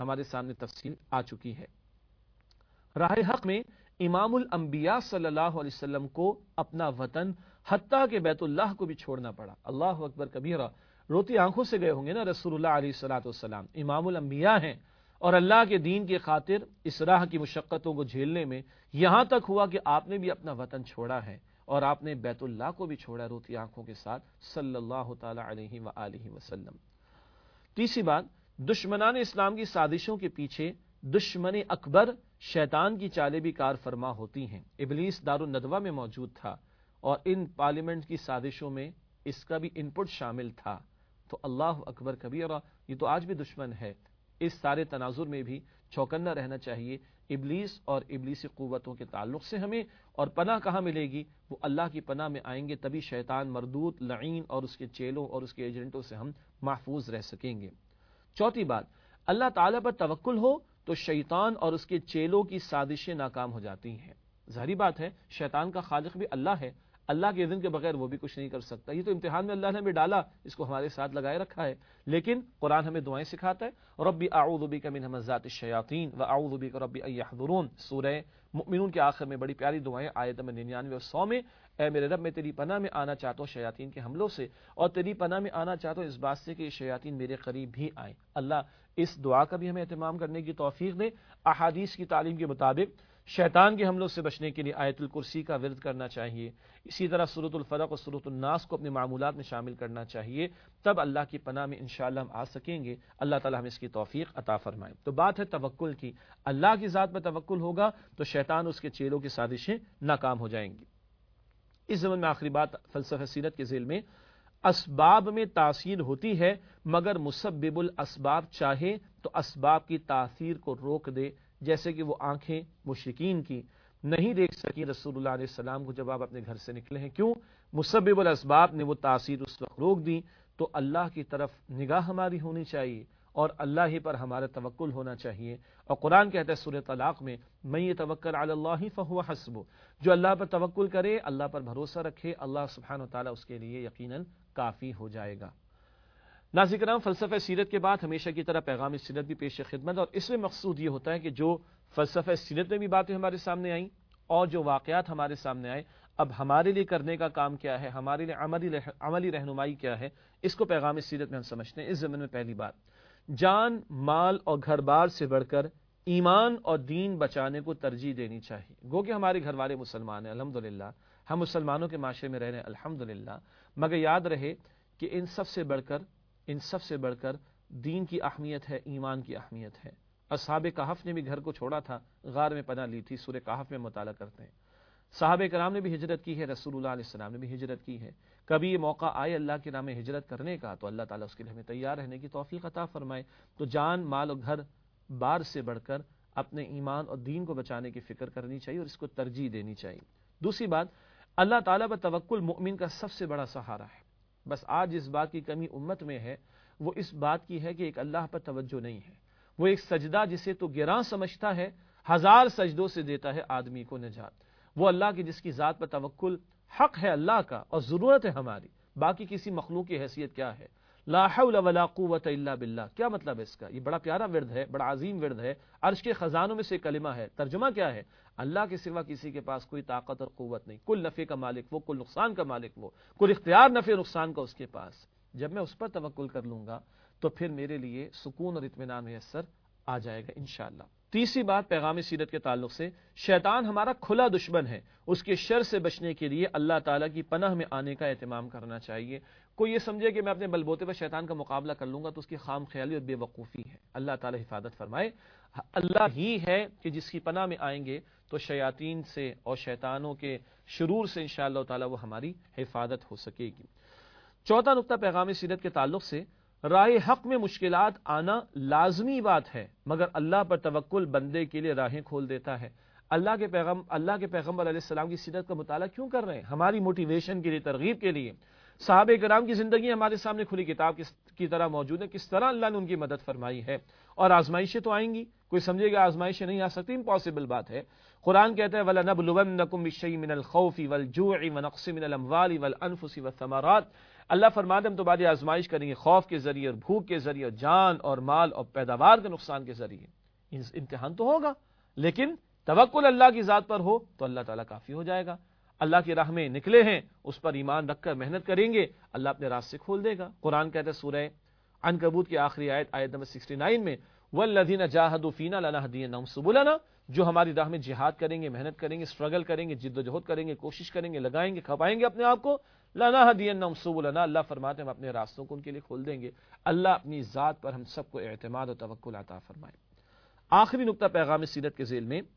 ہمارے سامنے تفصیل آ چکی ہے۔ راہ حق میں امام الانبیاء صلی اللہ علیہ وسلم کو اپنا وطن حتیٰ کہ بیت اللہ کو بھی چھوڑنا پڑا۔ اللہ اکبر کبیرہ، روتی آنکھوں سے گئے ہوں گے نا رسول اللہ علیہ الصلوۃ والسلام، امام الانبیاء ہیں، اور اللہ کے دین کی خاطر اس راہ کی مشقتوں کو جھیلنے میں یہاں تک ہوا کہ آپ نے بھی اپنا وطن چھوڑا ہے، اور آپ نے بیت اللہ کو بھی چھوڑا روتی آنکھوں کے ساتھ صلی اللہ تعالی علیہ وآلہ وسلم۔ تیسری بات، دشمنان اسلام کی سازشوں کے پیچھے دشمن اکبر شیطان کی چالیں بھی کار فرما ہوتی ہیں۔ ابلیس دارالندوہ میں موجود تھا، اور ان پارلیمنٹ کی سازشوں میں اس کا بھی انپٹ شامل تھا۔ تو اللہ اکبر کبیرہ، یہ تو آج بھی دشمن ہے۔ اس سارے تناظر میں بھی چوکنا رہنا چاہیے ابلیس اور ابلیسی قوتوں کے تعلق سے ہمیں، اور پناہ کہاں ملے گی؟ وہ اللہ کی پناہ میں آئیں گے، تبھی شیطان مردود، لعین اور اس کے چیلوں اور اس کے ایجنٹوں سے ہم محفوظ رہ سکیں گے۔ چوتھی بات، اللہ تعالیٰ پر توکل ہو تو شیطان اور اس کے چیلوں کی سازشیں ناکام ہو جاتی ہیں۔ ظاہری بات ہے، شیطان کا خالق بھی اللہ ہے، اللہ کے اذن کے بغیر وہ بھی کچھ نہیں کر سکتا۔ یہ تو امتحان میں اللہ نے بھی ڈالا، اس کو ہمارے ساتھ لگائے رکھا ہے، لیکن قرآن ہمیں دعائیں سکھاتا ہے۔ ربی اعوذ بک من ہمزات الشیاطین واعوذ بک ربی ان یحضرون، سورہ مؤمنون کے آخر میں بڑی پیاری دعائیں، آیت نمبر 99 اور 100 میں، اے میرے رب میں تیری پناہ میں آنا چاہتا ہوں شیاطین کے حملوں سے، اور تیری پناہ میں آنا چاہتا ہوں اس بات سے کہ یہ شیاطین میرے قریب بھی آئیں۔ اللہ اس دعا کا بھی ہمیں اہتمام کرنے کی توفیق دے۔ احادیث کی تعلیم کے مطابق شیطان کے حملوں سے بچنے کے لیے آیت الکرسی کا ورد کرنا چاہیے، اسی طرح سورۃ الفلق اور سورۃ الناس کو اپنے معمولات میں شامل کرنا چاہیے، تب اللہ کی پناہ میں انشاءاللہ ہم آ سکیں گے۔ اللہ تعالی ہمیں اس کی توفیق عطا فرمائے۔ تو بات ہے توکل کی، اللہ کی ذات پر توکل ہوگا تو شیطان اس کے چیلوں کی سازشیں ناکام ہو جائیں گی۔ اس زمن میں آخری بات فلسفہ سیرت کے ذیل میں، اسباب میں تاثیر ہوتی ہے، مگر مسبب الاسباب چاہے تو اسباب کی تاثیر کو روک دے، جیسے کہ وہ آنکھیں مشرکین کی نہیں دیکھ سکی رسول اللہ علیہ السلام کو جب آپ اپنے گھر سے نکلے ہیں۔ کیوں؟ مسبب الاسباب نے وہ تاثیر اس وقت روک دی۔ تو اللہ کی طرف نگاہ ہماری ہونی چاہیے، اور اللہ ہی پر ہمارا توکل ہونا چاہیے۔ اور قرآن کہتا ہے سورہ طلاق میں، من یتوکل علی اللہ فہو حسبہ، جو اللہ پر توکل کرے، اللہ پر بھروسہ رکھے، اللہ سبحانہ وتعالی اس کے لیے یقیناً کافی ہو جائے گا۔ ناظرین کرام، فلسفہ سیرت کے بعد ہمیشہ کی طرح پیغام سیرت بھی پیش خدمت، اور اس میں مقصود یہ ہوتا ہے کہ جو فلسفہ سیرت میں بھی باتیں ہمارے سامنے آئیں اور جو واقعات ہمارے سامنے آئے، اب ہمارے لیے کرنے کا کام کیا ہے، ہمارے لیے عملی رہنمائی کیا ہے، اس کو پیغام سیرت میں ہم سمجھتے ہیں۔ اس زمن میں پہلی بات، جان، مال اور گھر بار سے بڑھ کر ایمان اور دین بچانے کو ترجیح دینی چاہیے۔ گو کہ ہمارے گھر والے مسلمان ہیں الحمدللہ، ہم مسلمانوں کے معاشرے میں رہ رہے ہیں الحمدللہ، مگر یاد رہے کہ ان سب سے بڑھ کر دین کی اہمیت ہے، ایمان کی اہمیت ہے۔ اصحاب کہف نے بھی گھر کو چھوڑا تھا، غار میں پناہ لی تھی، سورہ کہف میں مطالعہ کرتے ہیں۔ صحابہ کرام نے بھی ہجرت کی ہے، رسول اللہ علیہ السلام نے بھی ہجرت کی ہے۔ کبھی یہ موقع آئے اللہ کے نام میں ہجرت کرنے کا تو اللہ تعالیٰ اس کے لیے ہمیں تیار رہنے کی توفیق عطا فرمائے۔ تو جان، مال اور گھر بار سے بڑھ کر اپنے ایمان اور دین کو بچانے کی فکر کرنی چاہیے اور اس کو ترجیح دینی چاہیے۔ دوسری بات، اللہ تعالیٰ پر توکل مومن کا سب سے بڑا سہارا ہے۔ بس آج اس بات کی کمی امت میں ہے، وہ اس بات کی ہے کہ ایک اللہ پر توجہ نہیں ہے۔ وہ ایک سجدہ جسے تو گراں سمجھتا ہے، 1000 سجدوں سے دیتا ہے آدمی کو نجات۔ وہ اللہ کی جس کی ذات پر توکل حق ہے اللہ کا اور ضرورت ہے ہماری، باقی کسی مخلوق کی حیثیت کیا ہے؟ لا حول ولا قوت الا باللہ، کیا مطلب ہے اس کا؟ یہ بڑا پیارا ورد ہے، بڑا عظیم ورد ہے، عرش کے خزانوں میں سے کلمہ ہے۔ ترجمہ کیا ہے؟ اللہ کے سوا کسی کے پاس کوئی طاقت اور قوت نہیں، کل نفع کا مالک وہ، کل نقصان کا مالک وہ، کل اختیار نفع نقصان کا اس کے پاس۔ جب میں اس پر توکل کر لوں گا تو پھر میرے لیے سکون اور اطمینان میسر آ جائے گا انشاءاللہ۔ تیسری بات پیغام سیرت کے تعلق سے، شیطان ہمارا کھلا دشمن ہے، اس کے شر سے بچنے کے لیے اللہ تعالیٰ کی پناہ میں آنے کا اہتمام کرنا چاہیے۔ کوئی یہ سمجھے کہ میں اپنے بل بوتے پر شیطان کا مقابلہ کر لوں گا تو اس کی خام خیالی اور بے وقوفی ہے۔ اللہ تعالیٰ حفاظت فرمائے۔ اللہ ہی ہے کہ جس کی پناہ میں آئیں گے تو شیاطین سے اور شیطانوں کے شرور سے انشاءاللہ تعالیٰ وہ ہماری حفاظت ہو سکے گی۔ چوتھا نقطہ پیغام سیرت کے تعلق سے، راہ حق میں مشکلات آنا لازمی بات ہے، مگر اللہ پر توکل بندے کے لیے راہیں کھول دیتا ہے۔ اللہ کے پیغمبر علیہ السلام کی سیرت کا مطالعہ کیوں کر رہے ہیں؟ ہماری موٹیویشن کے لیے، ترغیب کے لیے۔ صحابہ کرام کی زندگی ہمارے سامنے کھلی کتاب کی طرح موجود ہے، کس طرح اللہ نے ان کی مدد فرمائی ہے۔ اور آزمائشیں تو آئیں گی، کوئی سمجھے گا آزمائشیں نہیں آ سکتی، امپاسبل بات ہے۔ قرآن کہتا ہے وَلَنَبْلُوَنَّكُمْ بِشَيْءٍ مِّنَ الْخَوْفِ وَالْجُوعِ وَنَقْصٍ مِّنَ الْأَمْوَالِ وَالْأَنفُسِ وَالثَّمَرَاتِ اللہ فرماتے ہم تمہاری آزمائش کریں گے خوف کے ذریعے اور بھوک کے ذریعے اور جان اور مال اور پیداوار کے نقصان کے ذریعے. امتحان تو ہوگا، لیکن توکل اللہ کی ذات پر ہو تو اللہ تعالیٰ کافی ہو جائے گا. اللہ کی راہ میں نکلے ہیں، اس پر ایمان رکھ کر محنت کریں گے، اللہ اپنے راستے کھول دے گا. قرآن کہتا ہے سورہ عنکبوت کی آخری آیت نمبر 69 میں والذین جاہدوا فینا لنہدینہم سبلنا، جو ہماری راہ میں جہاد کریں گے، محنت کریں گے، اسٹرگل کریں گے، جد و جہد کریں گے، کوشش کریں گے، لگائیں گے، کھپائیں گے اپنے آپ کو، لنہدینہم سبلنا، اللہ فرماتے ہیں ہم اپنے راستوں کو ان کے لیے کھول دیں گے. اللہ اپنی ذات پر ہم سب کو اعتماد و توکل عطا فرمائے. آخری نقطہ پیغام سیرت کے ذیل میں،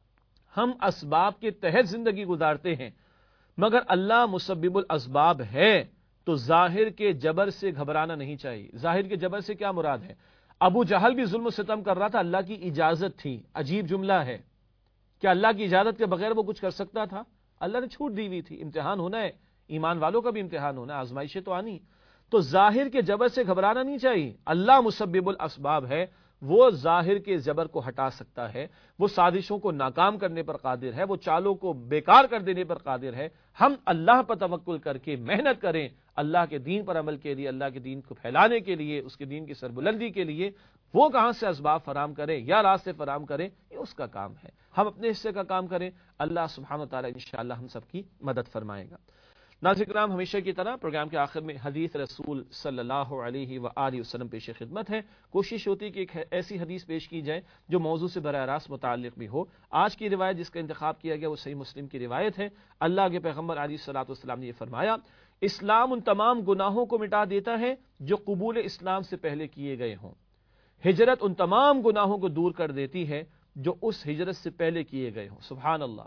ہم اسباب کے تحت زندگی گزارتے ہیں، مگر اللہ مسبب الاسباب ہے تو ظاہر کے جبر سے گھبرانا نہیں چاہیے. ظاہر کے جبر سے کیا مراد ہے؟ ابو جہل بھی ظلم و ستم کر رہا تھا، اللہ کی اجازت تھی. عجیب جملہ ہے، کیا اللہ کی اجازت کے بغیر وہ کچھ کر سکتا تھا؟ اللہ نے چھوٹ دی ہوئی تھی. امتحان ہونا ہے، ایمان والوں کا بھی امتحان ہونا ہے، آزمائشیں تو آنی. تو ظاہر کے جبر سے گھبرانا نہیں چاہیے. اللہ مسبب الاسباب ہے، وہ ظاہر کے جبر کو ہٹا سکتا ہے، وہ سازشوں کو ناکام کرنے پر قادر ہے، وہ چالوں کو بیکار کر دینے پر قادر ہے. ہم اللہ پر توکل کر کے محنت کریں، اللہ کے دین پر عمل کے لیے، اللہ کے دین کو پھیلانے کے لیے، اس کے دین کی سربلندی کے لیے. وہ کہاں سے اسباب فراہم کرے یا راستے فراہم کرے، یہ اس کا کام ہے. ہم اپنے حصے کا کام کریں، اللہ سبحانہ و تعالی انشاءاللہ ہم سب کی مدد فرمائے گا. ناظرین کرام، ہمیشہ کی طرح پروگرام کے آخر میں حدیث رسول صلی اللہ علیہ وآلہ وسلم پیش خدمت ہے. کوشش ہوتی ہے کہ ایک ایسی حدیث پیش کی جائے جو موضوع سے براہ راست متعلق بھی ہو. آج کی روایت جس کا انتخاب کیا گیا وہ صحیح مسلم کی روایت ہے. اللہ کے پیغمبر علیہ الصلوۃ والسلام نے یہ فرمایا، اسلام ان تمام گناہوں کو مٹا دیتا ہے جو قبول اسلام سے پہلے کیے گئے ہوں. ہجرت ان تمام گناہوں کو دور کر دیتی ہے جو اس ہجرت سے پہلے کیے گئے ہوں. سبحان اللہ.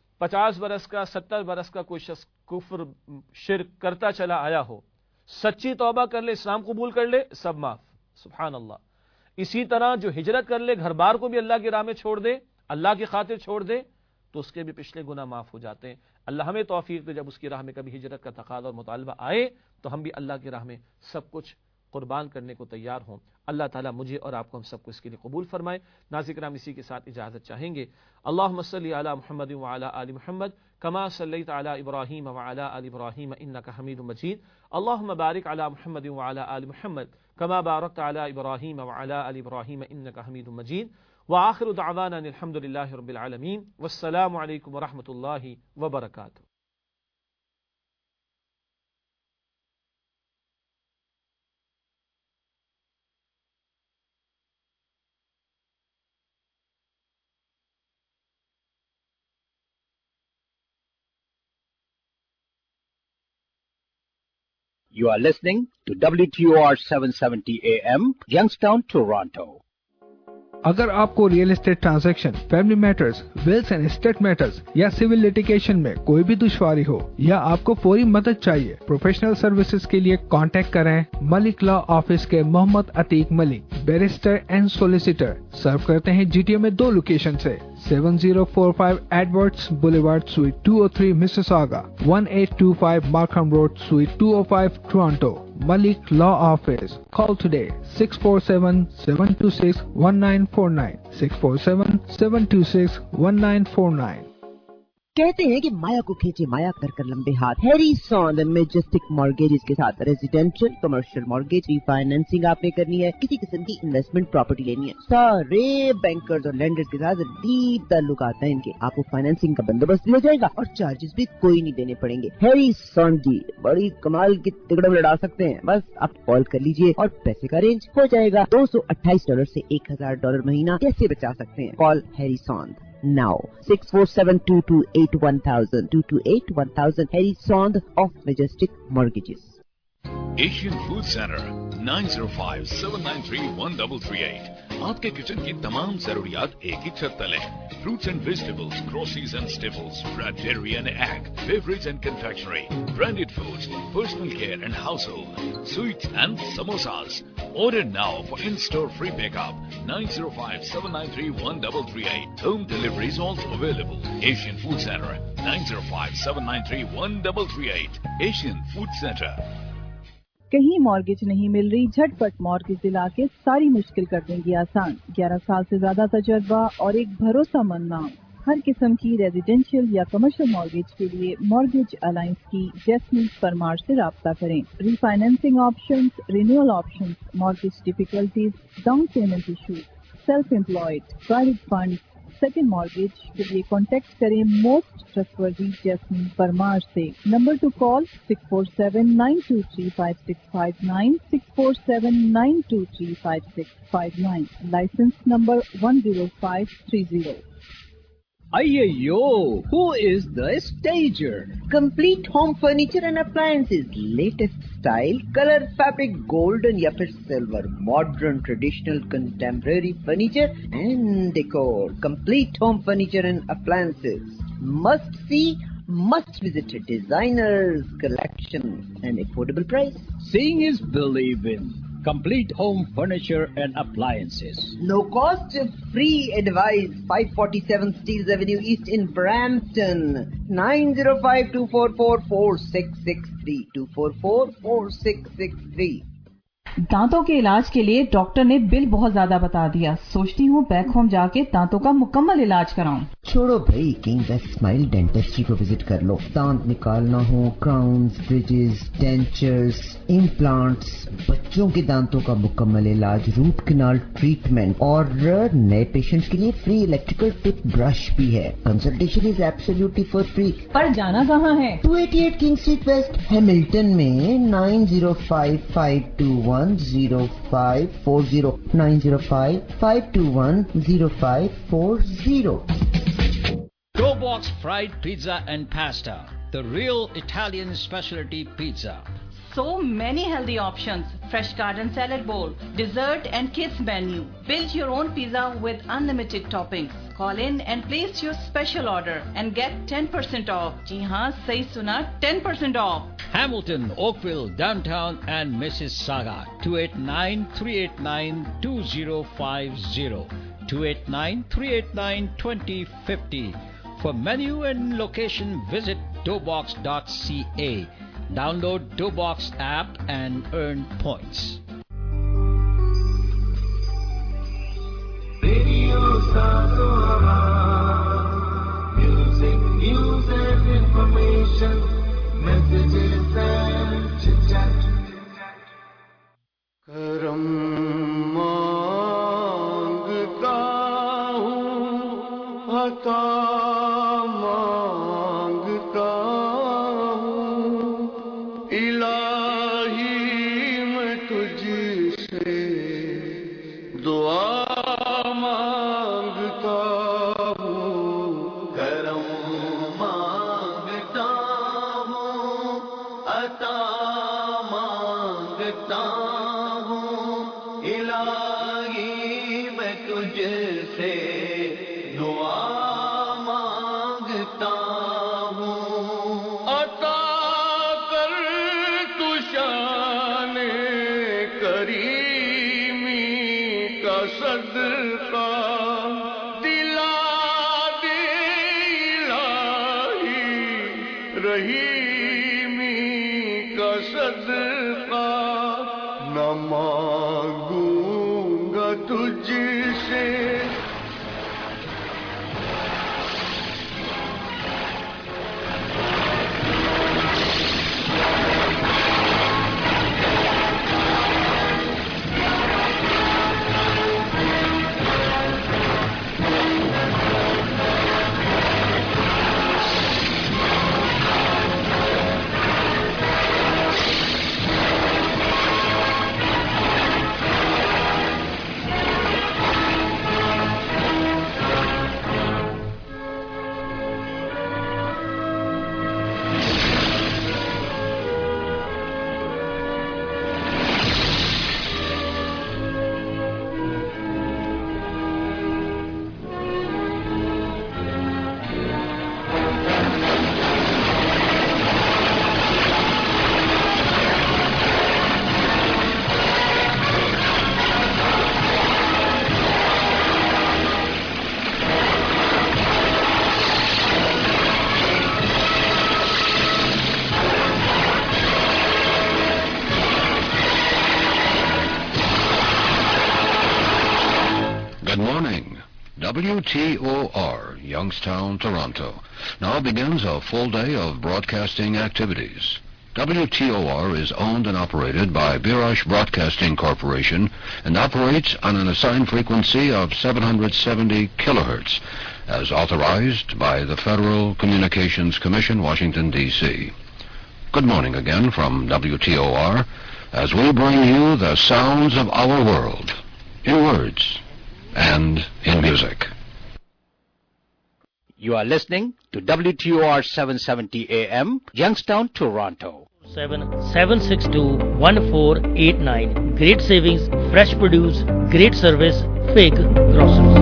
50 برس کا 70 برس کا کوئی شخص کفر شرک کرتا چلا آیا ہو، سچی توبہ کر لے، اسلام قبول کر لے، سب معاف. سبحان اللہ. اسی طرح جو ہجرت کر لے، گھر بار کو بھی اللہ کی راہ میں چھوڑ دے، اللہ کی خاطر چھوڑ دے، تو اس کے بھی پچھلے گناہ معاف ہو جاتے ہیں. اللہ ہمیں توفیق دے، جب اس کی راہ میں کبھی ہجرت کا تقاضا اور مطالبہ آئے تو ہم بھی اللہ کی راہ میں سب کچھ قربان کرنے کو تیار ہوں. اللہ تعالیٰ مجھے اور آپ کو ہم سب کو اس کے لیے قبول فرمائے. ناظرین کرام، اسی کے ساتھ اجازت چاہیں گے. اللہم صلی علی محمد وعلی آل محمد کما صلیت علی ابراہیم وعلی آل ابراہیم انک حمید مجید. اللہم بارک علی محمد وعلی آل محمد کما بارکت علی ابراہیم وعلی آل ابراہیم انک حمید مجید. وآخر دعوانا الحمد للہ رب العالمین والسلام علیکم ورحمۃ اللہ وبرکاتہ. You are listening to WTOR 770 AM, Youngstown, Toronto. اگر آپ کو real estate transaction, family matters, wills and estate matters یا سول لیٹیگیشن میں کوئی بھی دشواری ہو یا آپ کو فوری مدد چاہیے، پروفیشنل سروسز کے لیے کانٹیکٹ کریں ملک لا آفس کے Muhammad Atiq Malik, barrister and solicitor. Serve کرتے ہیں جی ٹی او میں 2 لوکیشن سے، 7045 Edwards boulevard suite 203 Mississauga, 1825 Markham road suite 205 Toronto. Malik Law Office. Call today 647-726-1949. 647-726-1949. کہتے ہیں کہ مایا کو کھینچے مایا کر لمبے ہاتھ. ہیری سوند میجسٹک مارگیجز کے ساتھ residential commercial mortgage refinancing آپ نے کرنی ہے، کسی قسم کی انویسٹمنٹ پراپرٹی لینی ہے، سارے بینکرز اور لینڈرز کے ساتھ ڈیپ تعلق آتا ہے ان کے. آپ کو فائنینسنگ کا بندوبست بھی ہو جائے گا اور چارجز بھی کوئی نہیں دینے پڑیں گے. ہیری سوند جی بڑی کمال کی تگڑے میں لڑا سکتے ہیں. بس آپ کال کر لیجئے اور پیسے کا رینج ہو جائے گا. $228 سے $1000 مہینہ کیسے بچا سکتے ہیں؟ Call Harry Sond now. 647-228-1000 228-1000 Harry Sond of Majestic Mortgages. Asian Food Center 905-793-1338. آپ کے کچن کی تمام ضروریات ایک ہی چھت تلے. Fruits and vegetables, groceries and staples, bread, dairy and egg, beverage and confectionery, branded foods, personal care and household, sweets and samosas. Order now for in-store free pickup. 905-793-1338. Home delivery is also available. Asian Food Center 905-793-1338. Asian Food Center. کہیں mortgage نہیں مل رہی؟ جھٹ پٹ mortgage دلا کے ساری مشکل کر دیں گے آسان. 11 سال سے زیادہ تجربہ اور ایک بھروسہ مند نام हर किस्म की रेजिडेंशियल या कमर्शियल मॉर्गेज के लिए मॉर्गेज अलायंस की जैस्मीन परमार से राब्ता करें। Refinancing options, renewal options, mortgage difficulties, down payment issues, self employed, private fund, second mortgage के लिए कॉन्टेक्ट करें मोस्ट ट्रस्टवर्दी जैस्मीन परमार से। Number two call 6479235659, 6479235659, licence number 10530। Ayyo, who is the stager? Complete home furniture and appliances, latest style, color, fabric, golden या फिर silver, modern, traditional, contemporary furniture and decor. Complete home furniture and appliances. Must see, must visit a designer's collection and affordable price. Seeing is believing. Complete home furniture and appliances. No cost, free advice. 547 Steeles Avenue East in Brampton. 9052444663. 2444663. दांतों के इलाज के लिए doctor ने bill बहुत ज्यादा बता दिया। सोचती हूँ बैक होम जाके दांतों का मुकम्मल इलाज कराऊं। छोड़ो भाई, किंग वेस्ट स्माइल डेंटिस्ट्री को विजिट कर लो। दांत निकालना हो, क्राउन्स, ब्रिजेस, डेंचर्स, इम्प्लांट्स, बच्चों के दांतों का मुकम्मल इलाज, रूट कैनाल ट्रीटमेंट और नए पेशेंट्स के लिए फ्री इलेक्ट्रिकल टिप ब्रश भी है। Consultation is absolutely for free. पर जाना कहाँ है? 288 किंग स्ट्रीट वेस्ट, हैमिल्टन में 9055210540, 9055210540. Doughbox fried pizza and pasta, the real Italian specialty pizza. So many healthy options, fresh garden salad bowl, dessert and kids menu. Build your own pizza with unlimited toppings. Call in and place your special order and get 10% off. जी हाँ, सही सुना, 10% off. Hamilton, Oakville, downtown and Mississauga. 289-389-2050. 289-389-2050. For menu and location, visit doughbox.ca. Download Doughbox app and earn points. Radio Sazoa, music, news and information, messages and chit-chat. Karam mangta hoon, ata mangta hoon, ilahi main tujhse dua mangta hoon. Karam mangta hoon, ata mangta hoon, ilahi main tujhse dua mangta hoon. Ata kar tu shane kareemi ka sadqa, dila de ilahi raheemi ka sadqa, na maangunga tujhse. Good morning. WTOR, Youngstown, Toronto. Now begins a full day of broadcasting activities. WTOR is owned and operated by Birash Broadcasting Corporation and operates on an assigned frequency of 770 kilohertz, as authorized by the Federal Communications Commission, Washington, D.C. Good morning again from WTOR, as we bring you the sounds of our world, in words and in music. You are listening to WTOR 770 AM, Youngstown, Toronto. 762-1489. Great savings, fresh produce, great service, Fig Grocers.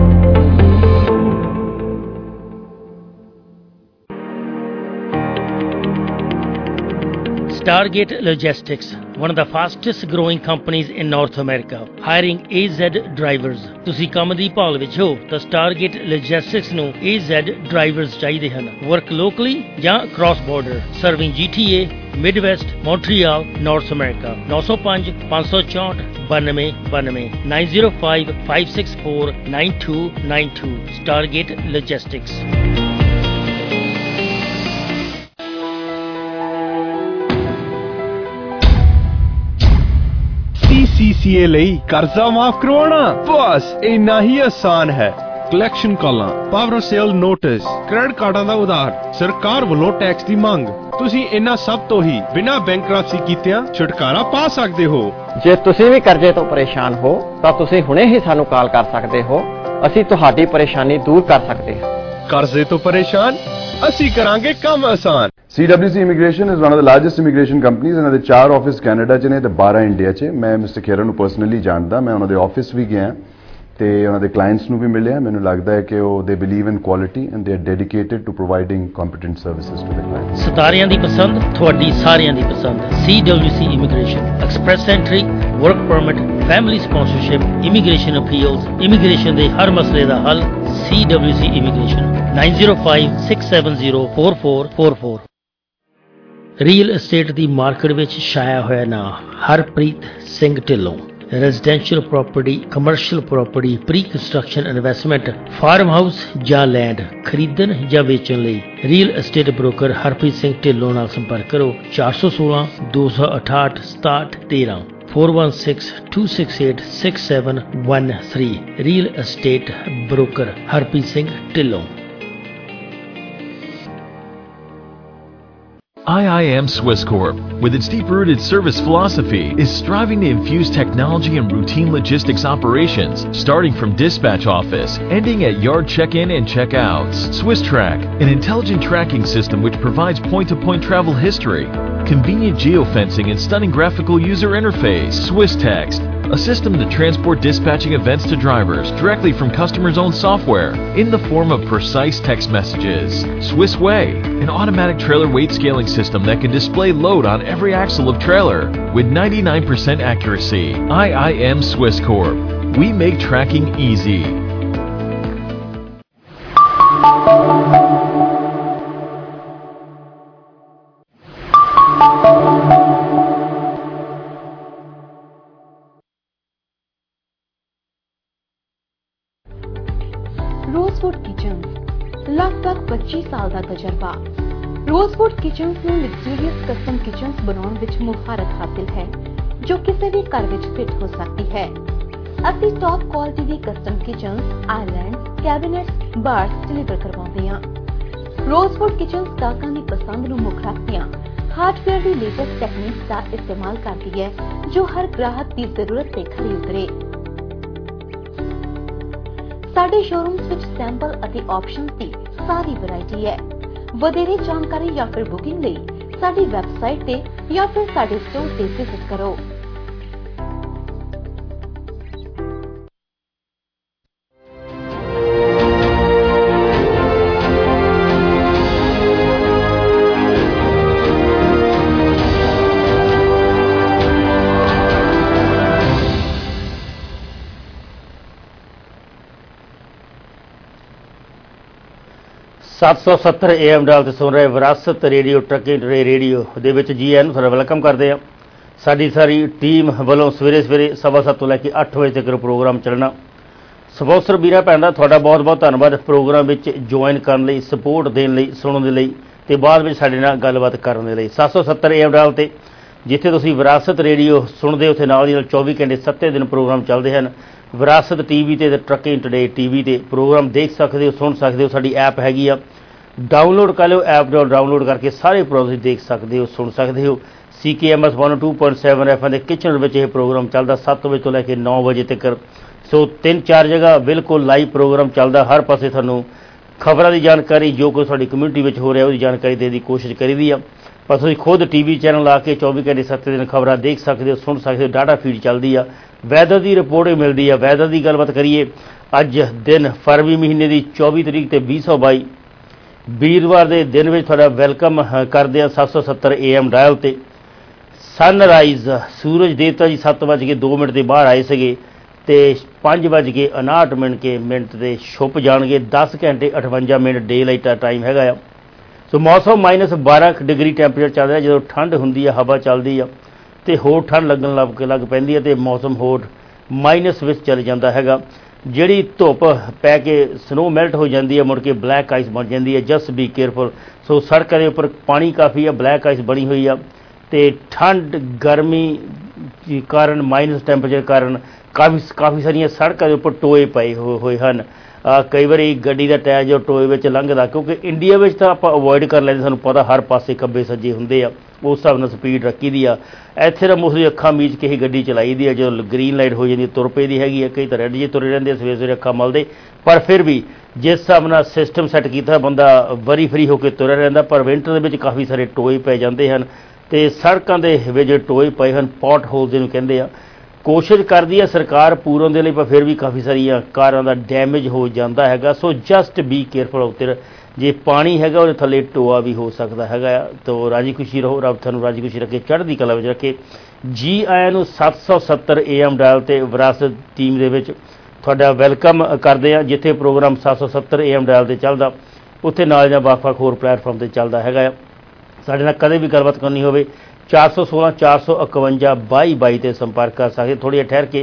Stargate Logistics, one of the fastest growing companies in North America, hiring AZ drivers. ਤੁਸੀਂ ਕੰਮ ਦੀ ਭਾਲ ਵਿੱਚ ਹੋ ਤਾਂ Stargate Logistics ਨੂੰ AZ drivers ਚਾਹੀਦੇ ਹਨ. Work locally ਜਾਂ cross border, serving GTA, Midwest, Montreal, North America. 905-564-9292 905-564-9292. Stargate Logistics. CCA ਲਈ ਕਰਜ਼ਾ ਮਾਫ ਕਰਵਾਉਣਾ ਬਸ ਇੰਨਾ ਹੀ ਆਸਾਨ ਹੈ। ਕਲੈਕਸ਼ਨ ਕਾਲਾਂ, ਪਾਵਰ ਸੇਲ ਨੋਟਿਸ, ਕ੍ਰੈਡਿਟ ਕਾਰਡਾਂ ਦਾ ਉਧਾਰ, ਸਰਕਾਰ ਵੱਲੋਂ ਟੈਕਸ ਦੀ ਮੰਗ, ਤੁਸੀਂ ਇਹਨਾਂ ਸਭ ਤੋਂ ਹੀ ਬਿਨਾਂ ਬੈਂਕਰਪਸੀ ਕੀਤਿਆਂ ਛੁਟਕਾਰਾ ਪਾ ਸਕਦੇ ਹੋ। ਜੇ ਤੁਸੀਂ ਵੀ ਕਰਜ਼ੇ ਤੋਂ ਪਰੇਸ਼ਾਨ ਹੋ ਤਾਂ ਤੁਸੀਂ ਹੁਣੇ ਹੀ ਸਾਨੂੰ ਕਾਲ ਕਰ ਸਕਦੇ ਹੋ। ਅਸੀਂ ਤੁਹਾਡੀ ਪਰੇਸ਼ਾਨੀ ਦੂਰ ਕਰ ਸਕਦੇ ਹਾਂ। ਕਰਜ਼ੇ ਤੋਂ ਪਰੇਸ਼ਾਨ, ਅਸੀਂ ਕਰਾਂਗੇ ਕੰਮ ਆਸਾਨ। CWC Immigration is one of the largest immigration companies. ਇਹਨਾਂ ਦੇ 4 ਆਫਿਸ ਕੈਨੇਡਾ 'ਚ ਨੇ ਤੇ 12 ਇੰਡੀਆ 'ਚ। ਮੈਂ ਮਿਸਟਰ ਖੇਰਾ ਨੂੰ ਪਰਸਨਲੀ ਜਾਣਦਾ, ਮੈਂ ਉਹਨਾਂ ਦੇ ਆਫਿਸ ਵੀ ਗਿਆ ਤੇ ਉਹਨਾਂ ਦੇ ਕਲਾਇੰਟਸ ਨੂੰ ਵੀ ਮਿਲਿਆ। ਮੈਨੂੰ ਲੱਗਦਾ ਹੈ ਕਿ ਉਹ they believe in quality and they are dedicated to providing competent services to the clients. ਸਤਾਰਿਆਂ ਦੀ ਪਸੰਦ, ਤੁਹਾਡੀ ਸਾਰਿਆਂ ਦੀ ਪਸੰਦ। CWC Immigration, express entry, work permit, family sponsorship, immigration appeals, immigration ਦੇ ਹਰ ਮਸਲੇ ਦਾ ਹੱਲ। CWC Immigration, 9056704444। ਰੀਅਲ ਅਸਟੇਟ ਦੀ ਮਾਰਕੀਟ ਵਿੱਚ ਛਾਇਆ ਹੋਇਆ ਨਾਂ Harpreet Singh Dhillon. Residential property, commercial property, pre construction investment, farm house ਜਾਂ ਲੈਂਡ ਖਰੀਦਣ ਜਾਂ ਵੇਚਣ ਲਈ real estate broker Harpreet Singh Dhillon ਨਾਲ ਸੰਪਰਕ ਕਰੋ। 416-268-6713 416-268-6713। Real estate broker Harpreet Singh Dhillon. IIM Swiss Corp, with its deep-rooted service philosophy, is striving to infuse technology in routine logistics operations, starting from dispatch office, ending at yard check-in and check-outs. Swiss Track, an intelligent tracking system which provides point-to-point travel history, convenient geofencing and stunning graphical user interface. Swiss Text, a system to transport dispatching events to drivers directly from customers' own software in the form of precise text messages. Swiss Way, an automatic trailer weight scaling system that can display load on every axle of trailer with 99% accuracy. IIM Swiss Corp. We make tracking easy. Rosewood kitchen, लगभग 25 साल का तजर्बा। Rosewood kitchen ਨੂੰ luxurious custom kitchens ਬਣਾਉਣ ਵਿੱਚ ਮੁਹਾਰਤ ਹਾਸਿਲ ਹੈ ਜੋ ਕਿਸੇ ਵੀ ਘਰ ਵਿੱਚ ਫਿੱਟ ਹੋ ਸਕਦੀ ਹੈ। ਅਸੀਂ ਟੌਪ ਕੁਆਲਿਟੀ ਦੀ custom kitchens, islands, cabinets, bars deliver ਕਰਵਾਉਂਦੇ ਹਾਂ। रोजवुड किचन्स ਗਾਹਕਾਂ ਦੀ ਪਸੰਦ ਨੂੰ ਮੁੱਖ ਰੱਖਦਿਆਂ ਹਾਰਡਵੇਅਰ ਦੀ ਲੇਟੈਸਟ ਟੈਕਨੀਕਸ ਦਾ ਇਸਤੇਮਾਲ ਕਰਦੀ ਹੈ ਜੋ ਹਰ ਗ੍ਰਾਹਕ ਦੀ ਜ਼ਰੂਰਤ ਤੇ ਖਰੀ ਉਤਰੇ। ਸਾਡੇ ਸ਼ੋਰੂਮਸ ਵਿੱਚ ਸੈਂਪਲ ਅਤੇ ਆਪਸ਼ਨਸ ਦੀ ਸਾਰੀ ਵੈਰਾਈਟੀ ਹੈ। ਵਧੇਰੇ ਜਾਣਕਾਰੀ ਜਾਂ ਫਿਰ ਬੁਕਿੰਗ ਲਈ ਸਾਡੀ ਵੈਬਸਾਈਟ ਤੇ ਜਾਂ ਫਿਰ ਸਾਡੇ ਸਟੋਰ ਤੇ ਵਿਜ਼ਿਟ ਕਰੋ। $770 AM ਡਾਲ ਤੇ ਸੁਣ ਰਹੇ ਵਿਰਾਸਤ ਰੇਡੀਓ ਟਰੱਕਿੰਗ ਰੇਡੀਓ ਦੇ ਵਿੱਚ ਜੀ ਆਇਆਂ ਨੂੰ ਤੁਹਾਡਾ ਵੈਲਕਮ ਕਰਦੇ ਹਾਂ। ਸਾਡੀ ਸਾਰੀ ਟੀਮ ਵੱਲੋਂ ਸਵੇਰੇ 7:15 ਤੋਂ ਲੈ ਕੇ 8 ਵਜੇ ਤੱਕ ਪ੍ਰੋਗਰਾਮ ਚੱਲਣਾ। ਸਪਾਂਸਰ ਵੀਰਾਂ ਭੈਣ ਦਾ ਤੁਹਾਡਾ ਬਹੁਤ ਬਹੁਤ ਧੰਨਵਾਦ ਪ੍ਰੋਗਰਾਮ ਵਿੱਚ ਜੁਆਇਨ ਕਰਨ ਲਈ, ਸਪੋਰਟ ਦੇਣ ਲਈ, ਸੁਣਨ ਦੇ ਲਈ ਤੇ ਬਾਅਦ ਵਿੱਚ ਸਾਡੇ ਨਾਲ ਗੱਲਬਾਤ ਕਰਨ ਦੇ ਲਈ। 770 AM ਡਾਇਲ ਤੇ ਜਿੱਥੇ ਤੁਸੀਂ ਵਿਰਾਸਤ ਰੇਡੀਓ ਸੁਣਦੇ, ਉੱਥੇ ਨਾਲ ਦੀ ਨਾਲ 24 ਘੰਟੇ 7 ਦਿਨ ਪ੍ਰੋਗਰਾਮ ਚੱਲਦੇ ਹਨ। ਵਿਰਾਸਤ ਟੀਵੀ ਤੇ ਟਰੱਕਿੰਗ ਟੂਡੇ ਟੀਵੀ ਤੇ ਪ੍ਰੋਗਰਾਮ ਦੇਖ ਸਕਦੇ ਹੋ, ਸੁਣ ਸਕਦੇ ਹੋ। ਸਾਡੀ ਐਪ ਹੈਗੀ ਆ, ਡਾਊਨਲੋਡ ਕਰ ਲਿਓ ਐਪ, ਡਾਊਨਲੋਡ ਕਰਕੇ ਸਾਰੇ ਪ੍ਰੋਗਰਾਮ ਦੇਖ ਸਕਦੇ ਹੋ, ਸੁਣ ਸਕਦੇ ਹੋ। CKMS 102.7 FM ਦੇ ਕਿਚਨ ਵਿੱਚ ਇਹ ਪ੍ਰੋਗਰਾਮ ਚੱਲਦਾ 7 ਵਜੇ ਤੋਂ ਲੈ ਕੇ 9 ਵਜੇ ਤੱਕ। ਸੋ 3-4 ਜਗ੍ਹਾ ਬਿਲਕੁਲ ਲਾਈਵ ਪ੍ਰੋਗਰਾਮ ਚੱਲਦਾ। ਹਰ ਪਾਸੇ ਤੁਹਾਨੂੰ ਖਬਰਾਂ ਦੀ ਜਾਣਕਾਰੀ, ਜੋ ਕੁਝ ਸਾਡੀ ਕਮਿਊਨਿਟੀ ਵਿੱਚ ਹੋ ਰਿਹਾ ਉਹਦੀ ਜਾਣਕਾਰੀ ਦੇਣ ਦੀ ਕੋਸ਼ਿਸ਼ ਕਰੀਦੀ ਆ। ਪਰ ਤੁਸੀਂ ਖੁਦ TV ਚੈਨਲ ਲਾ ਕੇ 24 ਘੰਟੇ 7 ਦਿਨ ਖਬਰਾਂ ਦੇਖ ਸਕਦੇ ਹੋ, ਸੁਣ ਸਕਦੇ ਹੋ। ਡਾਟਾ ਫੀਡ ਚੱਲਦੀ ਆ, ਵੈਦਰ ਦੀ ਰਿਪੋਰਟ ਵੀ ਮਿਲਦੀ ਆ। ਵੈਦਰ ਦੀ ਗੱਲਬਾਤ ਕਰੀਏ, ਅੱਜ ਦਿਨ ਫਰਵਰੀ ਮਹੀਨੇ ਦੀ 24 ਤਰੀਕ ਤੇ 2022 ਵੀਰਵਾਰ ਦੇ ਦਿਨ ਵਿੱਚ ਤੁਹਾਡਾ ਵੈਲਕਮ ਕਰਦੇ ਆ 770 AM ਡਾਇਲ ਤੇ। ਸਨਰਾਈਜ਼ ਸੂਰਜ ਦੇਵਤਾ ਜੀ 7:02 ਤੇ ਬਾਹਰ ਆਏ ਸੀਗੇ ਤੇ 5:59 ਮਿੰਟ ਤੇ ਛੁਪ ਜਾਣਗੇ। 10 ਘੰਟੇ 58 ਮਿੰਟ ਡੇ ਲਾਈਟ ਟਾਈਮ ਹੈਗਾ ਆ। ਸੋ ਮੌਸਮ -12 ਡਿਗਰੀ ਟੈਂਪਰੇਚਰ ਚੱਲ ਰਿਹਾ। ਜਦੋਂ ਠੰਡ ਹੁੰਦੀ ਆ, ਹਵਾ ਚੱਲਦੀ ਆ ਤੇ ਹੋਰ ਠੰਡ ਲੱਗਣ ਲੱਗ ਪੈਂਦੀ ਹੈ ਤੇ ਮੌਸਮ ਹੋਰ ਮਾਈਨਸ ਵਿੱਚ ਚਲ ਜਾਂਦਾ ਹੈਗਾ। ਜਿਹੜੀ ਧੁੱਪ ਪੈ ਕੇ ਸਨੋ ਮੈਲਟ ਹੋ ਜਾਂਦੀ ਹੈ, ਮੁੜ ਕੇ ਬਲੈਕ ਆਈਸ ਬਣ ਜਾਂਦੀ ਹੈ। Just be careful. ਸੋ ਸੜਕਾਂ ਦੇ ਉੱਪਰ ਪਾਣੀ ਕਾਫੀ ਆ, ਬਲੈਕ ਆਈਸ ਬਣੀ ਹੋਈ ਆ ਤੇ ਠੰਡ ਗਰਮੀ ਕਾਰਨ, ਮਾਈਨਸ ਟੈਂਪਰੇਚਰ ਕਾਰਨ ਕਾਫੀ ਸਾਰੀਆਂ ਸੜਕਾਂ ਦੇ ਉੱਪਰ ਟੋਏ ਪਏ ਹੋਏ ਹਨ। ਕਈ ਵਾਰੀ ਗੱਡੀ ਦਾ ਟਾਇਰ ਜੋ ਟੋਏ ਵਿੱਚ ਲੰਘਦਾ, ਕਿਉਂਕਿ ਇੰਡੀਆ ਵਿੱਚ ਤਾਂ ਆਪਾਂ ਅਵੋਇਡ ਕਰ ਲੈਂਦੇ, ਸਾਨੂੰ ਪਤਾ ਹਰ ਪਾਸੇ ਖੱਬੇ ਸੱਜੇ ਹੁੰਦੇ ਆ, ਉਸ ਹਿਸਾਬ ਨਾਲ ਸਪੀਡ ਰੱਖੀ ਦੀ ਆ। ਇੱਥੇ ਤਾਂ ਮੋਸਟਲੀ ਅੱਖਾਂ ਮੀਚ ਕੇ ਹੀ ਗੱਡੀ ਚਲਾਈ ਦੀ ਆ। ਜਦੋਂ ਗ੍ਰੀਨ ਲਾਈਟ ਹੋ ਜਾਂਦੀ ਤੁਰ ਪਈ ਦੀ ਹੈਗੀ ਆ। ਕਈ ਤਾਂ ਰੈੱਡ ਜੇ ਤੁਰੇ ਰਹਿੰਦੇ, ਸਵੇਰੇ ਸਵੇਰੇ ਅੱਖਾਂ ਮਲਦੇ। ਪਰ ਫਿਰ ਵੀ ਜਿਸ ਹਿਸਾਬ ਨਾਲ ਸਿਸਟਮ ਸੈੱਟ ਕੀਤਾ, ਬੰਦਾ ਵਰੀ ਫਰੀ ਹੋ ਕੇ ਤੁਰਿਆ ਰਹਿੰਦਾ। ਪਰ ਵਿੰਟਰ ਦੇ ਵਿੱਚ ਕਾਫੀ ਸਾਰੇ ਟੋਏ ਪੈ ਜਾਂਦੇ ਹਨ ਤੇ ਸੜਕਾਂ ਦੇ ਵਿੱਚ ਟੋਏ ਪਏ ਹਨ, ਪੌਟ ਹੋਲਸ ਜਿਹਨੂੰ ਕਹਿੰਦੇ ਆ। ਕੋਸ਼ਿਸ਼ ਕਰਦੀ ਹੈ ਸਰਕਾਰ ਪੂਰਨ ਦੇ ਲਈ, ਪਰ ਫਿਰ ਵੀ ਕਾਫੀ ਸਾਰੀਆਂ ਕਾਰਾਂ ਦਾ ਡੈਮੇਜ ਹੋ ਜਾਂਦਾ ਹੈਗਾ। So just be careful out there. ਜੇ ਪਾਣੀ ਹੈਗਾ ਉਹਦੇ ਥੱਲੇ ਟੋਆ ਵੀ ਹੋ ਸਕਦਾ ਹੈਗਾ ਆ। ਤੋ ਰਾਜੀ ਖੁਸ਼ੀ ਰਹੋ, ਰੱਬ ਤੁਹਾਨੂੰ ਰਾਜੀ ਖੁਸ਼ੀ ਰੱਖੇ, ਚੜ੍ਹਦੀ ਕਲਾ ਵਿੱਚ ਰੱਖੇ। ਜੀ ਆਇਆਂ ਨੂੰ 770 AM ਡਾਇਲ ਤੇ ਵਿਰਾਸਤ ਟੀਮ ਦੇ ਵਿੱਚ ਤੁਹਾਡਾ ਵੈਲਕਮ ਕਰਦੇ ਆ। ਜਿੱਥੇ ਪ੍ਰੋਗਰਾਮ 770 AM ਡਾਇਲ ਤੇ ਚੱਲਦਾ, ਉੱਥੇ ਨਾਲ ਜਾਂ ਵੱਖ-ਵੱਖ ਹੋਰ ਪਲੇਟਫਾਰਮ ਤੇ ਚੱਲਦਾ ਹੈਗਾ ਆ। ਸਾਡੇ ਨਾਲ ਕਦੇ ਵੀ ਗੱਲਬਾਤ ਕਰਨੀ ਹੋਵੇ 416 451 2222 ਤੇ ਸੰਪਰਕ ਕਰ ਸਕਦੇ। ਥੋੜ੍ਹੀ ਜਿਹੀ ਠਹਿਰ ਕੇ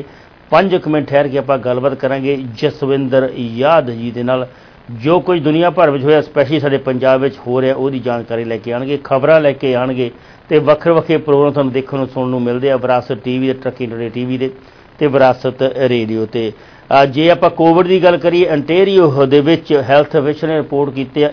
5 ਮਿੰਟ ਠਹਿਰ ਕੇ ਆਪਾਂ ਗੱਲਬਾਤ ਕਰਾਂਗੇ ਜਸਵਿੰਦਰ ਯਾਦ ਜੀ ਦੇ ਨਾਲ। ਜੋ ਕੁਝ ਦੁਨੀਆ ਭਰ ਵਿੱਚ ਹੋਇਆ, ਸਪੈਸ਼ਲੀ ਸਾਡੇ ਪੰਜਾਬ ਵਿੱਚ ਹੋ ਰਿਹਾ, ਉਹਦੀ ਜਾਣਕਾਰੀ ਲੈ ਕੇ ਆਉਣਗੇ, ਖਬਰਾਂ ਲੈ ਕੇ ਆਉਣਗੇ ਤੇ ਵੱਖਰੇ ਪ੍ਰੋਗਰਾਮ ਤੁਹਾਨੂੰ ਦੇਖਣ ਨੂੰ ਸੁਣਨ ਨੂੰ ਮਿਲਦੇ ਆ ਵਿਰਾਸਤ TV ਤੇ ਟਰੱਕਿੰਗ ਟੂਡੇ TV ਦੇ ਤੇ ਵਿਰਾਸਤ ਰੇਡੀਓ ਤੇ। ਜੇ ਆਪਾਂ ਕੋਵਿਡ ਦੀ ਗੱਲ ਕਰੀਏ, ਅੰਟੇਰੀਓ ਦੇ ਵਿੱਚ ਹੈਲਥ ਅਫੀਸਰ ਨੇ ਰਿਪੋਰਟ ਕੀਤੇ ਆ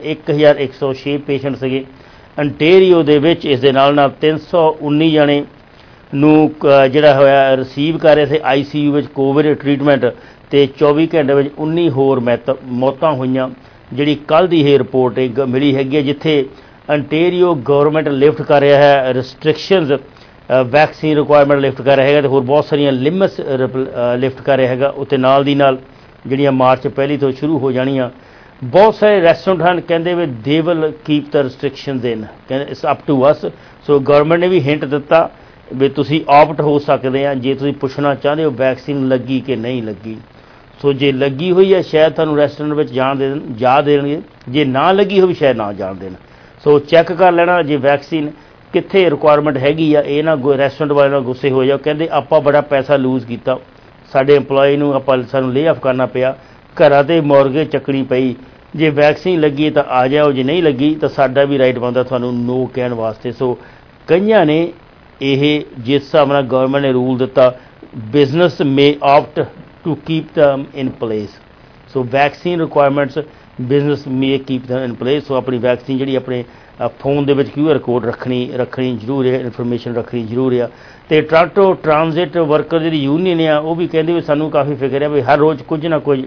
1106 ਪੇਸ਼ੈਂਟ ਸੀਗੇ ਅੰਟੇਰੀਓ ਦੇ ਵਿੱਚ। ਇਸ ਦੇ ਨਾਲ 319 ਜਣੇ ਨੂੰ ਜਿਹੜਾ ਹੋਇਆ ਰਿਸੀਵ ਕਰ ਰਹੇ ਸੀ ICU ਵਿੱਚ ਕੋਵਿਡ ਟ੍ਰੀਟਮੈਂਟ ਤੇ 24 ਘੰਟੇ ਵਿੱਚ 19 ਹੋਰ ਮੌਤਾਂ ਹੋਈਆਂ। ਜਿਹੜੀ ਕੱਲ੍ਹ ਦੀ ਇਹ ਰਿਪੋਰਟ ਮਿਲੀ ਹੈਗੀ ਹੈ, ਜਿੱਥੇ ਅੰਟੇਰੀਓ ਗਵਰਨਮੈਂਟ ਲਿਫਟ ਕਰ ਰਿਹਾ ਹੈ ਰਿਸਟ੍ਰਿਕਸ਼ਨਸ, ਵੈਕਸੀਨ ਰਿਕੁਆਇਰਮੈਂਟ ਲਿਫਟ ਕਰ ਰਿਹਾ ਹੈਗਾ ਤੇ ਹੋਰ ਬਹੁਤ ਸਾਰੀਆਂ ਲਿਮਿਟਸ ਲਿਫਟ ਕਰ ਰਿਹਾ ਹੈਗਾ। ਉੱਤੇ ਨਾਲ ਦੀ ਨਾਲ ਜਿਹੜੀਆਂ ਮਾਰਚ ਪਹਿਲੀ ਤੋਂ ਸ਼ੁਰੂ ਹੋ ਜਾਣੀਆਂ। ਬਹੁਤ ਸਾਰੇ ਰੈਸਟੋਰੈਂਟ ਹਨ ਕਹਿੰਦੇ ਵੀ they will keep the restrictions in, ਕਹਿੰਦੇ it's up to us. So government ਨੇ ਵੀ ਹਿੰਟ ਦਿੱਤਾ ਵੀ ਤੁਸੀਂ ਆਪਟ ਹੋ ਸਕਦੇ ਆ ਜੇ ਤੁਸੀਂ ਪੁੱਛਣਾ ਚਾਹੁੰਦੇ ਹੋ ਵੈਕਸੀਨ ਲੱਗੀ ਕਿ ਨਹੀਂ ਲੱਗੀ। ਸੋ ਜੇ ਲੱਗੀ ਹੋਈ ਹੈ ਸ਼ਾਇਦ ਤੁਹਾਨੂੰ ਰੈਸਟੋਰੈਂਟ ਵਿੱਚ ਜਾ ਦੇਣਗੇ, ਜੇ ਨਾ ਲੱਗੀ ਹੋਈ ਸ਼ਾਇਦ ਨਾ ਜਾਣ ਦੇਣ। ਸੋ ਚੈੱਕ ਕਰ ਲੈਣਾ ਜੇ ਵੈਕਸੀਨ ਕਿੱਥੇ ਰਿਕੁਆਇਰਮੈਂਟ ਹੈਗੀ ਆ। ਇਹ ਨਾ ਰੈਸਟੋਰੈਂਟ ਵਾਲੇ ਨਾਲ ਗੁੱਸੇ ਹੋ ਜਾਓ, ਕਹਿੰਦੇ ਆਪਾਂ ਬੜਾ ਪੈਸਾ ਲੂਜ਼ ਕੀਤਾ, ਸਾਡੇ EMPLOYE ਨੂੰ ਸਾਨੂੰ ਲੇ ਆਫ ਕਰਨਾ ਪਿਆ, ਘਰਾਂ 'ਤੇ ਮੋਰਗੇ ਚੱਕਣੀ ਪਈ। ਜੇ ਵੈਕਸੀਨ ਲੱਗੀ ਤਾਂ ਆ ਜਾਓ, ਜੇ ਨਹੀਂ ਲੱਗੀ ਤਾਂ ਸਾਡਾ ਵੀ ਰਾਈਟ ਬਣਦਾ ਤੁਹਾਨੂੰ ਨੋ ਕਹਿਣ ਵਾਸਤੇ। ਸੋ ਕਈਆਂ ਨੇ ਇਹ ਜਿਸ ਹਿਸਾਬ ਨਾਲ ਗਵਰਨਮੈਂਟ ਨੇ ਰੂਲ ਦਿੱਤਾ, business may opt to keep them in place. So vaccine requirements business may keep them in place. ਸੋ ਆਪਣੀ ਵੈਕਸੀਨ ਜਿਹੜੀ ਆਪਣੇ ਫੋਨ ਦੇ ਵਿੱਚ QR ਕੋਡ ਰੱਖਣੀ ਜ਼ਰੂਰ ਹੈ, ਇਨਫੋਰਮੇਸ਼ਨ ਰੱਖਣੀ ਜ਼ਰੂਰ ਆ। ਅਤੇ ਟਰਾਂਟੋ ਟਰਾਂਜ਼ਿਟ ਵਰਕਰ ਜਿਹੜੀ ਯੂਨੀਅਨ ਆ ਉਹ ਵੀ ਕਹਿੰਦੇ ਵੀ ਸਾਨੂੰ ਕਾਫੀ ਫਿਕਰ ਹੈ ਵੀ ਹਰ ਰੋਜ਼ ਕੁਝ ਨਾ ਕੁਝ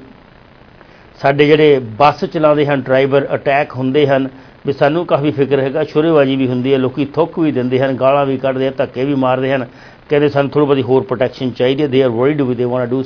ਸਾਡੇ ਜਿਹੜੇ ਬੱਸ ਚਲਾਉਂਦੇ ਹਨ ਡਰਾਈਵਰ ਅਟੈਕ ਹੁੰਦੇ ਹਨ, ਵੀ ਸਾਨੂੰ ਕਾਫੀ ਫਿਕਰ ਹੈਗਾ। ਸ਼ੁਰੇਬਾਜ਼ੀ ਵੀ ਹੁੰਦੀ ਹੈ, ਲੋਕ ਥੁੱਕ ਵੀ ਦਿੰਦੇ ਹਨ, ਗਾਲਾਂ ਵੀ ਕੱਢਦੇ ਆ, ਧੱਕੇ ਵੀ ਮਾਰਦੇ ਹਨ, ਕਹਿੰਦੇ ਸਾਨੂੰ ਥੋੜ੍ਹੀ ਬਹੁਤੀ ਹੋਰ ਪ੍ਰੋਟੈਕਸ਼ਨ ਚਾਹੀਦੀ ਹੈ। They are worried we they want to do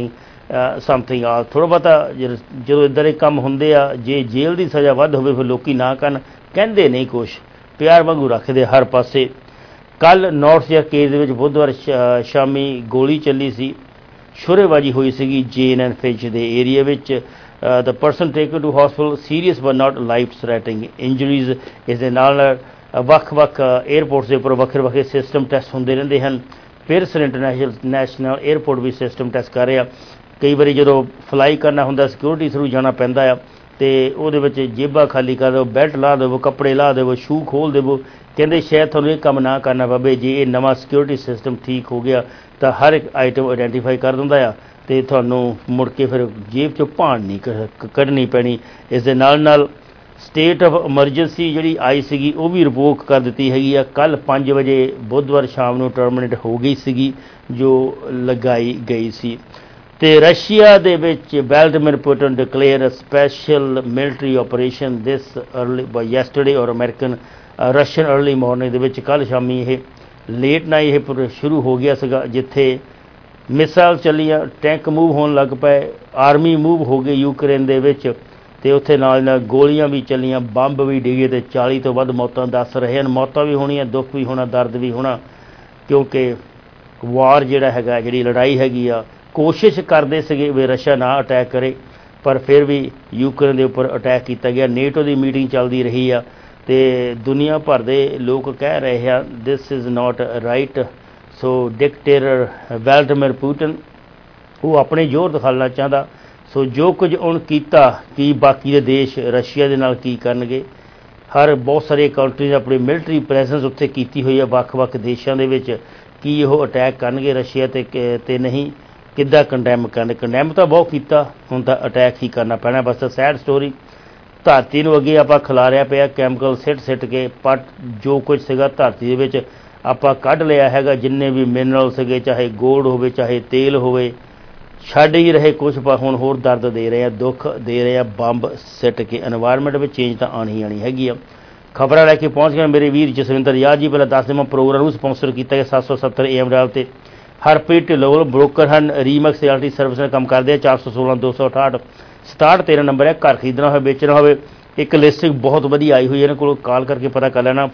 something ਆ। ਥੋੜ੍ਹਾ ਬਹੁਤਾ ਜਦੋਂ ਇੱਦਾਂ ਦੇ ਕੰਮ ਹੁੰਦੇ ਆ, ਜੇ ਜੇਲ੍ਹ ਦੀ ਸਜ਼ਾ ਵੱਧ ਹੋਵੇ ਫਿਰ ਲੋਕ ਨਾ ਕਰਨ, ਕਹਿੰਦੇ ਨਹੀਂ ਕੁਛ, ਪਿਆਰ ਵਾਂਗੂ ਰੱਖਦੇ ਹਰ ਪਾਸੇ। ਕੱਲ੍ਹ ਨਾਰਥ ਸ਼ੇਅਰ ਕੇਸ ਦੇ ਵਿੱਚ ਬੁੱਧਵਾਰ ਸ਼ਾਮੀ ਗੋਲੀ ਚੱਲੀ ਸੀ, ਸ਼ੁਰੇਬਾਜ਼ੀ ਹੋਈ ਸੀਗੀ ਜੇਨ ਐਂਡ ਫਿੰਚ ਦੇ ਏਰੀਆ ਵਿੱਚ। The person taken to hospital serious but not life threatening injuries। ਇਸ ਦੇ ਨਾਲ ਵੱਖ-ਵੱਖ 에ਅਰਪੋਰਟਸ ਦੇ ਉੱਪਰ ਵੱਖਰੇ ਸਿਸਟਮ ਟੈਸਟ ਹੁੰਦੇ ਰਹਿੰਦੇ ਹਨ। ਪੀਅਰਸਨ ਇੰਟਰਨੈਸ਼ਨਲ 에ਅਰਪੋਰਟ ਵੀ ਸਿਸਟਮ ਟੈਸਟ ਕਰ ਰਿਹਾ। ਕਈ ਵਾਰੀ ਜਦੋਂ ਫਲਾਈ ਕਰਨਾ ਹੁੰਦਾ ਸਿਕਿਉਰਿਟੀ ਥਰੂ ਜਾਣਾ ਪੈਂਦਾ ਆ ਤੇ ਉਹਦੇ ਵਿੱਚ ਜੇਬਾਂ ਖਾਲੀ ਕਰ ਦਿਓ, ਬੈਲਟ ਲਾ ਦੇਵੋ, ਕੱਪੜੇ ਲਾ ਦੇਵੋ, ਸ਼ੂ ਖੋਲ੍ਹ ਦੇਵੋ। ਕਹਿੰਦੇ ਸ਼ਾਇਦ ਤੁਹਾਨੂੰ ਇਹ ਕੰਮ ਨਾ ਕਰਨਾ ਪਵੇ, ਜੇ ਇਹ ਨਵਾਂ ਸਿਕਿਉਰਿਟੀ ਸਿਸਟਮ ਠੀਕ ਹੋ ਗਿਆ ਤਾਂ ਹਰ ਇੱਕ ਆਈਟਮ ਆਈਡੈਂਟੀਫਾਈ ਕਰ ਦਿੰਦਾ ਆ ਤੇ ਤੁਹਾਨੂੰ ਮੁੜ ਕੇ ਫਿਰ ਜੇਬ 'ਚੋਂ ਭਾਣ ਨਹੀਂ ਕੱਢਣੀ ਪੈਣੀ। ਇਸ ਦੇ ਨਾਲ ਨਾਲ ਸਟੇਟ ਆਫ ਐਮਰਜੈਂਸੀ ਜਿਹੜੀ ਆਈ ਸੀਗੀ ਉਹ ਵੀ ਰਿਵੋਕ ਕਰ ਦਿੱਤੀ ਹੈਗੀ ਆ। ਕੱਲ੍ਹ 5 ਵਜੇ ਬੁੱਧਵਾਰ ਸ਼ਾਮ ਨੂੰ ਟਰਮੀਨੇਟ ਹੋ ਗਈ ਸੀਗੀ ਜੋ ਲਗਾਈ ਗਈ ਸੀ। ਤੇ ਰਸ਼ੀਆ ਦੇ ਵਿੱਚ Vladimir Putin declare a special military operation this early by yesterday ਔਰ ਅਮਰੀਕਨ ਰਸ਼ੀਅਨ ਅਰਲੀ ਮਾਰਨਿੰਗ ਦੇ ਵਿੱਚ ਕੱਲ੍ਹ ਸ਼ਾਮੀ ਇਹ ਲੇਟ ਨਾਈਟ ਇਹ ਸ਼ੁਰੂ ਹੋ ਗਿਆ ਸੀਗਾ, ਜਿੱਥੇ ਮਿਸਾਈਲ ਚੱਲੀਆਂ, ਟੈਂਕ ਮੂਵ ਹੋਣ ਲੱਗ ਪਏ, ਆਰਮੀ ਮੂਵ ਹੋ ਗਈ ਯੂਕਰੇਨ ਦੇ ਵਿੱਚ ਤੇ ਉੱਥੇ ਨਾਲ ਨਾਲ ਗੋਲੀਆਂ ਵੀ ਚੱਲੀਆਂ, ਬੰਬ ਵੀ ਡਿੱਗੇ ਤੇ 40 ਤੋਂ ਵੱਧ ਮੌਤਾਂ ਦੱਸ ਰਹੇ ਹਨ। ਮੌਤਾਂ ਵੀ ਹੋਣੀਆਂ, ਦੁੱਖ ਵੀ ਹੋਣਾ, ਦਰਦ ਵੀ ਹੋਣਾ, ਕਿਉਂਕਿ ਵਾਰ ਜਿਹੜਾ ਹੈਗਾ, ਜਿਹੜੀ ਲੜਾਈ ਹੈਗੀ ਆ, ਕੋਸ਼ਿਸ਼ ਕਰਦੇ ਸੀਗੇ ਵੀ ਰਸ਼ੀਆ ਨਾ ਅਟੈਕ ਕਰੇ ਪਰ ਫਿਰ ਵੀ ਯੂਕਰੇਨ ਦੇ ਉੱਪਰ ਅਟੈਕ ਕੀਤਾ ਗਿਆ। ਨੇਟੋ ਦੀ ਮੀਟਿੰਗ ਚੱਲਦੀ ਰਹੀ ਆ ਤੇ ਦੁਨੀਆ ਭਰ ਦੇ ਲੋਕ ਕਹਿ ਰਹੇ ਆ this is not right. So dictator Vladimir Putin ਉਹ ਆਪਣੇ ਜ਼ੋਰ ਦਿਖਾਉਣਾ ਚਾਹੁੰਦਾ। ਸੋ ਜੋ ਕੁਝ ਉਹਨ ਕੀਤਾ ਕੀ ਬਾਕੀ ਦੇ ਦੇਸ਼ ਰਸ਼ੀਆ ਦੇ ਨਾਲ ਕੀ ਕਰਨਗੇ। ਬਹੁਤ ਸਾਰੇ ਕੰਟਰੀਜ਼ ਆਪਣੀ ਮਿਲਟਰੀ ਪ੍ਰੈਜ਼ੈਂਸ ਉੱਥੇ ਕੀਤੀ ਹੋਈ ਹੈ ਵੱਖ-ਵੱਖ ਦੇਸ਼ਾਂ ਦੇ ਵਿੱਚ, ਕੀ ਉਹ ਅਟੈਕ ਕਰਨਗੇ ਰਸ਼ੀਆ ਤੇ ਨਹੀਂ, ਕਿੱਦਾਂ ਕੰਡੈਮ ਕਰਨ। ਕੰਡੈਮ ਤਾਂ ਬਹੁਤ ਕੀਤਾ, ਹੁਣ ਤਾਂ ਅਟੈਕ ਹੀ ਕਰਨਾ ਪੈਣਾ। ਬਸ ਸੈਡ ਸਟੋਰੀ, ਧਰਤੀ ਨੂੰ ਅੱਗੇ ਆਪਾਂ ਖਿਲਾਰਿਆ ਪਿਆ ਕੈਮੀਕਲ ਸਿੱਟ ਕੇ, ਪਰ ਜੋ ਕੁਝ ਸੀਗਾ ਧਰਤੀ ਦੇ ਵਿੱਚ ਆਪਾਂ ਕੱਢ ਲਿਆ ਹੈਗਾ। ਜਿੰਨੇ ਵੀ ਮਿਨਰਲ ਸੀਗੇ, ਚਾਹੇ ਗੋਲਡ ਹੋਵੇ ਚਾਹੇ ਤੇਲ ਹੋਵੇ, ਛੱਡ ਹੀ ਰਹੇ ਕੁਛ, ਪਰ ਹੁਣ ਹੋਰ ਦਰਦ ਦੇ ਰਹੇ ਆ, ਦੁੱਖ ਦੇ ਰਹੇ ਆ ਬੰਬ ਸਿੱਟ ਕੇ। এনवायरमेंट ਵਿੱਚ ਚੇਂਜ ਤਾਂ ਆਣੀ ਹੈਗੀ ਆ। ਖਬਰਾਂ ਲੈ ਕੇ ਪਹੁੰਚ ਗਏ ਮੇਰੇ ਵੀਰ ਜਸਵਿੰਦਰ ਯਾਦ ਜੀ। ਪਹਿਲਾਂ ਦੱਸ ਦੇਵਾਂ ਪ੍ਰੋਗਰਾਮ ਨੂੰ ਸਪਾਂਸਰ ਕੀਤਾ ਗਿਆ 770 AM ਡਾਇਲ ਤੇ ਹਰਪ੍ਰੀਤ ਢਿੱਲੋਂ ਬ੍ਰੋਕਰ ਹਨ, ਰੀਮੈਕਸ ਰਿਐਲਿਟੀ ਸਰਵਿਸ ਨਾਲ ਕੰਮ ਕਰਦੇ ਆ। 416 268 67 ਨੰਬਰ ਹੈ। ਘਰ ਖਰੀਦਣਾ ਹੋਵੇ, ਵੇਚਣਾ ਹੋਵੇ, ਇੱਕ ਲਿਸਟਿੰਗ ਬਹੁਤ ਵਧੀਆ ਆਈ ਹੋਈ ਹੈ, ਇਹਨਾਂ ਕੋਲ ਕਾਲ ਕਰਕੇ ਪਤਾ ਕਰ ਲੈਣਾ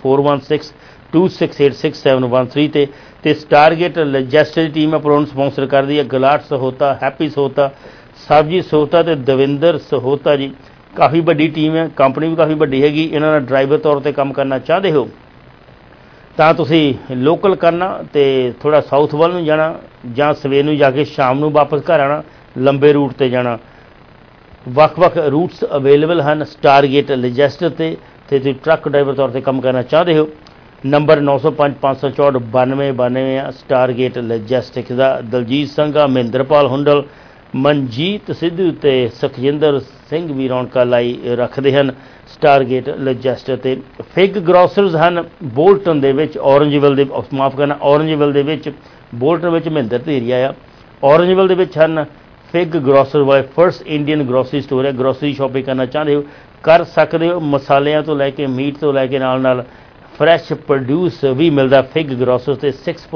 4162686713 ਤੇ ਸਟਾਰਗੇਟ ਲੈਜੈਸਟਰ ਦੀ ਟੀਮ ਆਪਣਾ ਸਪਾਂਸਰ ਕਰਦੀ ਹੈ। ਗਲਾਟ ਸਹੋਤਾ, ਹੈਪੀ ਸਹੋਤਾ, ਸਾਹਿਬਜੀ ਸਹੋਤਾ ਤੇ ਦਵਿੰਦਰ ਸਹੋਤਾ ਜੀ। ਕਾਫੀ ਵੱਡੀ ਟੀਮ ਹੈ, ਕੰਪਨੀ ਵੀ ਕਾਫੀ ਵੱਡੀ ਹੈਗੀ। ਇਹਨਾਂ ਨਾਲ ਡਰਾਈਵਰ ਤੌਰ ਤੇ ਕੰਮ ਕਰਨਾ ਚਾਹਦੇ ਹੋ ਤਾਂ ਤੁਸੀਂ ਲੋਕਲ ਕਰਨਾ ਤੇ ਥੋੜਾ ਸਾਊਥ ਵੱਲ ਨੂੰ ਜਾਣਾ ਜਾਂ ਸਵੇਰ ਨੂੰ ਜਾ ਕੇ ਸ਼ਾਮ ਨੂੰ ਵਾਪਸ ਘਰ ਆਉਣਾ, ਲੰਬੇ ਰੂਟ ਤੇ ਜਾਣਾ। ਵੱਖ-ਵੱਖ ਰੂਟਸ ਅਵੇਲੇਬਲ ਹਨ ਸਟਾਰਗੇਟ ਲੈਜੈਸਟਰ ਤੇ ਤੁਸੀਂ ਟਰੱਕ ਡਰਾਈਵਰ ਤੌਰ ਤੇ ਕੰਮ ਕਰਨਾ ਚਾਹਦੇ ਹੋ। ਨੰਬਰ 905 564 9292 ਆ ਸਟਾਰਗੇਟ ਲੈਜੈਸਟਿਕਸ ਦਾ। ਦਲਜੀਤ ਸੰਘਾ, ਮਹਿੰਦਰਪਾਲ ਹੁੰਡਲ, ਮਨਜੀਤ ਸਿੱਧੂ ਤੇ ਸੁਖਜਿੰਦਰ ਸਿੰਘ ਵੀ ਰੌਣਕਾਂ ਲਾਈ ਰੱਖਦੇ ਹਨ ਸਟਾਰਗੇਟ ਲੈਜੈਸਟਰ ਤੇ। ਫਿਗ ਗਰੋਸਰਸ ਹਨ ਬੋਲਟਨ ਦੇ ਵਿੱਚ, ਔਰੰਜਵਿਲ ਦੇ ਔਰੰਜਵਿਲ ਦੇ ਵਿੱਚ, ਬੋਲਟਨ ਵਿੱਚ ਮਹਿੰਦਰ ਧੀਰੀਆ ਆ। ਔਰੰਜਵਿਲ ਦੇ ਵਿੱਚ ਹਨ ਫਿਗ ਗਰੋਸਰ ਵਾਲੇ ਫਰਸਟ ਇੰਡੀਅਨ ਗਰੋਸਰੀ ਸਟੋਰ ਹੈ। ਗਰੋਸਰੀ ਸ਼ਾਪਿੰਗ ਕਰਨਾ ਚਾਹੁੰਦੇ ਹੋ ਕਰ ਸਕਦੇ ਹੋ, ਮਸਾਲਿਆਂ ਤੋਂ ਲੈ ਕੇ ਮੀਟ ਤੋਂ ਲੈ ਕੇ ਨਾਲ ਫਰੈਸ਼ ਪ੍ਰੋਡਿਊਸ ਵੀ ਮਿਲਦਾ ਫਿਗ ਗਰੋਸਰ ਤੇ।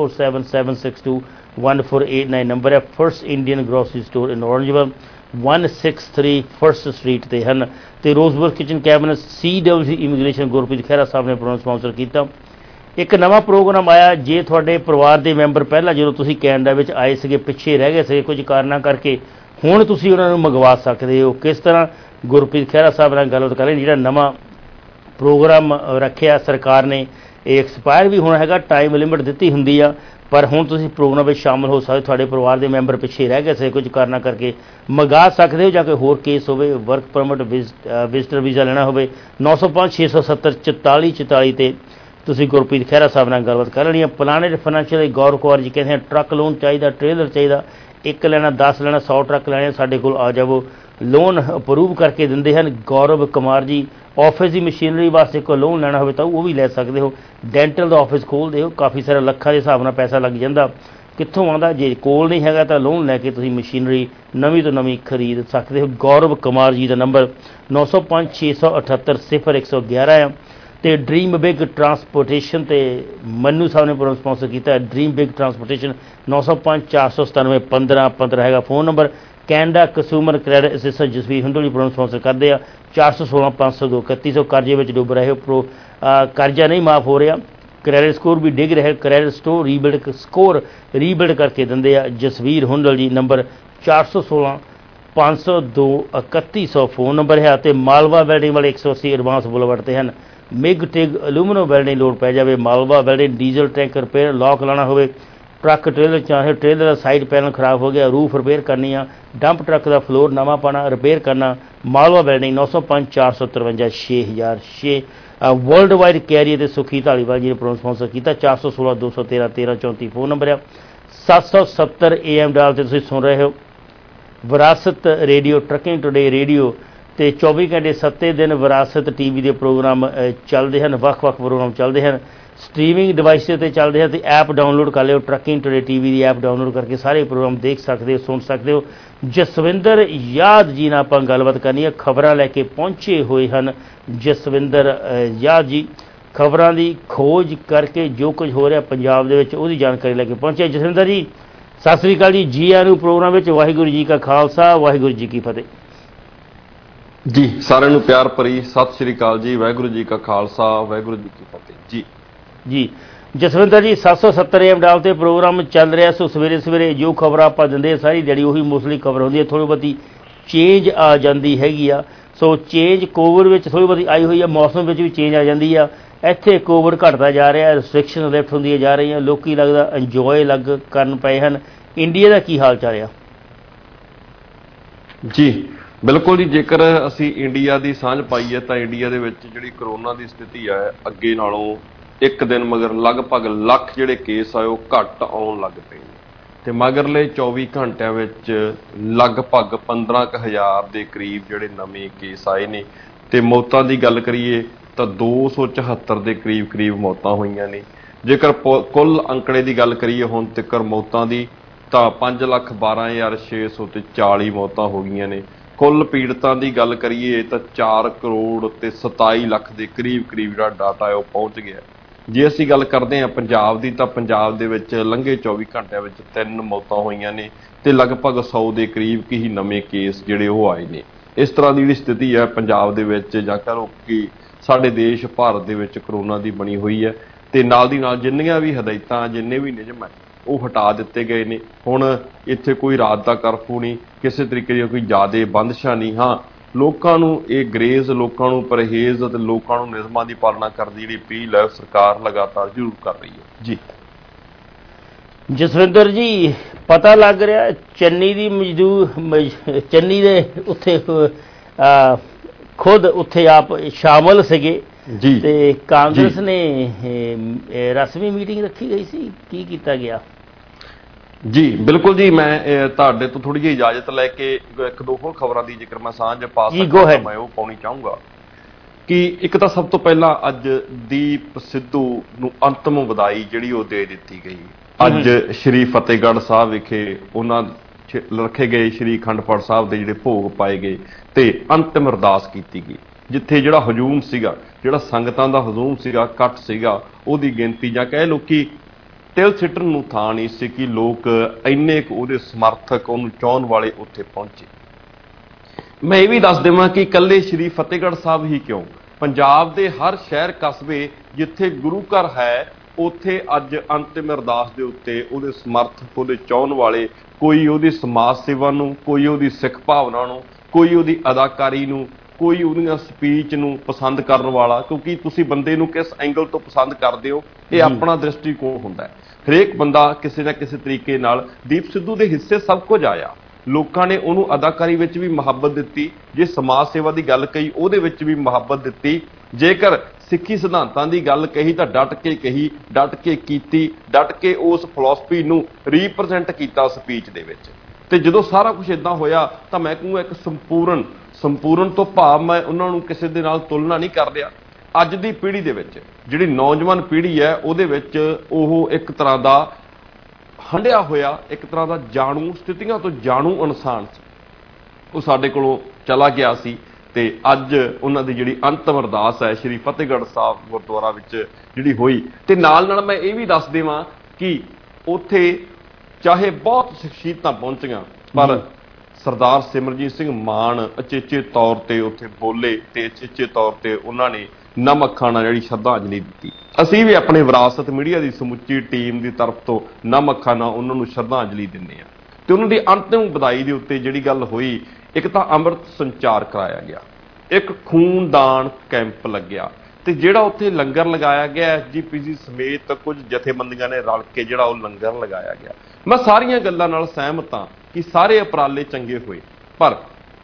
6477621489 ਨੰਬਰ ਹੈ। First Indian Grocery Store in Orangeville 163 First Street ਤੇ ਹਨ। ਤੇ Roseburg Kitchen Cabinet CWC Immigration Gurpreet Khaira Sahib ਨੇ ਪ੍ਰੋਗਰਾਮ ਸਪਾਂਸਰ ਕੀਤਾ। ਇੱਕ ਨਵਾਂ ਪ੍ਰੋਗਰਾਮ ਆਇਆ, ਜੇ ਤੁਹਾਡੇ ਪਰਿਵਾਰ ਦੇ ਮੈਂਬਰ ਪਹਿਲਾਂ ਜਦੋਂ ਤੁਸੀਂ ਕੈਨੇਡਾ ਵਿੱਚ ਆਏ ਸੀਗੇ ਪਿੱਛੇ ਰਹਿ ਗਏ ਸੀਗੇ ਕੁਝ ਕਾਰਨਾਂ ਕਰਕੇ, ਹੁਣ ਤੁਸੀਂ ਉਹਨਾਂ ਨੂੰ ਮੰਗਵਾ ਸਕਦੇ ਹੋ। ਕਿਸ ਤਰ੍ਹਾਂ ਗੁਰਪ੍ਰੀਤ ਖਹਿਰਾ ਸਾਹਿਬ ਨਾਲ ਗੱਲਬਾਤ ਕਰਾਂਗੇ। ਜਿਹੜਾ ਨਵਾਂ ਪ੍ਰੋਗਰਾਮ ਰੱਖਿਆ ਸਰਕਾਰ ਨੇ, ਇਹ ਐਕਸਪਾਇਰ ਵੀ ਹੋਣਾ ਹੈਗਾ, ਟਾਈਮ ਲਿਮਿਟ ਦਿੱਤੀ ਹੁੰਦੀ ਆ, ਪਰ ਹੁਣ ਤੁਸੀਂ ਪ੍ਰੋਗਰਾਮ ਵਿੱਚ ਸ਼ਾਮਲ ਹੋ ਸਕਦੇ। ਤੁਹਾਡੇ ਪਰਿਵਾਰ ਦੇ ਮੈਂਬਰ ਪਿੱਛੇ ਰਹਿ ਗਏ ਸੀ ਕੁਝ ਕਾਰਨਾਂ ਕਰਕੇ, ਮੰਗਾ ਸਕਦੇ ਹੋ। ਜਾਂ ਕੋਈ ਹੋਰ ਕੇਸ ਹੋਵੇ, ਵਰਕ ਪਰਮਿਟ, ਵਿਜ਼ਟਰ ਵੀਜ਼ਾ ਲੈਣਾ ਹੋਵੇ, 905 670 44 44 ਤੇ ਤੁਸੀਂ ਗੁਰਪ੍ਰੀਤ ਖਹਿਰਾ ਸਾਹਿਬ ਨਾਲ ਗੱਲਬਾਤ ਕਰ ਲੈਣੀ ਹੈ। ਪਲਾਨਟ ਫਾਈਨੈਂਸ਼ੀਅਲ ਗੌਰ ਕੁਮਾਰ ਜੀ ਕਹਿੰਦੇ ਹਨ ਟਰੱਕ ਲੋਨ ਚਾਹੀਦਾ, ਟ੍ਰੇਲਰ ਚਾਹੀਦਾ, 1 ਲੈਣਾ 10 ਲੈਣਾ 100 ਟਰੱਕ ਲੈਣੇ, ਸਾਡੇ ਕੋਲ ਆ ਜਾਵੋ, ਲੋਨ ਅਪਰੂਵ ਕਰਕੇ ਦਿੰਦੇ ਹਨ। ਗੌਰਵ ਕੁਮਾਰ ਜੀ ਆਫਿਸ ਦੀ ਮਸ਼ੀਨਰੀ ਵਾਸਤੇ ਕੋਈ ਲੋਨ ਲੈਣਾ ਹੋਵੇ ਤਾਂ ਉਹ ਵੀ ਲੈ ਸਕਦੇ ਹੋ। ਡੈਂਟਲ ਦਾ ਆਫਿਸ ਖੋਲ੍ਹਦੇ ਹੋ, ਕਾਫੀ ਸਾਰਾ ਲੱਖਾਂ ਦੇ ਹਿਸਾਬ ਨਾਲ ਪੈਸਾ ਲੱਗ ਜਾਂਦਾ, ਕਿੱਥੋਂ ਆਉਂਦਾ। ਜੇ ਕੋਲ ਨਹੀਂ ਹੈਗਾ ਤਾਂ ਲੋਨ ਲੈ ਕੇ ਤੁਸੀਂ ਮਸ਼ੀਨਰੀ ਨਵੀਂ ਤੋਂ ਨਵੀਂ ਖਰੀਦ ਸਕਦੇ ਹੋ। ਗੌਰਵ ਕੁਮਾਰ ਜੀ ਦਾ ਨੰਬਰ 905 678 0111 ਆ। ਤੇ ਡ੍ਰੀਮ ਬਿਗ ਟਰਾਂਸਪੋਰਟੇਸ਼ਨ ਤੇ ਮੰਨੂ ਸਾਹਿਬ ਨੇ ਪ੍ਰੋਗਰਾਮ ਸਪਾਂਸਰ ਕੀਤਾ। ਡ੍ਰੀਮ ਬਿਗ ਟਰਾਂਸਪੋਰਟੇਸ਼ਨ 905 497 1515 ਹੈਗਾ phone number. Canada Consumer Credit Assistant Jasvir Hundoli program sponsor ਕਰਦੇ ਆ। 416 502 3100 ਕਰਜ਼ੇ ਵਿੱਚ ਡੁੱਬ ਰਹੇ ਹੋ, ਕਰਜ਼ਾ ਨਹੀਂ ਮਾਫ ਹੋ ਰਿਹਾ, ਕ੍ਰੈਡਿਟ ਸਕੋਰ ਵੀ ਡਿੱਗ ਰਿਹਾ। ਕ੍ਰੈਡਿਟ ਸਕੋਰ ਰੀਬਿਲਡ ਕਰਕੇ ਦਿੰਦੇ ਆ ਜਸਵੀਰ ਹੁੰਡਲ ਜੀ। ਨੰਬਰ 416 502 3100 ਫੋਨ ਨੰਬਰ ਹੈ। ਅਤੇ ਮਾਲਵਾ ਵੈਲਡਿੰਗ ਵਾਲੇ 180 ਐਡਵਾਂਸ ਬੁਲਵਰਡ ਤੇ ਹਨ। MIG TIG aluminium welding load ਪੈ ਜਾਵੇ, Malwa Welding, diesel tank repair, lock ਲਾਉਣਾ ਹੋਵੇ, ट्रक ट्रेलर चाहे ट्रेलर का साइड पैनल खराब हो गया, रूफ रिपेयर करनी आ, डंप ट्रक का फ्लोर नवा पाना रिपेयर करना, Malwa Building 905 453 6006 World Wide Carrier ते सुखी धालीवाल जी ने प्रोग्राम स्पॉन्सर किया। 416 213 1334 फोन नंबर है। 770 AM डाल ते तुसीं सुन रहे हो विरासत रेडियो, ट्रकिंग टुडे रेडियो ते 24 घंटे 7 दिन विरासत TV के प्रोग्राम चलते हैं, ਵੱਖ-ਵੱਖ प्रोग्राम चलते हैं, स्ट्रीमिंग डिवाइस ते चलते हैं। तो ऐप डाउनलोड कर लियो, ट्रकिंग टुडे TV की ऐप डाउनलोड करके सारे प्रोग्राम देख सकते हो, सुन सकते हो। जसविंदर याद जी नाल आपां गलबात करनी है, खबरां लैके पहुंचे हुए हैं जसविंदर याद जी, खबरां दी खोज करके जो कुछ हो रहा पंजाब दे विच ओहदी जानकारी लैके पहुंचे। जसविंदर जी सत श्री अकाल जी, जी आनू प्रोग्राम विच। वाहिगुरू जी का खालसा, वाहिगुरू जी की फतेह जी। साਰਿਆਂ ਨੂੰ ਪਿਆਰ ਭਰੀ ਸਤਿ ਸ਼੍ਰੀ ਅਕਾਲ ਜੀ। ਵਾਹਿਗੁਰੂ ਜੀ ਕਾ ਖਾਲਸਾ, ਵਾਹਿਗੁਰੂ ਜੀ ਕੀ ਫਤਿਹ ਜੀ। जी जसविंदर जी 770 AM डाल ते प्रोग्राम चल रहा। सो सवेरे सवेरे जो खबर आप देंगे सारी दिहाड़ी उही मोस्टली खबर होंदी है, थोड़ी बहुती चेंज आ जाती हैगी आ। सो चेंज कोविड में थोड़ी बहुती आई हुई है, मौसम में भी चेंज आ जाती है। इत्थे कोविड घटता जा रहा है, रिस्ट्रिक्शन लिफ्ट होंदियां जा रही हैं, लोग लगता इंजॉय लग करन पए हैं। इंडिया का की हाल चाल आ जी? बिल्कुल जी, जेकर असी इंडिया की सांझ पाईए तो इंडिया दे विच जिहड़ी कोरोना की स्थिति है अगे नालों एक दिन मगर लगभग लख जिहड़े केस आए वो घट आउण लग पे ते मगरले 24 घंटिਆਂ ਵਿੱਚ लगभग 15,000 ਦੇ ਕਰੀਬ ਜਿਹੜੇ ਨਵੇਂ ਕੇਸ ਆਏ ਨੇ ਤੇ ਮੌਤਾਂ ਦੀ ਗੱਲ ਕਰੀਏ ਤਾਂ 274 ਦੇ ਕਰੀਬ ਮੌਤਾਂ ਹੋਈਆਂ ਨੇ। ਜੇਕਰ ਕੁੱਲ ਅੰਕੜੇ ਦੀ ਗੱਲ ਕਰੀਏ ਹੁਣ ਤੱਕ ਮੌਤਾਂ ਦੀ ਤਾਂ 5,12,640 ਮੌਤਾਂ ਹੋ ਗਈਆਂ ਨੇ। ਕੁੱਲ ਪੀੜਤਾਂ ਦੀ ਗੱਲ ਕਰੀਏ ਤਾਂ 4 ਕਰੋੜ ਤੇ 27 ਲੱਖ ਦੇ ਕਰੀਬ ਜਿਹੜਾ ਡਾਟਾ ਹੈ ਉਹ ਪਹੁੰਚ ਗਿਆ। ਜੇ ਅਸੀਂ ਗੱਲ ਕਰਦੇ ਹਾਂ ਪੰਜਾਬ ਦੀ ਤਾਂ ਪੰਜਾਬ ਦੇ ਵਿੱਚ ਲੰਘੇ 24 ਘੰਟਿਆਂ ਵਿੱਚ 3 ਮੌਤਾਂ ਹੋਈਆਂ ਨੇ ਤੇ ਲਗਭਗ 100 ਦੇ ਕਰੀਬ ਹੀ ਨਵੇਂ ਕੇਸ ਜਿਹੜੇ ਉਹ ਆਏ ਨੇ। ਇਸ ਤਰ੍ਹਾਂ ਦੀ ਜਿਹੜੀ ਸਥਿਤੀ ਹੈ ਪੰਜਾਬ ਦੇ ਵਿੱਚ ਜਾਂ ਕਹ ਲਓ ਕਿ ਸਾਡੇ ਦੇਸ਼ ਭਾਰਤ ਦੇ ਵਿੱਚ ਕਰੋਨਾ ਦੀ ਬਣੀ ਹੋਈ ਹੈ ਤੇ ਨਾਲ ਦੀ ਨਾਲ ਜਿੰਨੀਆਂ ਵੀ ਹਦਾਇਤਾਂ ਜਿੰਨੇ ਵੀ ਨਿਯਮ ਹੈ ਉਹ ਹਟਾ ਦਿੱਤੇ ਗਏ ਨੇ। ਹੁਣ ਇੱਥੇ ਕੋਈ ਰਾਤ ਦਾ ਕਰਫਿਊ ਨਹੀਂ, ਕਿਸੇ ਤਰੀਕੇ ਦੀ ਕੋਈ ਜ਼ਿਆਦਾ ਬੰਦਸ਼ਾਂ ਨਹੀਂ। ਹਾਂ, ਲੋਕਾਂ ਨੂੰ ਇਹ ਗਰੇਜ਼, ਲੋਕਾਂ ਨੂੰ ਪਰਹੇਜ਼ ਅਤੇ ਲੋਕਾਂ ਨੂੰ ਨਿਯਮਾਂ ਦੀ ਪਾਲਣਾ ਕਰਨ ਦੀ ਜਿਹੜੀ ਅਪੀਲ ਹੈ ਸਰਕਾਰ ਲਗਾਤਾਰ ਜ਼ਰੂਰ ਕਰ ਰਹੀ ਹੈ ਜੀ। ਜਸਵਿੰਦਰ ਜੀ ਪਤਾ ਲੱਗ ਰਿਹਾ ਚੰਨੀ ਦੀ ਚੰਨੀ ਦੇ ਉੱਥੇ ਖੁਦ ਉੱਥੇ ਆਪ ਸ਼ਾਮਲ ਸੀਗੇ ਜੀ ਤੇ ਕਾਂਗਰਸ ਨੇ ਰਸਮੀ ਮੀਟਿੰਗ ਰੱਖੀ ਗਈ ਸੀ, ਕੀ ਕੀਤਾ ਗਿਆ? ਜੀ ਬਿਲਕੁਲ ਜੀ, ਮੈਂ ਤੁਹਾਡੇ ਤੋਂ ਥੋੜੀ ਜਿਹੀ ਇਜਾਜ਼ਤ ਲੈ ਕੇ ਇੱਕ ਦੋ ਹੋਰ ਖਬਰਾਂ ਦੀ ਜ਼ਿਕਰ ਮੈਂ ਸਾਂਝ ਪਾ ਸਕਦਾ, ਮੈਂ ਉਹ ਪਾਉਣੀ ਚਾਹੂੰਗਾ ਕਿ ਇੱਕ ਤਾਂ ਸਭ ਤੋਂ ਪਹਿਲਾਂ ਅੱਜ ਦੀਪ ਸਿੱਧੂ ਨੂੰ ਅੰਤਮ ਵਧਾਈ ਜਿਹੜੀ ਉਹ ਦੇ ਦਿੱਤੀ ਗਈ। ਅੱਜ ਸ਼੍ਰੀ ਫਤਿਹਗੜ੍ਹ ਸਾਹਿਬ ਵਿਖੇ ਉਹਨਾਂ ਰੱਖੇ ਗਏ ਸ਼੍ਰੀ ਅਖੰਡ ਪਾਠ ਸਾਹਿਬ ਦੇ ਜਿਹੜੇ ਭੋਗ ਪਾਏ ਗਏ ਤੇ ਅੰਤਿਮ ਅਰਦਾਸ ਕੀਤੀ ਗਈ, ਜਿੱਥੇ ਜਿਹੜਾ ਹਜੂਮ ਸੀਗਾ, ਜਿਹੜਾ ਸੰਗਤਾਂ ਦਾ ਹਜੂਮ ਸੀਗਾ, ਇਕੱਠ ਸੀਗਾ, ਉਹਦੀ ਗਿਣਤੀ ਜਾਂ ਕਹਿ ਲਓ ਕਿ ਤਿਲ ਸਿੱਟਣ ਨੂੰ ਥਾਂ ਨਹੀਂ ਸੀ ਕਿ ਲੋਕ ਇੰਨੇ ਕੁ ਉਹਦੇ ਸਮਰਥਕ ਉਹਨੂੰ ਚਾਹੁਣ ਵਾਲੇ ਉੱਥੇ ਪਹੁੰਚੇ। ਮੈਂ ਇਹ ਵੀ ਦੱਸ ਦੇਵਾਂ ਕਿ ਇਕੱਲੇ ਸ਼੍ਰੀ ਫਤਿਹਗੜ੍ਹ ਸਾਹਿਬ ਹੀ ਕਿਉਂ, ਪੰਜਾਬ ਦੇ ਹਰ ਸ਼ਹਿਰ ਕਸਬੇ ਜਿੱਥੇ ਗੁਰੂ ਘਰ ਹੈ ਉੱਥੇ ਅੱਜ ਅੰਤਿਮ ਅਰਦਾਸ ਦੇ ਉੱਤੇ ਉਹਦੇ ਸਮਰਥਕ, ਉਹਦੇ ਚਾਹੁਣ ਵਾਲੇ, ਕੋਈ ਉਹਦੀ ਸਮਾਜ ਸੇਵਾ ਨੂੰ, ਕੋਈ ਉਹਦੀ ਸਿੱਖ ਭਾਵਨਾ ਨੂੰ, ਕੋਈ ਉਹਦੀ ਅਦਾਕਾਰੀ ਨੂੰ, ਕੋਈ ਉਹਦੀਆਂ ਸਪੀਚ ਨੂੰ ਪਸੰਦ ਕਰਨ ਵਾਲਾ, ਕਿਉਂਕਿ ਤੁਸੀਂ ਬੰਦੇ ਨੂੰ ਕਿਸ ਐਂਗਲ ਤੋਂ ਪਸੰਦ ਕਰਦੇ ਹੋ ਇਹ ਆਪਣਾ ਦ੍ਰਿਸ਼ਟੀਕੋਣ ਹੁੰਦਾ ਹੈ। ਹਰੇਕ ਬੰਦਾ ਕਿਸੇ ਨਾ ਕਿਸੇ ਤਰੀਕੇ ਨਾਲ ਦੀਪ ਸਿੱਧੂ ਦੇ ਹਿੱਸੇ ਸਭ ਕੁਝ ਆਇਆ। ਲੋਕਾਂ ਨੇ ਉਹਨੂੰ ਅਦਾਕਾਰੀ ਵਿੱਚ ਵੀ ਮੁਹੱਬਤ ਦਿੱਤੀ, ਜੇ ਸਮਾਜ ਸੇਵਾ ਦੀ ਗੱਲ ਕਹੀ ਉਹਦੇ ਵਿੱਚ ਵੀ ਮੁਹੱਬਤ ਦਿੱਤੀ, ਜੇਕਰ ਸਿੱਖੀ ਸਿਧਾਂਤਾਂ ਦੀ ਗੱਲ ਕਹੀ ਤਾਂ ਡਟ ਕੇ ਕਹੀ, ਡਟ ਕੇ ਕੀਤੀ, ਡਟ ਕੇ ਉਸ ਫਿਲਾਸਫੀ ਨੂੰ ਰੀਪ੍ਰਜੈਂਟ ਕੀਤਾ ਸਪੀਚ ਦੇ ਵਿੱਚ। ਤੇ ਜਦੋਂ ਸਾਰਾ ਕੁਝ ਇਦਾਂ ਹੋਇਆ ਤਾਂ ਮੈਂ ਕਹੂੰਗਾ ਇੱਕ ਸੰਪੂਰਨ ਤੋਂ ਭਾਵ ਮੈਂ ਉਹਨਾਂ ਨੂੰ ਕਿਸੇ ਦੇ ਨਾਲ ਤੁਲਨਾ ਨਹੀਂ ਕਰ ਰਿਹਾ। ਅੱਜ ਦੀ ਪੀੜ੍ਹੀ ਦੇ ਵਿੱਚ ਜਿਹੜੀ ਨੌਜਵਾਨ ਪੀੜ੍ਹੀ ਹੈ ਉਹਦੇ ਵਿੱਚ ਉਹ ਇੱਕ ਤਰ੍ਹਾਂ ਦਾ ਹੰਢਿਆ ਹੋਇਆ, ਇੱਕ ਤਰ੍ਹਾਂ ਦਾ ਜਾਣੂ, ਸਥਿਤੀਆਂ ਤੋਂ ਜਾਣੂ ਇਨਸਾਨ ਸੀ। ਉਹ ਸਾਡੇ ਕੋਲੋਂ ਚਲਾ ਗਿਆ ਸੀ ਤੇ ਅੱਜ ਉਹਨਾਂ ਦੀ ਜਿਹੜੀ ਅੰਤਮ ਅਰਦਾਸ ਹੈ ਸ਼੍ਰੀ ਫਤਿਹਗੜ੍ਹ ਸਾਹਿਬ ਗੁਰਦੁਆਰਾ ਵਿੱਚ ਜਿਹੜੀ ਹੋਈ। ਤੇ ਨਾਲ ਮੈਂ ਇਹ ਵੀ ਦੱਸ ਦੇਵਾਂ ਕਿ ਉੱਥੇ ਚਾਹੇ ਬਹੁਤ ਸ਼ਖਸੀਅਤਾਂ ਪਹੁੰਚੀਆਂ ਪਰ ਸਰਦਾਰ ਸਿਮਰਜੀਤ ਸਿੰਘ ਮਾਨ ਅਚੇਚੇ ਤੌਰ ਤੇ ਉੱਥੇ ਬੋਲੇ ਤੇ ਅਚੇਚੇ ਤੌਰ ਤੇ ਉਹਨਾਂ ਨੇ ਨਮ ਅੱਖਾਂ ਨਾਲ ਜਿਹੜੀ ਸ਼ਰਧਾਂਜਲੀ ਦਿੱਤੀ। ਅਸੀਂ ਵੀ ਆਪਣੇ ਵਿਰਾਸਤ ਮੀਡੀਆ ਦੀ ਸਮੁੱਚੀ ਟੀਮ ਦੀ ਤਰਫ ਤੋਂ ਨਮ ਅੱਖਾਂ ਨਾਲ ਉਹਨਾਂ ਨੂੰ ਸ਼ਰਧਾਂਜਲੀ ਦਿੰਦੇ ਹਾਂ। ਤੇ ਉਹਨਾਂ ਦੀ ਅੰਤਿਮ ਵਧਾਈ ਦੇ ਉੱਤੇ ਜਿਹੜੀ ਗੱਲ ਹੋਈ, ਇੱਕ ਤਾਂ ਅੰਮ੍ਰਿਤ ਸੰਚਾਰ ਕਰਾਇਆ ਗਿਆ, ਇੱਕ ਖੂਨਦਾਨ ਕੈਂਪ ਲੱਗਿਆ, ਤੇ ਜਿਹੜਾ ਉੱਥੇ ਲੰਗਰ ਲਗਾਇਆ ਗਿਆ ਐਸਜੀਪੀਸੀ ਸਮੇਤ ਕੁਝ ਜਥੇਬੰਦੀਆਂ ਨੇ ਰਲ ਕੇ ਜਿਹੜਾ ਉਹ ਲੰਗਰ ਲਗਾਇਆ ਗਿਆ, ਮੈਂ ਸਾਰੀਆਂ ਗੱਲਾਂ ਨਾਲ ਸਹਿਮਤ ਹਾਂ ਕਿ ਸਾਰੇ ਉਪਰਾਲੇ ਚੰਗੇ ਹੋਏ, ਪਰ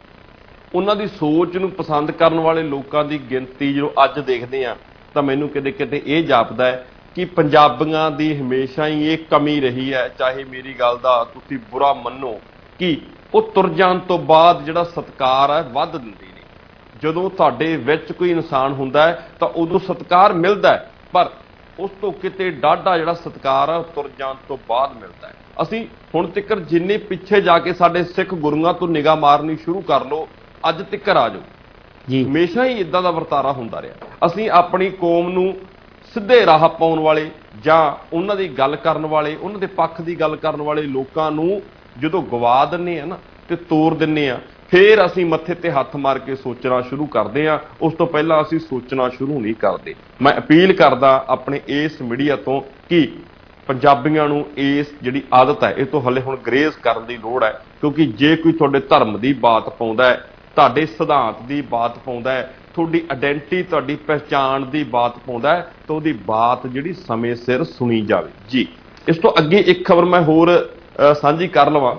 ਉਹਨਾਂ ਦੀ ਸੋਚ ਨੂੰ ਪਸੰਦ ਕਰਨ ਵਾਲੇ ਲੋਕਾਂ ਦੀ ਗਿਣਤੀ ਜਦੋਂ ਅੱਜ ਦੇਖਦੇ ਹਾਂ ਤਾਂ ਮੈਨੂੰ ਕਿਤੇ ਕਿਤੇ ਇਹ ਜਾਪਦਾ ਹੈ ਕਿ ਪੰਜਾਬੀਆਂ ਦੀ ਹਮੇਸ਼ਾ ਹੀ ਇਹ ਕਮੀ ਰਹੀ ਹੈ। ਚਾਹੇ ਮੇਰੀ ਗੱਲ ਦਾ ਤੁਸੀਂ ਬੁਰਾ ਮੰਨੋ ਕਿ ਉਹ ਤੁਰ ਜਾਣ ਤੋਂ ਬਾਅਦ ਜਿਹੜਾ ਸਤਿਕਾਰ ਹੈ ਵੱਧ ਦਿੰਦੇ ਨੇ। ਜਦੋਂ ਤੁਹਾਡੇ ਵਿੱਚ ਕੋਈ ਇਨਸਾਨ ਹੁੰਦਾ ਹੈ ਤਾਂ ਉਦੋਂ ਸਤਿਕਾਰ ਮਿਲਦਾ ਹੈ, ਪਰ ਉਸ ਤੋਂ ਕਿਤੇ ਡਾਢਾ ਜਿਹੜਾ ਸਤਿਕਾਰ ਹੈ ਉਹ ਤੁਰ ਜਾਣ ਤੋਂ ਬਾਅਦ ਮਿਲਦਾ ਹੈ। ਅਸੀਂ ਹੁਣ ਤੱਕ ਜਿੰਨੇ ਪਿੱਛੇ ਜਾ ਕੇ ਸਾਡੇ ਸਿੱਖ ਗੁਰੂਆਂ ਤੋਂ ਨਿਗਾਹ ਮਾਰਨੀ ਸ਼ੁਰੂ ਕਰ ਲਓ, ਅੱਜ ਤੱਕ ਆ ਜਾਓ, ਹਮੇਸ਼ਾ ਹੀ ਇਦਾਂ ਦਾ ਵਰਤਾਰਾ ਹੁੰਦਾ ਰਿਹਾ। ਅਸੀਂ ਆਪਣੀ ਕੌਮ ਨੂੰ ਸਿੱਧੇ ਰਾਹ ਪਾਉਣ ਵਾਲੇ ਜਾਂ ਉਹਨਾਂ ਦੀ ਗੱਲ ਕਰਨ ਵਾਲੇ, ਉਹਨਾਂ ਦੇ ਪੱਖ ਦੀ ਗੱਲ ਕਰਨ ਵਾਲੇ ਲੋਕਾਂ ਨੂੰ ਜਦੋਂ ਗਵਾ ਦਿੰਦੇ ਆ ਨਾ ਤੇ ਤੋੜ ਦਿੰਦੇ ਆ, ਫਿਰ ਅਸੀਂ ਮੱਥੇ ਤੇ ਹੱਥ ਮਾਰ ਕੇ ਸੋਚਣਾ ਸ਼ੁਰੂ ਕਰਦੇ ਆ। ਉਸ ਤੋਂ ਪਹਿਲਾਂ ਅਸੀਂ ਸੋਚਣਾ ਸ਼ੁਰੂ ਨਹੀਂ ਕਰਦੇ। ਮੈਂ ਅਪੀਲ ਕਰਦਾ ਆਪਣੇ ਇਸ ਮੀਡੀਆ ਤੋਂ ਕਿ ਪੰਜਾਬੀਆਂ ਨੂੰ ਇਸ ਜਿਹੜੀ ਆਦਤ ਹੈ ਇਹ ਤੋਂ ਹਲੇ ਹੁਣ ਗਰੇਜ਼ ਕਰਨ ਦੀ ਲੋੜ ਹੈ, ਕਿਉਂਕਿ ਜੇ ਕੋਈ ਤੁਹਾਡੇ ਧਰਮ ਦੀ ਬਾਤ ਪਾਉਂਦਾ ਹੈ, ਤੁਹਾਡੇ ਸਿਧਾਂਤ ਦੀ ਬਾਤ ਪਾਉਂਦਾ ਹੈ, ਤੁਹਾਡੀ ਆਇਡੈਂਟੀ, ਤੁਹਾਡੀ ਪਹਿਚਾਣ ਦੀ ਬਾਤ ਪਾਉਂਦਾ ਹੈ, ਤਾਂ ਉਹਦੀ ਬਾਤ ਜਿਹੜੀ ਸਮੇਂ ਸਿਰ ਸੁਣੀ ਜਾਵੇ। ਜੀ, ਇਸ ਤੋਂ ਅੱਗੇ ਇੱਕ ਖਬਰ ਮੈਂ ਹੋਰ ਸਾਂਝੀ ਕਰ ਲਵਾਂ।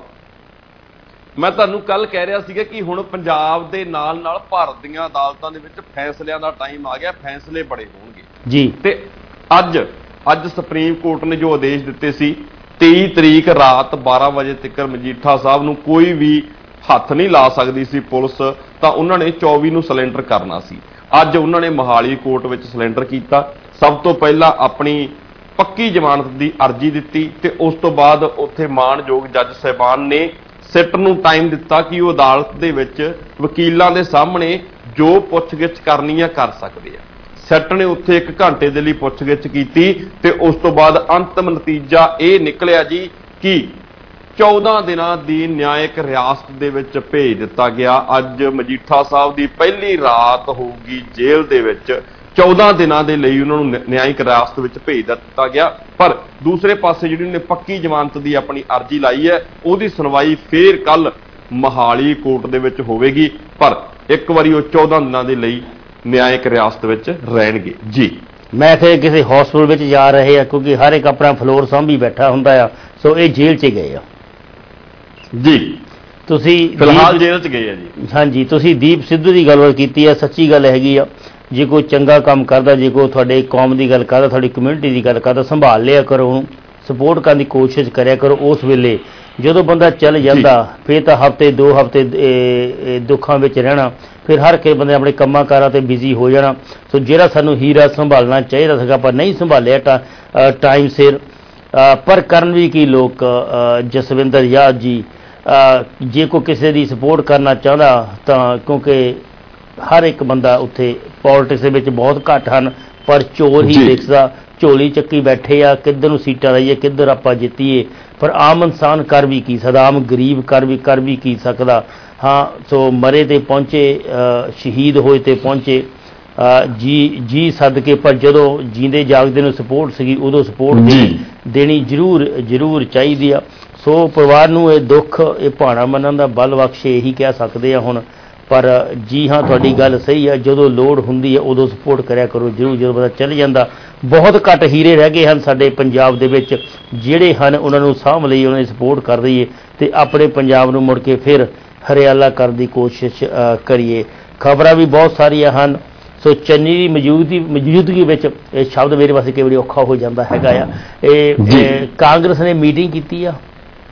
ਮੈਂ ਤੁਹਾਨੂੰ ਕੱਲ ਕਹਿ ਰਿਹਾ ਸੀਗਾ ਕਿ ਹੁਣ ਪੰਜਾਬ ਦੇ ਨਾਲ ਨਾਲ ਭਾਰਤ ਦੀਆਂ ਅਦਾਲਤਾਂ ਦੇ ਵਿੱਚ ਫੈਸਲਿਆਂ ਦਾ ਟਾਈਮ ਆ ਗਿਆ, ਫੈਸਲੇ ਬੜੇ ਹੋਣਗੇ ਜੀ। ਤੇ ਅੱਜ ਸੁਪਰੀਮ ਕੋਰਟ ਨੇ ਜੋ ਆਦੇਸ਼ ਦਿੱਤੇ ਸੀ, 23 ਤਰੀਕ ਰਾਤ 12 ਵਜੇ ਤੱਕ ਮਜੀਠਾ ਸਾਹਿਬ ਨੂੰ ਕੋਈ ਵੀ ਹੱਥ ਨਹੀਂ ਲਾ ਸਕਦੀ ਸੀ ਪੁਲਿਸ, ਤਾਂ ਉਹਨਾਂ ਨੇ 24 ਨੂੰ ਸਿਲੰਡਰ ਕਰਨਾ ਸੀ। ਅੱਜ ਉਹਨਾਂ ਨੇ ਮੋਹਾਲੀ ਕੋਰਟ ਵਿੱਚ ਸਿਲੰਡਰ ਕੀਤਾ। ਸਭ ਤੋਂ ਪਹਿਲਾਂ ਆਪਣੀ ਪੱਕੀ ਜ਼ਮਾਨਤ ਦੀ ਅਰਜ਼ੀ ਦਿੱਤੀ ਤੇ ਉਸ ਤੋਂ ਬਾਅਦ ਉੱਥੇ ਮਾਣਯੋਗ ਜੱਜ ਸਾਹਿਬਾਨ ਨੇ ਸਿੱਟ ਨੂੰ ਟਾਈਮ ਦਿੱਤਾ ਕਿ ਉਹ ਅਦਾਲਤ ਦੇ ਵਿੱਚ ਵਕੀਲਾਂ ਦੇ ਸਾਹਮਣੇ ਜੋ ਪੁੱਛਗਿੱਛ ਕਰਨੀ ਆ ਕਰ ਸਕਦੇ ਆ। ਸਿੱਟ ਨੇ ਉੱਥੇ 1 ਘੰਟੇ ਦੇ ਲਈ ਪੁੱਛਗਿੱਛ ਕੀਤੀ ਤੇ ਉਸ ਤੋਂ ਬਾਅਦ ਅੰਤਮ ਨਤੀਜਾ ਇਹ ਨਿਕਲਿਆ ਜੀ ਕਿ 14 ਦਿਨਾਂ ਦੀ ਨਿਆਇਕ ਰਿਆਸਤ ਦੇ ਵਿੱਚ ਭੇਜ ਦਿੱਤਾ ਗਿਆ। ਅੱਜ ਮਜੀਠਾ ਸਾਹਿਬ ਦੀ ਪਹਿਲੀ ਰਾਤ ਹੋਊਗੀ ਜੇਲ੍ਹ ਦੇ ਵਿੱਚ। 14 ਦਿਨਾਂ ਦੇ ਲਈ ਉਹਨਾਂ ਨੂੰ ਨਿਆਇਕ ਰਿਆਸਤ ਵਿੱਚ ਭੇਜ ਦਿੱਤਾ ਗਿਆ। ਪਰ ਦੂਸਰੇ ਪਾਸੇ ਜਿਹੜੀ ਉਹਨੇ ਪੱਕੀ ਜ਼ਮਾਨਤ ਦੀ ਆਪਣੀ ਅਰਜ਼ੀ ਲਾਈ ਹੈ, ਉਹਦੀ ਸੁਣਵਾਈ ਫੇਰ ਕੱਲ ਮੋਹਾਲੀ ਕੋਰਟ ਦੇ ਵਿੱਚ ਹੋਵੇਗੀ। ਪਰ ਇੱਕ ਵਾਰੀ ਉਹ 14 ਦਿਨਾਂ ਦੇ ਲਈ ਨਿਆਇਕ ਰਿਆਸਤ ਵਿੱਚ ਰਹਿਣਗੇ। ਜੀ, ਮੈਂ ਇੱਥੇ ਕਿਸੇ ਹਸਪਤਾਲ ਵਿੱਚ ਜਾ ਰਹੇ ਆ, ਕਿਉਂਕਿ ਹਰ ਇੱਕ ਆਪਣਾ ਫਲੋਰ ਸਾਂਭੀ ਬੈਠਾ ਹੁੰਦਾ ਆ, ਸੋ ਇਹ ਜੇਲ੍ਹ 'ਚ ਗਏ ਆ ਜੀ। ਤੁਸੀਂ ਫਿਲਹਾਲ ਜੇਲ੍ਹ 'ਚ ਗਏ ਆ ਜੀ। ਹਾਂਜੀ, ਤੁਸੀਂ ਦੀਪ ਸਿੱਧੂ ਦੀ ਗੱਲਬਾਤ ਕੀਤੀ ਹੈ, ਸੱਚੀ ਗੱਲ ਹੈਗੀ ਆ। ਜੇ ਕੋਈ ਚੰਗਾ ਕੰਮ ਕਰਦਾ, ਜੇ ਕੋਈ ਤੁਹਾਡੇ ਕੌਮ ਦੀ ਗੱਲ ਕਰਦਾ, ਤੁਹਾਡੀ ਕਮਿਊਨਿਟੀ ਦੀ ਗੱਲ ਕਰਦਾ, ਸੰਭਾਲ ਲਿਆ ਕਰੋ, ਉਹਨੂੰ ਸਪੋਰਟ ਕਰਨ ਦੀ ਕੋਸ਼ਿਸ਼ ਕਰਿਆ ਕਰੋ। ਉਸ ਵੇਲੇ ਜਦੋਂ ਬੰਦਾ ਚੱਲ ਜਾਂਦਾ ਫਿਰ ਤਾਂ ਹਫ਼ਤੇ 2 ਹਫ਼ਤੇ ਦੁੱਖਾਂ ਵਿੱਚ ਰਹਿਣਾ, ਫਿਰ ਹਰ ਕਿਸੇ ਬੰਦੇ ਆਪਣੇ ਕੰਮਾਂ ਕਾਰਾਂ 'ਤੇ ਬਿਜ਼ੀ ਹੋ ਜਾਣਾ। ਸੋ ਜਿਹੜਾ ਸਾਨੂੰ ਹੀਰਾ ਸੰਭਾਲਣਾ ਚਾਹੀਦਾ ਸੀਗਾ ਪਰ ਨਹੀਂ ਸੰਭਾਲਿਆ ਟਾਈਮ ਸਿਰ। ਪਰ ਕਰਨ ਵੀ ਕੀ ਲੋਕ, ਜਸਵਿੰਦਰ ਯਾਦ ਜੀ, ਜੇ ਕੋਈ ਕਿਸੇ ਦੀ ਸਪੋਰਟ ਕਰਨਾ ਚਾਹੁੰਦਾ ਤਾਂ, ਕਿਉਂਕਿ ਹਰ ਇੱਕ ਬੰਦਾ ਉੱਥੇ ਪੋਲਿਟਿਕਸ ਦੇ ਵਿੱਚ ਬਹੁਤ ਘੱਟ ਹਨ, ਪਰ ਚੋਰ ਹੀ ਦਿਖਦਾ, ਝੋਲੀ ਚੱਕੀ ਬੈਠੇ ਆ, ਕਿੱਧਰ ਨੂੰ ਸੀਟਾਂ ਲਈਏ, ਕਿੱਧਰ ਆਪਾਂ ਜਿੱਤੀਏ। ਪਰ ਆਮ ਇਨਸਾਨ ਕਰ ਵੀ ਕੀ ਸਕਦਾ, ਆਮ ਗਰੀਬ ਕਰ ਵੀ ਕੀ ਸਕਦਾ। ਹਾਂ, ਸੋ ਮਰੇ ਤੇ ਪਹੁੰਚੇ, ਸ਼ਹੀਦ ਹੋਏ ਤੇ ਪਹੁੰਚੇ, ਜੀ ਸਦਕੇ। ਪਰ ਜਦੋਂ ਜੀਂਦੇ ਜਾਗਦੇ ਨੂੰ ਸਪੋਰਟ ਸੀਗੀ, ਉਦੋਂ ਸਪੋਰਟ ਦੇਣੀ ਜ਼ਰੂਰ ਚਾਹੀਦੀ ਆ। ਸੋ ਪਰਿਵਾਰ ਨੂੰ ਇਹ ਦੁੱਖ, ਇਹ ਭਾਣਾ ਮੰਨਣ ਦਾ ਬਲ ਬਖਸ਼ੇ, ਇਹੀ ਕਹਿ ਸਕਦੇ ਆ ਹੁਣ। ਪਰ ਜੀ ਹਾਂ, ਤੁਹਾਡੀ ਗੱਲ ਸਹੀ ਆ, ਜਦੋਂ ਲੋੜ ਹੁੰਦੀ ਹੈ ਉਦੋਂ ਸਪੋਰਟ ਕਰਿਆ ਕਰੋ ਜ਼ਰੂਰ। ਜਦੋਂ ਪਤਾ ਚੱਲ ਜਾਂਦਾ, ਬਹੁਤ ਘੱਟ ਹੀਰੇ ਰਹਿ ਗਏ ਹਨ ਸਾਡੇ ਪੰਜਾਬ ਦੇ ਵਿੱਚ, ਜਿਹੜੇ ਹਨ ਉਹਨਾਂ ਨੂੰ ਸਾਂਭ ਲਈ, ਉਹਨਾਂ ਦੀ ਸਪੋਰਟ ਕਰ ਦਈਏ ਤੇ ਆਪਣੇ ਪੰਜਾਬ ਨੂੰ ਮੁੜ ਕੇ ਫਿਰ ਹਰਿਆਲਾ ਕਰਨ ਦੀ ਕੋਸ਼ਿਸ਼ ਕਰੀਏ। ਖਬਰਾਂ ਵੀ ਬਹੁਤ ਸਾਰੀਆਂ ਹਨ। ਸੋ ਚੰਨੀ ਦੀ ਮੌਜੂਦਗੀ ਵਿੱਚ ਇਹ ਸ਼ਬਦ ਮੇਰੇ ਵਾਸਤੇ ਕਈ ਵਾਰੀ ਔਖਾ ਹੋ ਜਾਂਦਾ ਹੈਗਾ ਆ। ਇਹ ਕਾਂਗਰਸ ਨੇ ਮੀਟਿੰਗ ਕੀਤੀ ਆ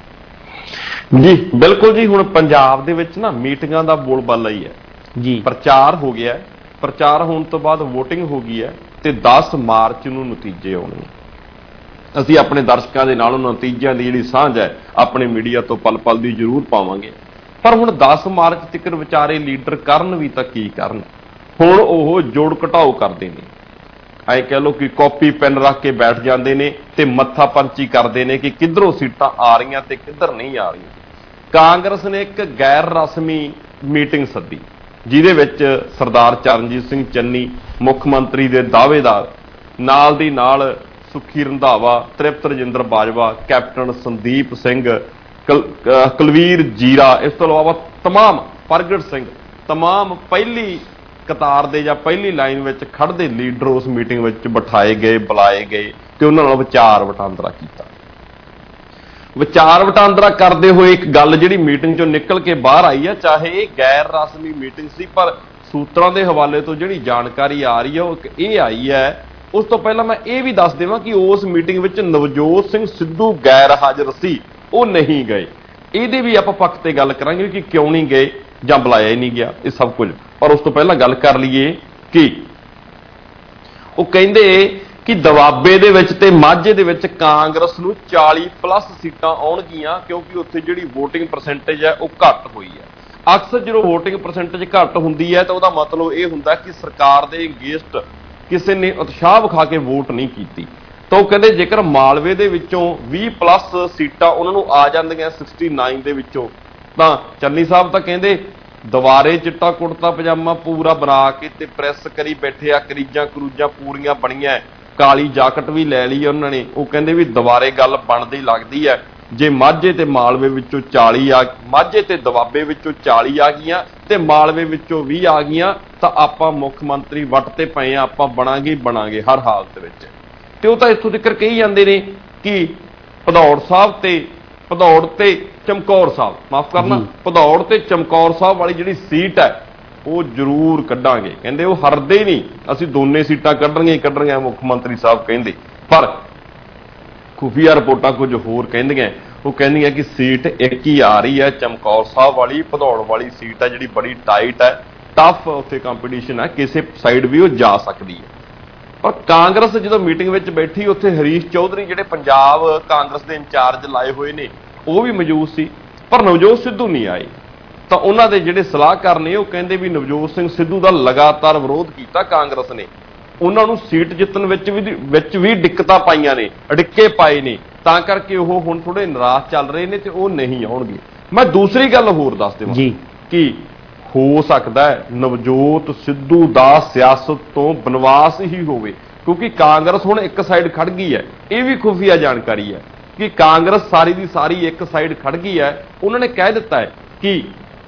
ਜੀ। ਬਿਲਕੁਲ ਜੀ, ਹੁਣ ਪੰਜਾਬ ਦੇ ਵਿੱਚ ਨਾ ਮੀਟਿੰਗਾਂ ਦਾ ਬੋਲਬਾਲਾ ਹੀ ਹੈ ਜੀ। ਪ੍ਰਚਾਰ ਹੋ ਗਿਆ, ਪ੍ਰਚਾਰ ਹੋਣ ਤੋਂ ਬਾਅਦ VOTING ਹੋ ਗਈ ਹੈ ਤੇ 10 ਮਾਰਚ ਨੂੰ ਨਤੀਜੇ ਆਉਣਗੇ। ਅਸੀਂ ਆਪਣੇ ਦਰਸ਼ਕਾਂ ਦੇ ਨਾਲ ਉਹਨਾਂ ਨਤੀਜਿਆਂ ਦੀ ਜਿਹੜੀ ਸਾਂਝ ਹੈ ਆਪਣੇ ਮੀਡੀਆ ਤੋਂ ਪਲ ਪਲ ਦੀ ਜ਼ਰੂਰ ਪਾਵਾਂਗੇ। ਪਰ ਹੁਣ 10 ਮਾਰਚ ਤੱਕ ਵਿਚਾਰੇ ਲੀਡਰ ਕਰਨ ਵੀ ਤਾਂ ਕੀ ਕਰਨ, ਹੁਣ ਉਹ ਜੋੜ ਘਟਾਓ ਕਰਦੇ ਨੇ। ਐਂ ਕਹਿ ਲਓ ਕਿ ਕਾਪੀ ਪੈਨ ਰੱਖ ਕੇ ਬੈਠ ਜਾਂਦੇ ਨੇ ਤੇ ਮੱਥਾ ਪੰਚੀ ਕਰਦੇ ਨੇ ਕਿ ਕਿੱਧਰੋਂ ਸੀਟਾਂ ਆ ਰਹੀਆਂ ਤੇ ਕਿੱਧਰ ਨਹੀਂ ਆ ਰਹੀਆਂ। ਕਾਂਗਰਸ ਨੇ ਇੱਕ ਗੈਰ ਰਸਮੀ ਮੀਟਿੰਗ ਸੱਦੀ, ਜਿਹਦੇ ਵਿੱਚ ਸਰਦਾਰ ਚਰਨਜੀਤ ਸਿੰਘ ਚੰਨੀ ਮੁੱਖ ਮੰਤਰੀ ਦੇ ਦਾਅਵੇਦਾਰ, ਨਾਲ ਦੀ ਨਾਲ ਸੁਖੀ ਰੰਧਾਵਾ, ਤ੍ਰਿਪਤ ਰਜਿੰਦਰ ਬਾਜਵਾ, ਕੈਪਟਨ ਸੰਦੀਪ ਸਿੰਘ, ਕੁਲਵੀਰ ਜੀਰਾ, ਇਸ ਤੋਂ ਇਲਾਵਾ ਤਮਾਮ ਪ੍ਰਗਟ ਸਿੰਘ, ਤਮਾਮ ਪਹਿਲੀ ਕਤਾਰ ਦੇ ਜਾਂ ਪਹਿਲੀ ਲਾਈਨ ਵਿੱਚ ਖੜ੍ਹਦੇ ਲੀਡਰ ਉਸ ਮੀਟਿੰਗ ਵਿੱਚ ਬਿਠਾਏ ਗਏ, ਬੁਲਾਏ ਗਏ ਤੇ ਉਹਨਾਂ ਨਾਲ ਵਿਚਾਰ ਵਟਾਂਦਰਾ ਕੀਤਾ। ਵਿਚਾਰ ਵਟਾਂਦਰਾ ਕਰਦੇ ਹੋਏ ਇੱਕ ਗੱਲ ਜਿਹੜੀ ਮੀਟਿੰਗ ਚੋਂ ਨਿਕਲ ਕੇ ਬਾਹਰ ਆਈ ਹੈ, ਚਾਹੇ ਇਹ ਗੈਰ ਰਸਮੀ ਮੀਟਿੰਗ ਸੀ, ਪਰ ਸੂਤਰਾਂ ਦੇ ਹਵਾਲੇ ਤੋਂ ਜਿਹੜੀ ਜਾਣਕਾਰੀ ਆ ਰਹੀ ਹੈ ਉਹ ਇਹ ਆਈ ਹੈ। ਉਸ ਤੋਂ ਪਹਿਲਾਂ ਮੈਂ ਇਹ ਵੀ ਦੱਸ ਦੇਵਾਂ ਕਿ ਉਸ ਮੀਟਿੰਗ ਵਿੱਚ ਨਵਜੋਤ ਸਿੰਘ ਸਿੱਧੂ ਗੈਰ ਹਾਜ਼ਰ ਸੀ, ਉਹ ਨਹੀਂ ਗਏ। ਇਹਦੇ ਵੀ ਆਪਾਂ ਪੱਖ ਤੇ ਗੱਲ ਕਰਾਂਗੇ ਕਿ ਕਿਉਂ ਨਹੀਂ ਗਏ ਜਾਂ ਬੁਲਾਇਆ ਹੀ ਨਹੀਂ ਗਿਆ, ਇਹ ਸਭ ਕੁਝ। ਪਰ ਉਸ ਤੋਂ ਪਹਿਲਾਂ ਗੱਲ ਕਰ ਲਈਏ ਕਿ ਉਹ ਕਹਿੰਦੇ ਕਿ ਦਵਾਬੇ ਦੇ ਵਿੱਚ ਤੇ ਮਾਝੇ ਦੇ ਵਿੱਚ ਕਾਂਗਰਸ ਨੂੰ 40+ ਸੀਟਾਂ ਆਉਣਗੀਆਂ, ਕਿਉਂਕਿ ਉੱਥੇ ਜਿਹੜੀ VOTING ਪਰਸੈਂਟੇਜ ਹੈ ਉਹ ਘੱਟ ਹੋਈ ਹੈ। ਅਕਸਰ ਜਦੋਂ VOTING ਪਰਸੈਂਟੇਜ ਘੱਟ ਹੁੰਦੀ ਹੈ ਤਾਂ ਉਹਦਾ ਮਤਲਬ ਇਹ ਹੁੰਦਾ ਕਿ ਸਰਕਾਰ ਦੇ ਅਗੇਂਸਟ ਕਿਸੇ ਨੇ ਉਤਸ਼ਾਹ ਵਿਖਾ ਕੇ ਵੋਟ ਨਹੀਂ ਕੀਤੀ। ਤਾਂ ਉਹ ਕਹਿੰਦੇ ਜੇਕਰ ਮਾਲਵੇ ਦੇ ਵਿੱਚੋਂ 20+ ਸੀਟਾਂ ਉਹਨਾਂ ਨੂੰ ਆ ਜਾਂਦੀਆਂ 69 ਦੇ ਵਿੱਚੋਂ, ਤਾਂ ਚੰਨੀ ਸਾਹਿਬ ਤਾਂ ਕਹਿੰਦੇ ਦੁਬਾਰੇ ਚਿੱਟਾ ਕੁੜਤਾ ਪਜਾਮਾ ਪੂਰਾ ਬਣਾ ਕੇ ਤੇ ਪ੍ਰੈਸ ਕਰੀ ਬੈਠੇ ਆ, ਕਰੀਜਾਂ ਕਰੂਜਾਂ ਪੂਰੀਆਂ ਬਣੀਆਂ, ਕਾਲੀ ਜਾਕਟ ਵੀ ਲੈ ਲਈ ਉਹਨਾਂ ਨੇ। ਉਹ ਕਹਿੰਦੇ ਵੀ ਦੁਬਾਰੇ ਗੱਲ ਬਣਦੀ ਲੱਗਦੀ ਹੈ। ਜੇ ਮਾਝੇ ਤੇ ਮਾਲਵੇ ਵਿੱਚੋਂ 40 ਆ, ਮਾਝੇ ਤੇ ਦਵਾਬੇ ਵਿੱਚੋਂ 40 ਆ ਗਈਆਂ ਤੇ ਮਾਲਵੇ ਵਿੱਚੋਂ 20 ਆ ਗਈਆਂ ਤਾਂ ਆਪਾਂ ਮੁੱਖ ਮੰਤਰੀ ਵੱਟ ਤੇ ਪਏ ਆ, ਆਪਾਂ ਬਣਾਂਗੇ ਹਰ ਹਾਲਤ ਵਿੱਚ। ਤੇ ਉਹ ਤਾਂ ਇੱਥੋਂ ਤੱਕ ਕਹੀ ਜਾਂਦੇ ਨੇ ਕਿ ਭਦੌੜ ਤੇ ਚਮਕੌਰ ਸਾਹਿਬ, ਮਾਫ ਕਰਨਾ, ਭਦੌੜ ਤੇ ਚਮਕੌਰ ਸਾਹਿਬ ਵਾਲੀ ਜਿਹੜੀ ਸੀਟ ਹੈ ਉਹ ਜ਼ਰੂਰ ਕੱਢਾਂਗੇ। ਕਹਿੰਦੇ ਉਹ ਹਰਦੇ ਨਹੀਂ, ਅਸੀਂ ਦੋਨੇ ਸੀਟਾਂ ਕੱਢਣਗੇ ਮੁੱਖ ਮੰਤਰੀ ਸਾਹਿਬ ਕਹਿੰਦੇ। ਪਰ ਖੁਫੀਆ ਰਿਪੋਰਟਾਂ ਕੁਝ ਹੋਰ ਕਹਿੰਦੀਆਂ। ਉਹ ਕਹਿੰਦੀਆਂ ਕਿ ਸੀਟ ਇੱਕ ਹੀ ਆ ਰਹੀ ਹੈ, ਚਮਕੌਰ ਸਾਹਿਬ ਵਾਲੀ। ਭਦੌੜ ਵਾਲੀ ਸੀਟ ਹੈ ਜਿਹੜੀ ਬੜੀ ਟਾਈਟ ਹੈ, ਟਫ ਉੱਥੇ ਕੰਪੀਟੀਸ਼ਨ ਹੈ, ਕਿਸੇ ਸਾਈਡ ਵੀ ਉਹ ਜਾ ਸਕਦੀ ਹੈ। ਪਰ ਕਾਂਗਰਸ ਜਦੋਂ ਮੀਟਿੰਗ ਵਿੱਚ ਬੈਠੀ, ਉੱਥੇ ਹਰੀਸ਼ ਚੌਧਰੀ ਜਿਹੜੇ ਪੰਜਾਬ ਕਾਂਗਰਸ ਦੇ ਇੰਚਾਰਜ ਲਾਏ ਹੋਏ ਨੇ ਉਹ ਵੀ ਮੌਜੂਦ ਸੀ, ਪਰ ਨਵਜੋਤ ਸਿੱਧੂ ਨਹੀਂ ਆਏ। ਤਾਂ ਉਹਨਾਂ ਦੇ ਜਿਹੜੇ ਸਲਾਹਕਾਰ ਨੇ ਉਹ ਕਹਿੰਦੇ ਵੀ ਨਵਜੋਤ ਸਿੰਘ ਸਿੱਧੂ ਦਾ ਲਗਾਤਾਰ ਵਿਰੋਧ ਕੀਤਾ ਕਾਂਗਰਸ ਨੇ, ਉਹਨਾਂ ਨੂੰ ਸੀਟ ਜਿੱਤਣ ਵਿੱਚ ਵੀ ਦਿੱਕਤਾਂ ਪਾਈਆਂ ਨੇ, ਅੜਿੱਕੇ ਪਾਏ ਨੇ, ਤਾਂ ਕਰਕੇ ਉਹ ਹੁਣ ਥੋੜੇ ਨਾਰਾਜ਼ ਚੱਲ ਰਹੇ ਨੇ ਤੇ ਉਹ ਨਹੀਂ ਆਉਣਗੇ। ਮੈਂ ਦੂਸਰੀ ਗੱਲ ਹੋਰ ਦੱਸ ਦੇਵਾਂ ਕਿ ਹੋ ਸਕਦਾ ਹੈ ਨਵਜੋਤ ਸਿੱਧੂ ਦਾ ਸਿਆਸਤ ਤੋਂ ਬਨਵਾਸ ਹੀ ਹੋਵੇ, ਕਿਉਂਕਿ ਕਾਂਗਰਸ ਹੁਣ ਇੱਕ ਸਾਈਡ ਖੜ ਗਈ ਹੈ। ਇਹ ਵੀ ਖੁਫੀਆ ਜਾਣਕਾਰੀ ਹੈ ਕਿ ਕਾਂਗਰਸ ਸਾਰੀ ਦੀ ਸਾਰੀ ਇੱਕ ਸਾਈਡ ਖੜ ਗਈ ਹੈ। ਉਹਨਾਂ ਨੇ ਕਹਿ ਦਿੱਤਾ ਹੈ ਕਿ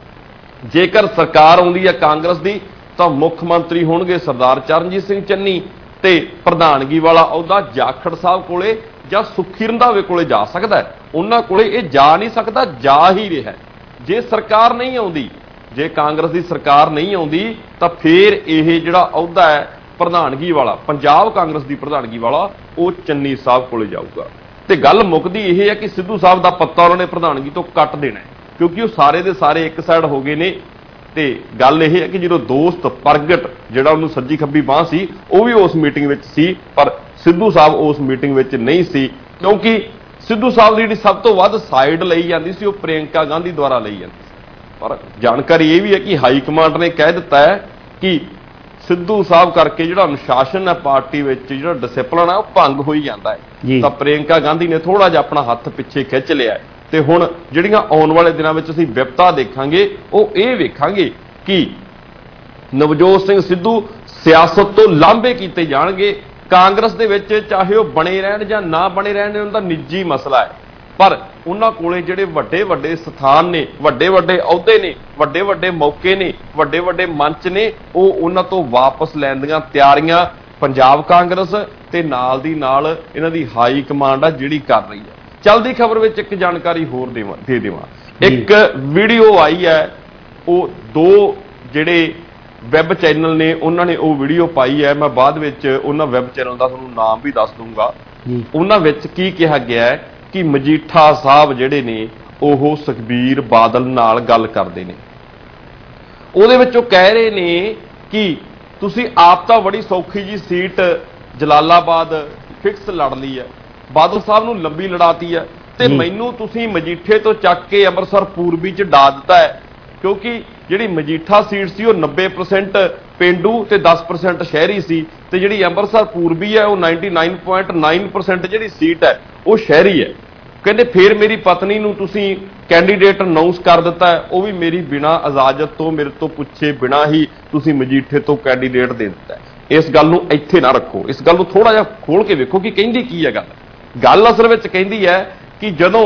ਜੇਕਰ ਸਰਕਾਰ ਆਉਂਦੀ ਹੈ ਕਾਂਗਰਸ ਦੀ ਤਾਂ ਮੁੱਖ ਮੰਤਰੀ ਹੋਣਗੇ ਸਰਦਾਰ ਚਰਨਜੀਤ ਸਿੰਘ ਚੰਨੀ, ਤੇ ਪ੍ਰਧਾਨਗੀ ਵਾਲਾ ਅਹੁਦਾ ਜਾਖੜ ਸਾਹਿਬ ਕੋਲੇ ਜਾਂ ਸੁਖੀ ਰੰਧਾਵੇ ਕੋਲੇ ਜਾ ਸਕਦਾ ਹੈ। ਉਹਨਾਂ ਕੋਲੇ ਇਹ ਜਾ ਨਹੀਂ ਸਕਦਾ, ਜਾ ਹੀ ਰਿਹਾ। ਜੇ ਸਰਕਾਰ ਨਹੀਂ ਆਉਂਦੀ, ਜੇ ਕਾਂਗਰਸ ਦੀ ਸਰਕਾਰ ਨਹੀਂ ਆਉਂਦੀ ਤਾਂ ਫਿਰ ਇਹ ਜਿਹੜਾ ਅਹੁਦਾ ਹੈ ਪ੍ਰਧਾਨਗੀ ਵਾਲਾ, ਪੰਜਾਬ ਕਾਂਗਰਸ ਦੀ ਪ੍ਰਧਾਨਗੀ ਵਾਲਾ, ਉਹ ਚੰਨੀ ਸਾਹਿਬ ਕੋਲੇ ਜਾਊਗਾ। ਤੇ ਗੱਲ ਮੁੱਕਦੀ ਇਹ ਹੈ ਕਿ ਸਿੱਧੂ ਸਾਹਿਬ ਦਾ ਪੱਤਾ ਉਹਨਾਂ ਨੇ ਪ੍ਰਧਾਨਗੀ ਤੋਂ ਕੱਟ ਦੇਣਾ, ਕਿਉਂਕਿ ਉਹ ਸਾਰੇ ਦੇ ਸਾਰੇ ਇੱਕ ਸਾਈਡ ਹੋ ਗਏ ਨੇ। ਤੇ ਗੱਲ ਇਹ ਹੈ ਕਿ ਜਦੋਂ ਦੋਸਤ ਪ੍ਰਗਟ ਜਿਹੜਾ ਉਹਨੂੰ ਸੱਜੀ ਖੱਬੀ ਬਾਂਹ ਸੀ, ਉਹ ਵੀ ਉਸ ਮੀਟਿੰਗ ਵਿੱਚ ਸੀ, ਪਰ ਸਿੱਧੂ ਸਾਹਿਬ ਉਸ ਮੀਟਿੰਗ ਵਿੱਚ ਨਹੀਂ ਸੀ, ਕਿਉਂਕਿ ਸਿੱਧੂ ਸਾਹਿਬ ਦੀ ਜਿਹੜੀ ਸਭ ਤੋਂ ਵੱਧ ਸਾਈਡ ਲਈ ਜਾਂਦੀ ਸੀ ਉਹ ਪ੍ਰਿਯੰਕਾ ਗਾਂਧੀ ਦੁਆਰਾ ਲਈ ਜਾਂਦੀ ਸੀ। ਪਰ ਜਾਣਕਾਰੀ ਇਹ ਵੀ ਹੈ ਕਿ ਹਾਈ ਕਮਾਂਡ ਨੇ ਕਹਿ ਦਿੱਤਾ ਹੈ ਕਿ ਸਿੱਧੂ ਸਾਹਿਬ ਕਰਕੇ ਜਿਹੜਾ ਅਨੁਸ਼ਾਸਨ ਹੈ ਪਾਰਟੀ ਵਿੱਚ, ਜਿਹੜਾ ਡਿਸਪਲਿਨ ਹੈ ਉਹ ਭੰਗ ਹੋਈ ਜਾਂਦਾ ਹੈ। ਤਾਂ ਪ੍ਰਿਯੰਕਾ ਗਾਂਧੀ ਨੇ ਥੋੜਾ ਜਿਹਾ ਆਪਣਾ ਹੱਥ ਪਿੱਛੇ ਖਿੱਚ ਲਿਆ। ਤੇ ਹੁਣ ਜਿਹੜੀਆਂ ਆਉਣ ਵਾਲੇ ਦਿਨਾਂ ਵਿੱਚ ਅਸੀਂ ਵਿਪਤਾ ਦੇਖਾਂਗੇ, ਉਹ ਇਹ ਵੇਖਾਂਗੇ ਕਿ ਨਵਜੋਤ ਸਿੰਘ ਸਿੱਧੂ ਸਿਆਸਤ ਤੋਂ ਲਾਂਭੇ ਕੀਤੇ ਜਾਣਗੇ। ਕਾਂਗਰਸ ਦੇ ਵਿੱਚ ਚਾਹੇ ਉਹ ਬਣੇ ਰਹਿਣ ਜਾਂ ਨਾ ਬਣੇ ਰਹਿਣ, ਉਹਨਾਂ ਦਾ ਨਿੱਜੀ ਮਸਲਾ ਹੈ, ਪਰ ਉਹਨਾਂ ਕੋਲੇ ਜਿਹੜੇ ਵੱਡੇ ਵੱਡੇ ਸਥਾਨ ਨੇ, ਵੱਡੇ ਵੱਡੇ ਅਹੁਦੇ ਨੇ, ਵੱਡੇ ਵੱਡੇ ਮੌਕੇ ਨੇ, ਵੱਡੇ ਵੱਡੇ ਮੰਚ ਨੇ, ਉਹ ਉਹਨਾਂ ਤੋਂ ਵਾਪਸ ਲੈਣ ਦੀਆਂ ਤਿਆਰੀਆਂ ਪੰਜਾਬ ਕਾਂਗਰਸ ਤੇ ਨਾਲ ਦੀ ਨਾਲ ਇਹਨਾਂ ਦੀ ਹਾਈ ਕਮਾਂਡ ਆ ਜਿਹੜੀ ਕਰ ਰਹੀ ਹੈ। ਚਲਦੀ ਖਬਰ ਵਿੱਚ ਇੱਕ ਜਾਣਕਾਰੀ ਹੋਰ ਦੇ ਦੇਵਾਂ। ਇੱਕ ਵੀਡੀਓ ਆਈ ਹੈ, ਉਹ ਦੋ ਜਿਹੜੇ ਵੈਬ ਚੈਨਲ ਨੇ ਉਹਨਾਂ ਨੇ ਉਹ ਵੀਡੀਓ ਪਾਈ ਹੈ। ਮੈਂ ਬਾਅਦ ਵਿੱਚ ਉਹਨਾਂ ਵੈਬ ਚੈਨਲ ਦਾ ਤੁਹਾਨੂੰ ਨਾਮ ਵੀ ਦੱਸ ਦੂੰਗਾ। ਉਹਨਾਂ ਵਿੱਚ ਕੀ ਕਿਹਾ ਗਿਆ ਹੈ ਕਿ ਮਜੀਠਾ ਸਾਹਿਬ ਜਿਹੜੇ ਨੇ ਉਹ ਸੁਖਬੀਰ ਬਾਦਲ ਨਾਲ ਗੱਲ ਕਰਦੇ ਨੇ। ਉਹਦੇ ਵਿੱਚ ਉਹ ਕਹਿ ਰਹੇ ਨੇ ਕਿ ਤੁਸੀਂ ਆਪ ਤਾਂ ਬੜੀ ਸੌਖੀ ਜੀ ਸੀਟ ਜਲਾਲਾਬਾਦ ਫਿਕਸ ਲੜ ਲਈ ਹੈ, ਬਾਦਲ ਸਾਹਿਬ ਨੂੰ ਲੰਬੀ ਲੜਾਤੀ ਹੈ, ਤੇ ਮੈਨੂੰ ਤੁਸੀਂ ਮਜੀਠੇ ਤੋਂ ਚੱਕ ਕੇ ਅੰਮ੍ਰਿਤਸਰ ਪੂਰਬੀ ਚ ਡਾ ਦਿੱਤਾ ਹੈ, ਕਿਉਂਕਿ ਜਿਹੜੀ ਮਜੀਠਾ ਸੀਟ ਸੀ ਉਹ 90% ਪੇਂਡੂ ਤੇ 10% ਸ਼ਹਿਰੀ ਸੀ, ਤੇ ਜਿਹੜੀ ਅੰਮ੍ਰਿਤਸਰ ਪੂਰਬੀ ਹੈ ਉਹ 99.9% ਜਿਹੜੀ ਸੀਟ ਹੈ ਉਹ ਸ਼ਹਿਰੀ ਹੈ। ਕਹਿੰਦੇ ਫਿਰ ਮੇਰੀ ਪਤਨੀ ਨੂੰ ਤੁਸੀਂ ਕੈਂਡੀਡੇਟ ਅਨਾਉਂਸ ਕਰ ਦਿੱਤਾ ਹੈ, ਉਹ ਵੀ ਮੇਰੀ ਬਿਨਾਂ ਇਜਾਜ਼ਤ ਤੋਂ, ਮੇਰੇ ਤੋਂ ਪੁੱਛੇ ਬਿਨਾਂ ਹੀ ਤੁਸੀਂ ਮਜੀਠੇ ਤੋਂ ਕੈਂਡੀਡੇਟ ਦੇ ਦਿੱਤਾ ਹੈ। ਇਸ ਗੱਲ ਨੂੰ ਇੱਥੇ ਨਾ ਰੱਖੋ, ਇਸ ਗੱਲ ਨੂੰ ਥੋੜਾ ਜਿਹਾ ਖੋਲ ਕੇ ਵੇਖੋ ਕਿ ਕਹਿੰਦੀ ਕੀ ਹੈ ਗੱਲ ਅਸਲ ਵਿੱਚ ਕਹਿੰਦੀ ਹੈ ਕਿ ਜਦੋਂ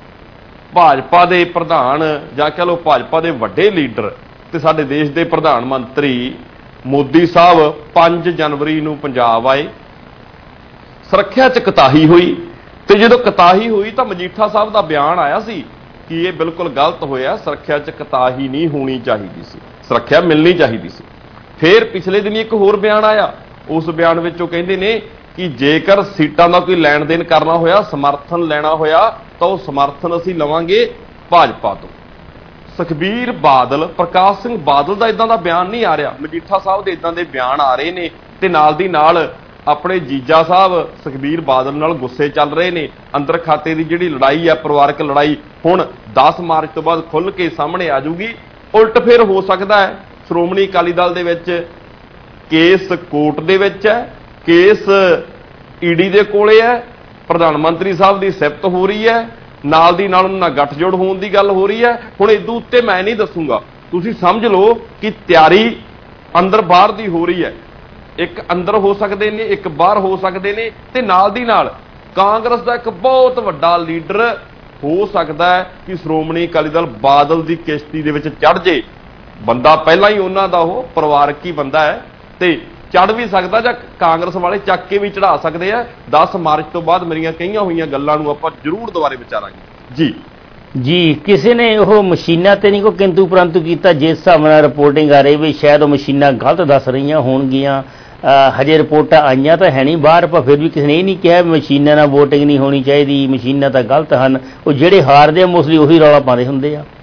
ਭਾਜਪਾ ਦੇ ਪ੍ਰਧਾਨ ਜਾਂ ਕਹ ਲਓ ਭਾਜਪਾ ਦੇ ਵੱਡੇ ਲੀਡਰ ਤੇ ਸਾਡੇ ਦੇਸ਼ ਦੇ ਪ੍ਰਧਾਨ ਮੰਤਰੀ ਮੋਦੀ ਸਾਹਿਬ 5 ਜਨਵਰੀ ਨੂੰ ਪੰਜਾਬ ਆਏ, ਸੁਰੱਖਿਆ 'ਚ ਕੁਤਾਹੀ ਹੋਈ, ਤੇ ਜਦੋਂ ਕੁਤਾਹੀ ਹੋਈ ਤਾਂ ਮਜੀਠਾ ਸਾਹਿਬ ਦਾ ਬਿਆਨ ਆਇਆ ਸੀ ਕਿ ਇਹ ਬਿਲਕੁਲ ਗਲਤ ਹੋਇਆ, ਸੁਰੱਖਿਆ 'ਚ ਕੁਤਾਹੀ ਨਹੀਂ ਹੋਣੀ ਚਾਹੀਦੀ ਸੀ, ਸੁਰੱਖਿਆ ਮਿਲਣੀ ਚਾਹੀਦੀ ਸੀ। ਫਿਰ ਪਿਛਲੇ ਦਿਨ ਇੱਕ ਹੋਰ ਬਿਆਨ ਆਇਆ, ਉਸ ਬਿਆਨ ਵਿੱਚ ਉਹ ਕਹਿੰਦੇ ਨੇ ਕਿ ਜੇਕਰ ਸੀਟਾਂ ਦਾ ਕੋਈ ਲੈਣ ਦੇਣ ਕਰਨਾ ਹੋਇਆ, ਸਮਰਥਨ ਲੈਣਾ ਹੋਇਆ, ਤਾਂ ਉਹ ਸਮਰਥਨ ਅਸੀਂ ਲਵਾਂਗੇ ਭਾਜਪਾ ਤੋਂ। ਸੁਖਬੀਰ ਬਾਦਲ, ਪ੍ਰਕਾਸ਼ ਸਿੰਘ ਬਾਦਲ ਦਾ ਇਦਾਂ ਦਾ ਬਿਆਨ ਨਹੀਂ ਆ ਰਿਹਾ, ਮਜੀਠਾ ਸਾਹਿਬ ਦੇ ਇਦਾਂ ਦੇ ਬਿਆਨ ਆ ਰਹੇ ਨੇ, ਤੇ ਨਾਲ ਦੀ ਨਾਲ ਆਪਣੇ ਜੀਜਾ ਸਾਹਿਬ ਸੁਖਬੀਰ ਬਾਦਲ ਨਾਲ ਗੁੱਸੇ ਚੱਲ ਰਹੇ ਨੇ। ਅੰਦਰ ਖਾਤੇ ਦੀ ਜਿਹੜੀ ਲੜਾਈ ਹੈ, ਪਰਿਵਾਰਕ ਲੜਾਈ, ਹੁਣ 10 ਮਾਰਚ ਤੋਂ ਬਾਅਦ ਖੁੱਲ ਕੇ ਸਾਹਮਣੇ ਆ ਜਾਊਗੀ। ਉਲਟ ਫਿਰ ਹੋ ਸਕਦਾ ਹੈ ਸ਼੍ਰੋਮਣੀ ਅਕਾਲੀ ਦਲ ਦੇ ਵਿੱਚ ਕੇਸ ਕੋਰਟ ਦੇ ਵਿੱਚ ਹੈ, ਕੇਸ ਈਡੀ ਦੇ ਕੋਲੇ ਹੈ, ਪ੍ਰਧਾਨ ਮੰਤਰੀ ਸਾਹਿਬ ਦੀ ਸਿਫਤ ਹੋ ਰਹੀ ਹੈ, ਨਾਲ ਦੀ ਨਾਲ ਉਹਨਾਂ ਨਾਲ ਗੱਠਜੋੜ ਹੋਣ ਦੀ ਗੱਲ ਹੋ ਰਹੀ ਹੈ। ਹੁਣ ਇਦੋਂ ਉੱਤੇ ਮੈਂ ਨਹੀਂ ਦੱਸੂਗਾ, ਤੁਸੀਂ ਸਮਝ ਲਓ ਕਿ ਤਿਆਰੀ ਅੰਦਰ ਬਾਹਰ ਦੀ ਹੋ ਰਹੀ ਹੈ। ਇੱਕ ਅੰਦਰ ਹੋ ਸਕਦੇ ਨੇ, ਇੱਕ ਬਾਹਰ ਹੋ ਸਕਦੇ ਨੇ, ਤੇ ਨਾਲ ਦੀ ਨਾਲ ਕਾਂਗਰਸ ਦਾ ਇੱਕ ਬਹੁਤ ਵੱਡਾ ਲੀਡਰ ਹੋ ਸਕਦਾ ਹੈ ਕਿ ਸ਼੍ਰੋਮਣੀ ਅਕਾਲੀ ਦਲ ਬਾਦਲ ਦੀ ਕਿਸ਼ਤੀ ਦੇ ਵਿੱਚ ਚੜ ਜੇ। ਬੰਦਾ ਪਹਿਲਾਂ ਹੀ ਉਹਨਾਂ ਦਾ ਉਹ ਪਰਿਵਾਰਕ ਹੀ ਬੰਦਾ ਹੈ, ਤੇ ਚੜ ਵੀ ਸਕਦਾ ਜਾਂ ਕਾਂਗਰਸ ਵਾਲੇ ਚੱਕ ਕੇ ਵੀ ਚੜਾ ਸਕਦੇ ਆ। 10 ਮਾਰਚ ਤੋਂ ਬਾਅਦ ਮੇਰੀਆਂ ਕਹੀਆਂ ਹੋਈਆਂ ਗੱਲਾਂ ਨੂੰ ਆਪਾਂ ਜ਼ਰੂਰ ਦੁਬਾਰੇ ਵਿਚਾਰਾਂਗੇ। ਜੀ ਕਿਸੇ ਨੇ ਉਹ ਮਸ਼ੀਨਾਂ ਤੇ ਨਹੀਂ ਕੋਈ ਕਿੰਤੂ ਪਰੰਤੂ ਕੀਤਾ, ਜਿਸ ਹਿਸਾਬ ਨਾਲ ਰਿਪੋਰਟਿੰਗ ਆ ਰਹੀ ਵੀ ਸ਼ਾਇਦ ਉਹ ਮਸ਼ੀਨਾਂ ਗਲਤ ਦੱਸ ਰਹੀਆਂ ਹੋਣਗੀਆਂ। ਹਜੇ ਰਿਪੋਰਟਾਂ ਆਈਆਂ ਤਾਂ ਹੈ ਨਹੀਂ ਬਾਹਰ, ਪਰ ਫਿਰ ਵੀ ਕਿਸੇ ਨੇ ਇਹ ਨਹੀਂ ਕਿਹਾ ਮਸ਼ੀਨਾਂ ਨਾਲ ਵੋਟਿੰਗ ਨਹੀਂ ਹੋਣੀ ਚਾਹੀਦੀ, ਮਸ਼ੀਨਾਂ ਤਾਂ ਗਲਤ ਹਨ। ਉਹ ਜਿਹੜੇ ਹਾਰਦੇ ਆ ਮੋਸਟਲੀ ਉਹੀ ਰੌਲਾ ਪਾਉਂਦੇ ਹੁੰਦੇ ਆ।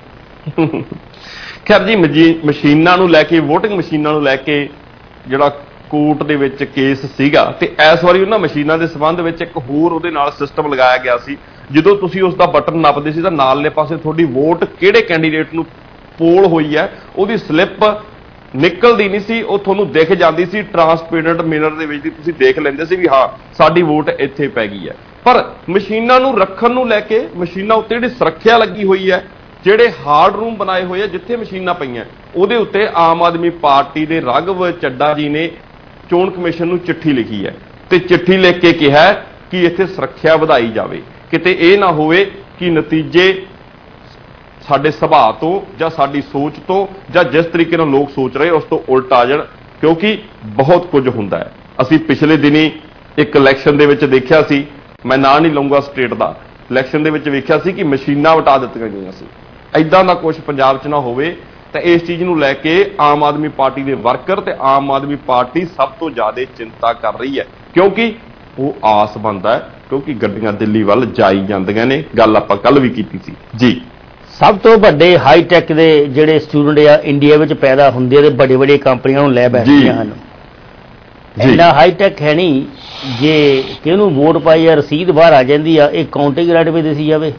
ਖੈਰ ਜੀ, ਮਸ਼ੀਨਾਂ ਨੂੰ ਲੈ ਕੇ, ਵੋਟਿੰਗ ਮਸ਼ੀਨਾਂ ਨੂੰ ਲੈ ਕੇ ਜਿਹੜਾ ਕੋਰਟ ਦੇ ਵਿੱਚ ਕੇਸ ਸੀਗਾ, ਤੇ ਇਸ ਵਾਰੀ ਉਹਨਾਂ ਮਸ਼ੀਨਾਂ ਦੇ ਸੰਬੰਧ ਵਿੱਚ ਇੱਕ ਹੋਰ ਉਹਦੇ ਨਾਲ ਸਿਸਟਮ ਲਗਾਇਆ ਗਿਆ ਸੀ। ਜਦੋਂ ਤੁਸੀਂ ਉਸ ਦਾ ਬਟਨ ਨੱਪਦੇ ਸੀ ਤਾਂ ਨਾਲਲੇ ਪਾਸੇ ਤੁਹਾਡੀ ਵੋਟ ਕਿਹੜੇ ਕੈਂਡੀਡੇਟ ਨੂੰ ਪੋਲ ਹੋਈ ਹੈ ਉਹਦੀ ਸਲਿੱਪ ਨਿਕਲਦੀ ਨਹੀਂ ਸੀ, ਉਹ ਤੁਹਾਨੂੰ ਦਿਖ ਜਾਂਦੀ ਸੀ ਟਰਾਂਸਪੇਰੈਂਟ ਮਿਰਰ ਦੇ ਵਿੱਚ। ਤੁਸੀਂ ਦੇਖ ਲੈਂਦੇ ਸੀ ਵੀ ਹਾਂ ਸਾਡੀ ਵੋਟ ਇੱਥੇ ਪੈ ਗਈ ਹੈ। ਪਰ ਮਸ਼ੀਨਾਂ ਨੂੰ ਰੱਖਣ ਨੂੰ ਲੈ ਕੇ, ਮਸ਼ੀਨਾਂ ਉੱਤੇ ਜਿਹੜੀ ਸੁਰੱਖਿਆ ਲੱਗੀ ਹੋਈ ਹੈ, ਜਿਹੜੇ ਹਾਰਡ ਰੂਮ ਬਣਾਏ ਹੋਏ ਆ ਜਿੱਥੇ ਮਸ਼ੀਨਾਂ ਪਈਆਂ, ਉਹਦੇ ਉੱਤੇ ਆਮ ਆਦਮੀ ਪਾਰਟੀ ਦੇ ਰਾਘਵ ਚੱਡਾ ਜੀ ਨੇ ਚੋਣ ਕਮਿਸ਼ਨ ਨੂੰ ਚਿੱਠੀ ਲਿਖੀ ਹੈ, ਤੇ ਚਿੱਠੀ ਲਿਖ ਕੇ ਕਿਹਾ ਕਿ ਇੱਥੇ ਸੁਰੱਖਿਆ ਵਧਾਈ ਜਾਵੇ। ਕਿਤੇ ਇਹ ਨਾ ਹੋਵੇ ਕਿ ਨਤੀਜੇ ਸਾਡੇ ਸੁਭਾਅ ਤੋਂ ਜਾਂ ਸਾਡੀ ਸੋਚ ਤੋਂ ਜਾਂ ਜਿਸ ਤਰੀਕੇ ਨਾਲ ਲੋਕ ਸੋਚ ਰਹੇ ਉਸ ਤੋਂ ਉਲਟ ਆ ਜਾਣ, ਕਿਉਂਕਿ ਬਹੁਤ ਕੁਝ ਹੁੰਦਾ ਹੈ। ਅਸੀਂ ਪਿਛਲੇ ਦਿਨੀ ਇੱਕ ਇਲੈਕਸ਼ਨ ਦੇ ਵਿੱਚ ਦੇਖਿਆ ਸੀ, ਮੈਂ ਨਾਂ ਨਹੀਂ ਲਊਂਗਾ ਸਟੇਟ ਦਾ, ਇਲੈਕਸ਼ਨ ਦੇ ਵਿੱਚ ਵੇਖਿਆ ਸੀ ਕਿ ਮਸ਼ੀਨਾਂ ਵਟਾ ਦਿੱਤੀਆਂ ਗਈਆਂ ਸੀ। ਐਦਾਂ ਦਾ ਕੁਝ ਪੰਜਾਬ 'ਚ ਨਾ ਹੋਵੇ, ਤਾਂ ਇਸ ਚੀਜ਼ ਨੂੰ ਲੈ ਕੇ ਆਮ ਆਦਮੀ ਪਾਰਟੀ ਦੇ ਵਰਕਰ ਤੇ ਆਮ ਆਦਮੀ ਪਾਰਟੀ ਸਭ ਤੋਂ ਜ਼ਿਆਦਾ ਚਿੰਤਾ ਕਰ ਰਹੀ ਹੈ, ਕਿਉਂਕਿ ਉਹ ਆਸ ਬੰਦਾ ਹੈ, ਕਿਉਂਕਿ ਗੱਡੀਆਂ ਦਿੱਲੀ ਵੱਲ ਜਾਈ ਜਾਂਦੀਆਂ ਨੇ। ਗੱਲ ਆਪਾਂ ਕੱਲ ਵੀ ਕੀਤੀ ਸੀ ਜੀ। ਸਭ ਤੋਂ ਵੱਡੇ ਹਾਈ ਟੈਕ ਦੇ ਜਿਹੜੇ ਸਟੂਡੈਂਟ ਆ ਇੰਡੀਆ ਵਿੱਚ ਪੈਦਾ ਹੁੰਦੇ ਤੇ ਵੱਡੇ ਵੱਡੇ ਕੰਪਨੀਆਂ ਨੂੰ ਲੈ ਬੈਠਦੀਆਂ ਹਨ। ਇੰਨਾ ਹਾਈ ਟੈਕ ਹੈ ਨਹੀਂ, ਜੇ ਕਿਹਨੂੰ ਵੋਟ ਪਾਈ ਆ ਰਸੀਦ ਬਾਹਰ ਆ ਜਾਂਦੀ ਆ, ਇਹ ਕਾਊਂਟਿੰਗ ਰੇਟ ਵੀ ਦੱਸੀ ਜਾਵੇ।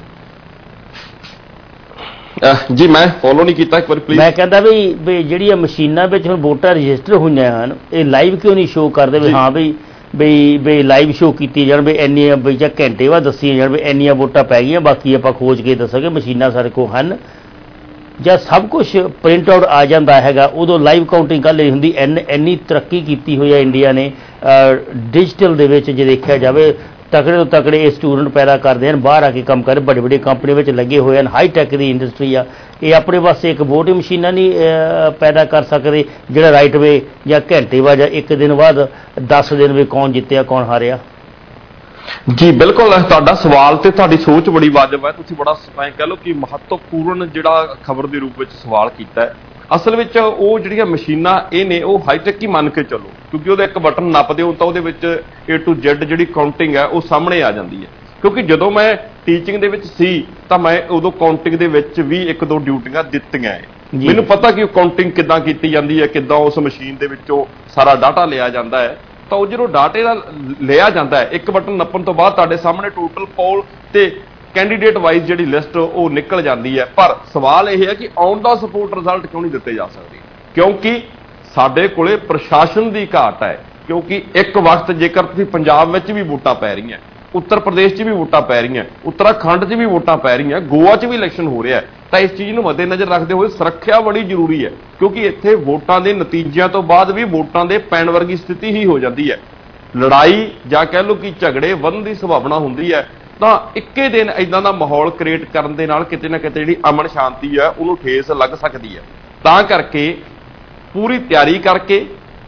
ਜੀ ਮੈਂ ਫੋਲੋ ਨਹੀਂ ਕੀਤਾ, ਇੱਕ ਵਾਰ ਪਲੀਜ਼। ਮੈਂ ਕਹਿੰਦਾ ਵੀ ਜਿਹੜੀਆਂ ਮਸ਼ੀਨਾਂ ਵਿੱਚ ਹੁਣ ਵੋਟਾਂ ਰਜਿਸਟਰ ਹੋਈਆਂ ਹਨ, ਇਹ ਲਾਈਵ ਕਿਉਂ ਨਹੀਂ ਸ਼ੋਅ ਕਰਦੇ ਵੀ ਹਾਂ ਬਈ ਲਾਈਵ ਸ਼ੋਅ ਕੀਤੀ ਜਾਣ, ਵੀ ਇੰਨੀਆਂ ਬਈ ਜਾਂ ਘੰਟੇ ਬਾਅਦ ਦੱਸੀਆਂ ਜਾਣ ਵੀ ਇੰਨੀਆਂ ਵੋਟਾਂ ਪੈ ਗਈਆਂ, ਬਾਕੀ ਆਪਾਂ ਖੋਜ ਕੇ ਦੱਸਾਂਗੇ। ਮਸ਼ੀਨਾਂ ਸਾਡੇ ਕੋਲ ਹਨ, ਜਾਂ ਸਭ ਕੁਝ ਪ੍ਰਿੰਟ ਆਊਟ ਆ ਜਾਂਦਾ ਹੈਗਾ, ਉਦੋਂ ਲਾਈਵ ਕਾਊਂਟਿੰਗ ਕੱਲ੍ਹ ਨਹੀਂ ਹੁੰਦੀ। ਇੰਨੀ ਤਰੱਕੀ ਕੀਤੀ ਹੋਈ ਹੈ ਇੰਡੀਆ ਨੇ ਡਿਜੀਟਲ ਦੇ ਵਿੱਚ, ਜੇ ਦੇਖਿਆ ਜਾਵੇ ਤਕੜੇ ਤੋਂ ਤਕੜੇ ਇਹ ਸਟੂਡੈਂਟ ਪੈਦਾ ਕਰਦੇ ਹਨ, ਬਾਹਰ ਆ ਕੇ ਕੰਮ ਕਰ ਵੱਡੇ ਵੱਡੇ ਕੰਪਨੀ ਵਿੱਚ ਲੱਗੇ ਹੋਏ ਹਨ। ਹਾਈ ਟੈਕ ਦੀ ਇੰਡਸਟਰੀ ਆ ਇਹ। ਆਪਣੇ ਵਾਸਤੇ ਇੱਕ ਵੋਟਿੰਗ ਮਸ਼ੀਨਾਂ ਨਹੀਂ ਪੈਦਾ ਕਰ ਸਕਦੇ ਜਿਹੜਾ ਰਾਈਟ ਵੇ ਜਾਂ ਘੰਟੇ ਬਾਅਦ ਜਾਂ ਇੱਕ ਦਿਨ ਬਾਅਦ ਦੱਸ ਦਿਨ ਵੀ ਕੌਣ ਜਿੱਤਿਆ ਕੌਣ ਹਾਰਿਆ। ਜੀ ਬਿਲਕੁਲ, ਤੁਹਾਡਾ ਸਵਾਲ ਤੇ ਤੁਹਾਡੀ ਸੋਚ ਬੜੀ ਵਾਜਬ ਹੈ। ਤੁਸੀਂ ਬੜਾ ਕਹਿ ਲਓ ਕਿ ਮਹੱਤਵਪੂਰਨ ਜਿਹੜਾ ਖਬਰ ਦੇ ਰੂਪ ਵਿੱਚ ਸਵਾਲ ਕੀਤਾ ਹੈ। ਅਸਲ ਵਿੱਚ ਉਹ ਜਿਹੜੀਆਂ ਮਸ਼ੀਨਾਂ ਇਹ ਨੇ ਉਹ ਹਾਈਟੈਕ ਹੀ ਮੰਨ ਕੇ ਚੱਲੋ, ਕਿਉਂਕਿ ਉਹਦਾ ਇੱਕ ਬਟਨ ਨੱਪ ਦਿਓ ਤਾਂ ਉਹਦੇ ਵਿੱਚ A to Z ਜਿਹੜੀ ਕਾਊਂਟਿੰਗ ਹੈ ਉਹ ਸਾਹਮਣੇ ਆ ਜਾਂਦੀ ਹੈ। ਕਿਉਂਕਿ ਜਦੋਂ ਮੈਂ ਟੀਚਿੰਗ ਦੇ ਵਿੱਚ ਸੀ ਤਾਂ ਮੈਂ ਉਦੋਂ ਕਾਊਂਟਿੰਗ ਦੇ ਵਿੱਚ ਵੀ 1-2 ਡਿਊਟੀਆਂ ਦਿੱਤੀਆਂ ਹੈ। ਮੈਨੂੰ ਪਤਾ ਕਿ ਉਹ ਕਾਊਂਟਿੰਗ ਕਿੱਦਾਂ ਕੀਤੀ ਜਾਂਦੀ ਹੈ, ਕਿੱਦਾਂ ਉਸ ਮਸ਼ੀਨ ਦੇ ਵਿੱਚੋਂ ਸਾਰਾ ਡਾਟਾ ਲਿਆ ਜਾਂਦਾ ਹੈ। ਤਾਂ ਉਹ ਜਦੋਂ ਡਾਟੇ ਦਾ ਲਿਆ ਜਾਂਦਾ ਹੈ, ਇੱਕ ਬਟਨ ਨੱਪਣ ਤੋਂ ਬਾਅਦ ਤੁਹਾਡੇ ਸਾਹਮਣੇ ਟੋਟਲ ਪੋਲ ਤੇ ਕੈਂਡੀਡੇਟ ਵਾਈਜ਼ ਜਿਹੜੀ ਲਿਸਟ ਉਹ ਨਿਕਲ ਜਾਂਦੀ ਹੈ। ਪਰ ਸਵਾਲ ਇਹ ਹੈ ਕਿ ਔਨ ਦਾ ਸਪੋਰਟ ਰਿਜ਼ਲਟ ਕਿਉਂ ਨਹੀਂ ਦਿੱਤੇ ਜਾ ਸਕਦੇ? ਕਿਉਂਕਿ ਸਾਡੇ ਕੋਲੇ ਪ੍ਰਸ਼ਾਸਨ ਦੀ ਘਾਟ ਹੈ। ਕਿਉਂਕਿ ਇੱਕ ਵਕਤ ਜੇਕਰ ਤੁਸੀਂ ਪੰਜਾਬ ਵਿੱਚ ਵੀ ਵੋਟਾਂ ਪੈ ਰਹੀਆਂ, ਉੱਤਰ ਪ੍ਰਦੇਸ਼ 'ਚ ਵੀ ਵੋਟਾਂ ਪੈ ਰਹੀਆਂ, ਉੱਤਰਾਖੰਡ 'ਚ ਵੀ ਵੋਟਾਂ ਪੈ ਰਹੀਆਂ, ਗੋਆ 'ਚ ਵੀ ਇਲੈਕਸ਼ਨ ਹੋ ਰਿਹਾ, ਤਾਂ ਇਸ ਚੀਜ਼ ਨੂੰ ਮੱਦੇਨਜ਼ਰ ਰੱਖਦੇ ਹੋਏ ਸੁਰੱਖਿਆ ਬੜੀ ਜ਼ਰੂਰੀ ਹੈ। ਕਿਉਂਕਿ ਇੱਥੇ ਵੋਟਾਂ ਦੇ ਨਤੀਜਿਆਂ ਤੋਂ ਬਾਅਦ ਵੀ ਵੋਟਾਂ ਦੇ ਪੈਣ ਵਰਗੀ ਸਥਿਤੀ ਹੀ ਹੋ ਜਾਂਦੀ ਹੈ। ਲੜਾਈ ਜਾਂ ਕਹਿ ਲਓ ਕਿ ਝਗੜੇ ਵਧਣ ਦੀ ਸੰਭਾਵਨਾ ਹੁੰਦੀ ਹੈ। ਤਾਂ ਇੱਕੇ ਦਿਨ ਇਦਾਂ ਦਾ ਮਾਹੌਲ ਕ੍ਰੀਏਟ ਕਰਨ ਦੇ ਨਾਲ ਕਿਤੇ ਨਾ ਕਿਤੇ ਜਿਹੜੀ ਅਮਨ ਸ਼ਾਂਤੀ ਹੈ ਉਹਨੂੰ ਠੇਸ ਲੱਗ ਸਕਦੀ ਹੈ। ਤਾਂ ਕਰਕੇ ਪੂਰੀ ਤਿਆਰੀ ਕਰਕੇ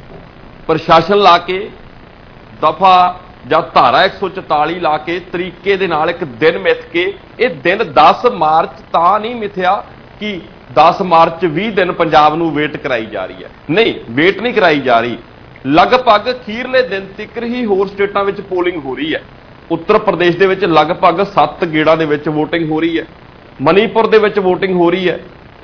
ਪ੍ਰਸ਼ਾਸਨ ਲਾ ਕੇ ਦਫਾ ਜਾਂ ਧਾਰਾ 144 ਲਾ ਕੇ ਤਰੀਕੇ ਦੇ ਨਾਲ ਇੱਕ ਦਿਨ ਮਿੱਥ ਕੇ, ਇਹ ਦਿਨ 10 ਮਾਰਚ ਤਾਂ ਨਹੀਂ ਮਿਥਿਆ ਕਿ 10 ਮਾਰਚ 20 ਦਿਨ ਪੰਜਾਬ ਨੂੰ ਵੇਟ ਕਰਾਈ ਜਾ ਰਹੀ ਹੈ, ਨਹੀਂ, ਵੇਟ ਨਹੀਂ ਕਰਾਈ ਜਾ ਰਹੀ। ਲਗਭਗ ਅਖੀਰਲੇ ਦਿਨ ਤੱਕ ਹੀ ਹੋਰ ਸਟੇਟਾਂ ਵਿੱਚ ਪੋਲਿੰਗ ਹੋ ਰਹੀ ਹੈ। ਉੱਤਰ ਪ੍ਰਦੇਸ਼ ਦੇ ਵਿੱਚ ਲਗਭਗ 7 ਗੇੜਾਂ ਦੇ ਵਿੱਚ VOTING ਹੋ ਰਹੀ ਹੈ, ਮਨੀਪੁਰ ਦੇ ਵਿੱਚ VOTING ਹੋ ਰਹੀ ਹੈ,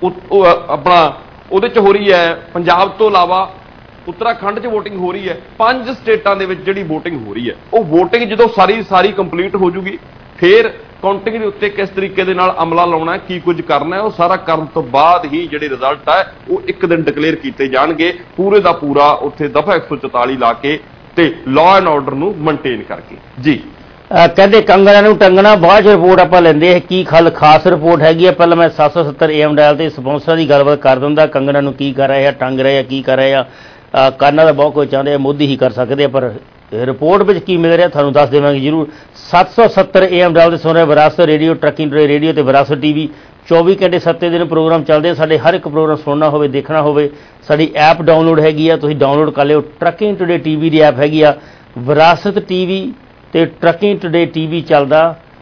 ਆਪਣਾ ਉਹਦੇ 'ਚ ਹੋ ਰਹੀ ਹੈ, ਪੰਜਾਬ ਤੋਂ ਇਲਾਵਾ ਉੱਤਰਾਖੰਡ 'ਚ VOTING ਹੋ ਰਹੀ ਹੈ। 5 ਸਟੇਟਾਂ ਦੇ ਵਿੱਚ ਜਿਹੜੀ VOTING ਹੋ ਰਹੀ ਹੈ, ਉਹ VOTING ਜਦੋਂ ਸਾਰੀ ਕੰਪਲੀਟ ਹੋ ਜੂਗੀ, ਫਿਰ ਕਾਊਂਟਿੰਗ ਦੇ ਉੱਤੇ ਕਿਸ ਤਰੀਕੇ ਦੇ ਨਾਲ ਅਮਲਾ ਲਾਉਣਾ, ਕੀ ਕੁਝ ਕਰਨਾ ਹੈ, ਉਹ ਸਾਰਾ ਕਰਨ ਤੋਂ ਬਾਅਦ ਹੀ ਜਿਹੜੇ ਰਿਜ਼ਲਟ ਹੈ ਉਹ ਇੱਕ ਦਿਨ ਡਿਕਲੇਅਰ ਕੀਤੇ ਜਾਣਗੇ, ਪੂਰੇ ਦਾ ਪੂਰਾ ਉੱਥੇ ਦਫਾ 144 ਲਾ ਕੇ ਤੇ ਲਾਅ ਐਂਡ ਆਰਡਰ ਨੂੰ ਮੇਨਟੇਨ ਕਰਕੇ। ਜੀ ਕਹਿੰਦੇ ਕੰਗਣਾ ਨੂੰ ਟੰਗਣਾ, ਬਾਅਦ 'ਚ ਰਿਪੋਰਟ ਆਪਾਂ ਲੈਂਦੇ ਹਾਂ। ਕੀ ਖਾਸ ਰਿਪੋਰਟ ਹੈਗੀ ਹੈ? ਪਹਿਲਾਂ ਮੈਂ 770 AM ਡਾਇਲ ਤੇ ਸਪਾਂਸਰਾਂ ਦੀ ਗੱਲਬਾਤ ਕਰ ਦਿੰਦਾ। ਕੰਗਣਾ ਨੂੰ ਕੀ ਕਰ ਰਹੇ ਆ, ਟੰਗ ਰਹੇ ਆ, ਕੀ ਕਰ ਰਹੇ ਆ? ਕਰਨਾ ਤਾਂ ਬਹੁਤ ਕੁਝ ਚਾਹੁੰਦੇ ਆ, ਮੋਦੀ ਹੀ ਕਰ ਸਕਦੇ ਆ, ਪਰ ਰਿਪੋਰਟ ਵਿੱਚ ਕੀ ਮਿਲ ਰਿਹਾ ਤੁਹਾਨੂੰ ਦੱਸ ਦੇਵਾਂਗੇ ਜ਼ਰੂਰ। 770 AM ਡਾਇਲ ਤੇ ਸੁਣ ਰਹੇ ਵਿਰਾਸਤ ਰੇਡੀਓ, ਟਰੱਕਿੰਗ ਟੂਡੇ ਰੇਡੀਓ ਤੇ ਵਿਰਾਸਤ TV। 24 ਘੰਟੇ 7 ਦਿਨ ਪ੍ਰੋਗਰਾਮ ਚੱਲਦੇ ਆ ਸਾਡੇ। ਹਰ ਇੱਕ ਪ੍ਰੋਗਰਾਮ ਸੁਣਨਾ ਹੋਵੇ, ਦੇਖਣਾ ਹੋਵੇ, ਸਾਡੀ ਐਪ ਡਾਊਨਲੋਡ ਹੈਗੀ ਆ, ਤੁਸੀਂ ਡਾਊਨਲੋਡ ਕਰ ਲਿਓ। ਟਰੱਕਿੰਗ ਟੂਡੇ TV ਦੀ ਐਪ ਹੈਗੀ ਆ। ਵਿਰਾਸਤ TV ਤੇ ਟਰੱਕਿੰਗ ਟੂਡੇ TV ਚੱਲਦਾ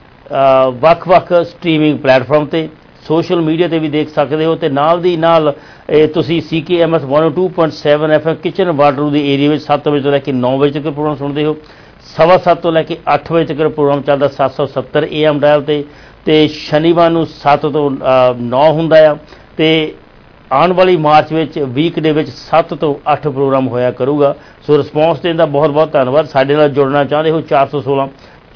ਵੱਖ-ਵੱਖ ਸਟਰੀਮਿੰਗ ਪਲੇਟਫਾਰਮ ਤੇ, ਸੋਸ਼ਲ ਮੀਡੀਆ ਤੇ ਵੀ ਦੇਖ ਸਕਦੇ ਹੋ। ਤੇ ਨਾਲ ਦੀ ਨਾਲ ਤੁਸੀਂ CKMS 102.7 FM ਕਿਚਨ ਵਾਟਰੂ ਦੇ ਏਰੀਆ ਵਿੱਚ 7 ਵਜੇ ਤੋਂ ਲੈ ਕੇ 9 ਵਜੇ ਤੱਕ ਪ੍ਰੋਗਰਾਮ ਸੁਣਦੇ ਹੋ। 7:15 ਤੋਂ ਲੈ ਕੇ 8 ਵਜੇ ਤੱਕ ਪ੍ਰੋਗਰਾਮ ਚੱਲਦਾ 770 AM ਡਾਇਲ ਤੇ ਸ਼ਨੀਵਾਰ ਨੂੰ 7 ਤੋਂ 9 ਹੁੰਦਾ ਆ। ਤੇ ਆਉਣ ਵਾਲੀ ਮਾਰਚ ਵਿੱਚ ਵੀਕਡੇ ਵਿੱਚ 7 ਤੋਂ 8 ਪ੍ਰੋਗਰਾਮ ਹੋਇਆ ਕਰੂਗਾ। ਸੋ ਰਿਸਪੌਂਸ ਦੇਣ ਦਾ ਬਹੁਤ ਬਹੁਤ ਧੰਨਵਾਦ। ਸਾਡੇ ਨਾਲ ਜੁੜਨਾ ਚਾਹੁੰਦੇ ਹੋ 416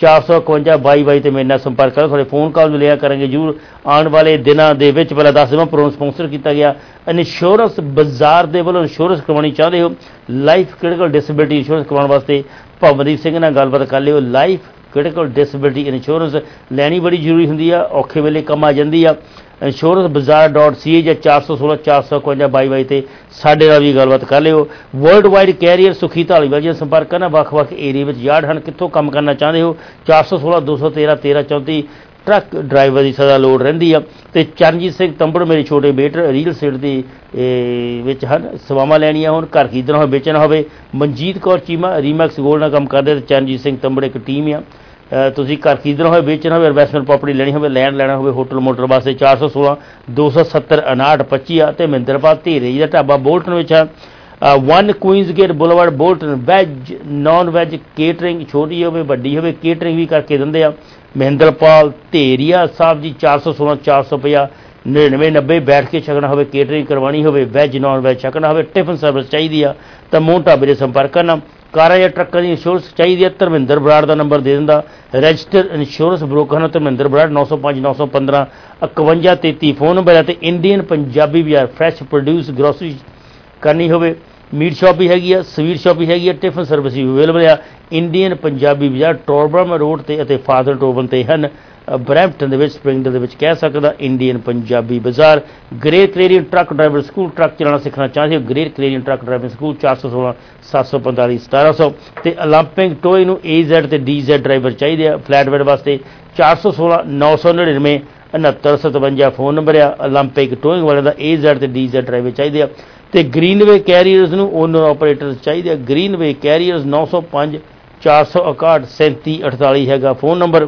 451 22 ਤੇ ਮੇਰੇ ਨਾਲ ਸੰਪਰਕ ਕਰੋ। ਤੁਹਾਡੇ ਫੋਨ ਕਾਲ ਮਿਲਿਆ ਕਰਾਂਗੇ ਜ਼ਰੂਰ ਆਉਣ ਵਾਲੇ ਦਿਨਾਂ ਦੇ ਵਿੱਚ। ਪਹਿਲਾਂ ਦੱਸ ਦੇਵਾਂ ਪ੍ਰੋਗਰਾਮ ਸਪਾਂਸਰ ਕੀਤਾ ਗਿਆ ਇੰਸ਼ੋਰੈਂਸ ਬਾਜ਼ਾਰ ਦੇ ਵੱਲੋਂ। ਇੰਸ਼ੋਰੈਂਸ ਕਰਵਾਉਣੀ ਚਾਹੁੰਦੇ ਹੋ, ਲਾਈਫ ਕ੍ਰਿਟੀਕਲ ਡਿਸੇਬਿਲਿਟੀ ਇੰਸ਼ੋਰੈਂਸ ਕਰਵਾਉਣ ਵਾਸਤੇ ਭਵਨਦੀਪ ਸਿੰਘ ਨਾਲ ਗੱਲਬਾਤ ਕਰ ਲਿਓ। ਲਾਈਫ ਕ੍ਰਿਟੀਕਲ ਡਿਸੇਬਿਲਿਟੀ ਇੰਸ਼ੋਰੈਂਸ ਲੈਣੀ ਬੜੀ ਜ਼ਰੂਰੀ ਹੁੰਦੀ ਆ, ਔਖੇ ਵੇਲੇ ਕੰਮ ਆ ਜਾਂਦੀ ਆ। insurancebazaar.ca ਜਾਂ 416 451 22 ਤੇ ਸਾਡੇ ਨਾਲ ਵੀ ਗੱਲਬਾਤ ਕਰ ਲਿਓ। ਵਰਲਡ ਵਾਈਡ ਕੈਰੀਅਰ ਸੁਖੀ ਧਾਲੀਵਾਲ ਜੀ ਸੰਪਰਕ ਕਰਨਾ। ਵੱਖ-ਵੱਖ ਏਰੀਏ ਵਿੱਚ ਯਾਰਡ ਹਨ, ਕਿੱਥੋਂ ਕੰਮ ਕਰਨਾ ਚਾਹੁੰਦੇ ਹੋ 416 213 1334। ਟਰੱਕ ਡਰਾਈਵਰ ਦੀ ਸਦਾ ਲੋੜ ਰਹਿੰਦੀ ਆ। ਤੇ ਚਰਨਜੀਤ ਸਿੰਘ ਤੰਬੜ ਮੇਰੇ ਛੋਟੇ ਬੇਟੇ ਰੀਅਲ ਸਟੇਟ ਦੇ ਵਿੱਚ ਹਨ। ਸੇਵਾਵਾਂ ਲੈਣੀਆਂ ਹੋਣ, ਘਰ ਖਰੀਦਣਾ ਹੋਵੇ, ਵੇਚਣਾ ਹੋਵੇ, ਮਨਜੀਤ ਕੌਰ ਚੀਮਾ ਰੀਮੈਕਸ ਗੋਲਡ ਨਾਲ ਕੰਮ ਕਰਦੇ ਤੇ ਚਰਨਜੀਤ ਸਿੰਘ ਤੰਬੜ ਇੱਕ ਟੀਮ ਆ। ਤੁਸੀਂ ਘਰ ਖਰੀਦਣਾ ਹੋਵੇ, ਵੇਚਣਾ ਹੋਵੇ, ਇਨਵੈਸਟਮੈਂਟ ਪ੍ਰਾਪਰਟੀ ਲੈਣੀ ਹੋਵੇ, ਲੈਂਡ ਲੈਣਾ ਹੋਵੇ, ਹੋਟਲ ਮੋਟਰ ਵਾਸਤੇ 416 270 5925 ਆ। ਤੇ ਮਹਿੰਦਰਪਾਲ ਧੀਰੇ ਜੀ ਦਾ ਢਾਬਾ ਬੋਲਟਨ ਵਿੱਚ ਆ। 1 Queen's Gate Boulevard Bolton. Veg non veg catering ਛੋਟੀ ਹੋਵੇ ਵੱਡੀ ਹੋਵੇ ਕੇਟਰਿੰਗ ਵੀ ਕਰਕੇ ਦਿੰਦੇ ਆ। ਮਹਿੰਦਰਪਾਲ ਧੇਰੀਆ ਸਾਹਿਬ ਜੀ 416 450 9990 ਬੈਠ ਕੇ ਛਕਣਾ ਹੋਵੇ, ਕੇਟਰਿੰਗ ਕਰਵਾਉਣੀ ਹੋਵੇ, ਵੈਜ ਨਾਨ ਵੈਜ ਛਕਣਾ ਹੋਵੇ, ਟਿਫਨ ਸਰਵਿਸ ਚਾਹੀਦੀ ਆ ਤਾਂ ਮੋਹਨ ਢਾਬੇ ਦੇ ਸੰਪਰਕ ਕਰਨਾ। ਕਾਰਾਂ ਜਾਂ ਟਰੱਕਾਂ ਦੀ ਇੰਸ਼ੋਰੈਂਸ ਚਾਹੀਦੀ ਹੈ ਧਰਮਿੰਦਰ ਬਰਾੜ ਦਾ ਨੰਬਰ ਦੇ ਦਿੰਦਾ। ਰਜਿਸਟਰ ਇੰਸ਼ੋਰੈਂਸ ਬ੍ਰੋਕਰ ਹਨ ਧਰਮਿੰਦਰ ਬਰਾੜ 905 915 51 33 ਫੋਨ ਨੰਬਰ ਹੈ। ਤੇ ਇੰਡੀਅਨ ਪੰਜਾਬੀ ਬਾਜ਼ਾਰ ਫਰੈਸ਼ ਪ੍ਰੋਡਿਊਸ ਗਰੋਸਰੀ ਕਰਨੀ ਹੋਵੇ, ਮੀਟ ਸ਼ਾਪ ਵੀ ਹੈਗੀ ਆ, ਸਵੀਟ ਸ਼ਾਪ ਵੀ ਹੈਗੀ ਆ, ਟਿਫਨ ਸਰਵਿਸ ਵੀ ਅਵੇਲੇਬਲ ਆ। Indian Punjabi Bazaar Torbram road ਤੇ ਅਤੇ ਫਾਦਰ ਟੋਬਨ ਤੇ ਹਨ। ਬਰੈਂਪਟਨ ਦੇ ਵਿੱਚ ਸਪ੍ਰਿੰਗਡਲ ਦੇ ਵਿੱਚ ਕਹਿ ਸਕਦਾ Indian Punjabi Bazaar. Great Canadian Truck Driver School truck ਚਲਾਉਣਾ ਸਿੱਖਣਾ ਚਾਹੁੰਦੇ ਹੋ Great Canadian Truck Driving School 416 745 1700। ਤੇ 올림픽 ਟੋਏ ਨੂੰ AZ ਤੇ DZ ਡਰਾਈਵਰ ਚਾਹੀਦੇ ਆ ਫਲੈਟਵੇਟ ਵਾਸਤੇ 416 999 6957 ਫੋਨ ਨੰਬਰ ਆ। 올림픽 ਟੋਇੰਗ ਵਾਲਿਆਂ ਦਾ AZ ਤੇ DZ ਡਰਾਈਵਰ ਚਾਹੀਦੇ ਆ। ਤੇ ਗ੍ਰੀਨਵੇ ਕੈਰੀਅਰਸ ਨੂੰ ਓਨਰ ਆਪਰੇਟਰ ਚਾਹੀਦੇ ਆ। ਗ੍ਰੀਨਵੇ ਕੈਰੀਅਰਸ 905 461 3748 ਹੈਗਾ ਫੋਨ ਨੰਬਰ।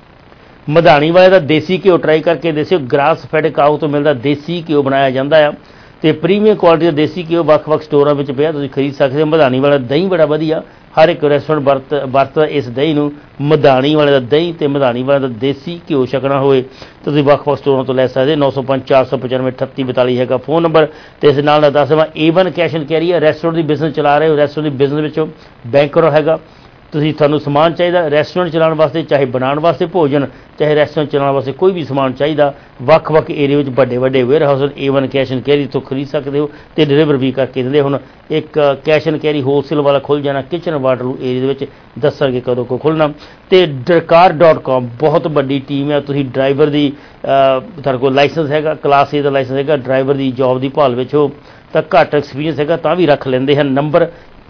ਮਧਾਣੀ ਵਾਲੇ ਦਾ ਦੇਸੀ ਘਿਓ ਟਰਾਈ ਕਰਕੇ ਦੇਖਿਓ। ਗ੍ਰਾਸ ਫੈਡ ਕਾਊ ਤੋਂ ਮਿਲਦਾ ਦੇਸੀ ਘਿਓ ਬਣਾਇਆ ਜਾਂਦਾ ਆ ਤੇ ਪ੍ਰੀਮੀਅਮ ਕੁਆਲਿਟੀ ਦਾ ਦੇਸੀ ਘਿਓ ਵੱਖ-ਵੱਖ ਸਟੋਰਾਂ ਵਿੱਚ ਪਿਆ, ਤੁਸੀਂ ਖਰੀਦ ਸਕਦੇ ਹੋ। ਮਧਾਣੀ ਵਾਲਾ ਦਹੀਂ ਬੜਾ ਵਧੀਆ, ਹਰ ਇੱਕ ਰੈਸਟੋਰੈਂਟ ਵਰਤਦਾ ਇਸ ਦਹੀਂ ਨੂੰ। ਮਧਾਣੀ ਵਾਲੇ ਦਾ ਦਹੀਂ ਤੇ ਮਧਾਣੀ ਵਾਲੇ ਦਾ ਦੇਸੀ ਘਿਓ ਛਕਣਾ ਹੋਵੇ ਤੁਸੀਂ ਵੱਖ-ਵੱਖ ਸਟੋਰਾਂ ਤੋਂ ਲੈ ਸਕਦੇ। 905 495 3842 ਹੈਗਾ ਫੋਨ ਨੰਬਰ। ਤੇ ਇਸ ਨਾਲ ਦੱਸ ਦੇਵਾਂ A1 ਕੈਸ਼ ਐਂਡ ਕੈਰੀ ਹੈ। ਰੈਸਟੋਰੈਂਟ ਦੀ ਬਿਜ਼ਨਸ ਚਲਾ ਰਹੇ ਹੋ, ਰੈਸਟੋਰੈਂਟ ਦੀ ਬਿਜ਼ਨਸ ਵਿੱਚੋਂ ਬੈਂਕਰ ਹੈਗਾ, ਤੁਹਾਨੂੰ ਸਮਾਨ ਚਾਹੀਦਾ ਰੈਸਟੋਰੈਂਟ ਚਲਾਉਣ ਵਾਸਤੇ, ਚਾਹੇ ਬਣਾਉਣ ਵਾਸਤੇ ਭੋਜਨ, ਚਾਹੇ ਰੈਸਟੋਰੈਂਟ ਚਲਾਉਣ ਵਾਸਤੇ ਕੋਈ ਵੀ ਸਮਾਨ ਚਾਹੀਦਾ, ਵੱਖ-ਵੱਖ ਏਰੀਆ ਵਿੱਚ ਵੱਡੇ ਵੱਡੇ warehouse A1 Cash and Carry ਤੋਂ ਖਰੀਦ ਸਕਦੇ ਹੋ ਤੇ ਡਿਲੀਵਰ ਵੀ ਕਰਕੇ ਦਿੰਦੇ। ਹੁਣ ਇੱਕ ਕੈਸ਼ ਐਂਡ ਕੈਰੀ ਹੋਲਸੇਲ ਵਾਲਾ ਖੁੱਲ੍ਹ ਜਾਣਾ ਕਿਚਨ ਵਾਟਰੂ ਏਰੀਆ ਦੇ ਵਿੱਚ, ਦੱਸਾਂਗੇ ਕਦੋਂ ਕੋ ਖੁੱਲ੍ਹਣਾ। ਤੇ drcar.com ਬਹੁਤ ਵੱਡੀ ਟੀਮ ਹੈ। ਤੁਸੀਂ ਡਰਾਈਵਰ ਦੀ ਤੁਹਾਡੇ ਕੋਲ ਲਾਇਸੈਂਸ ਹੈਗਾ, ਕਲਾਸ A ਦਾ ਲਾਇਸੈਂਸ ਹੈਗਾ, ਡਰਾਈਵਰ ਦੀ ਜੋਬ ਦੀ ਭਾਲ ਵਿੱਚ ਹੋ ਤਾਂ ਘੱਟ ਐਕਸਪੀਰੀਅੰਸ ਹੈਗਾ ਤਾਂ ਵੀ ਰੱਖ ਲੈਂਦੇ ਹਨ। ਨੰਬਰ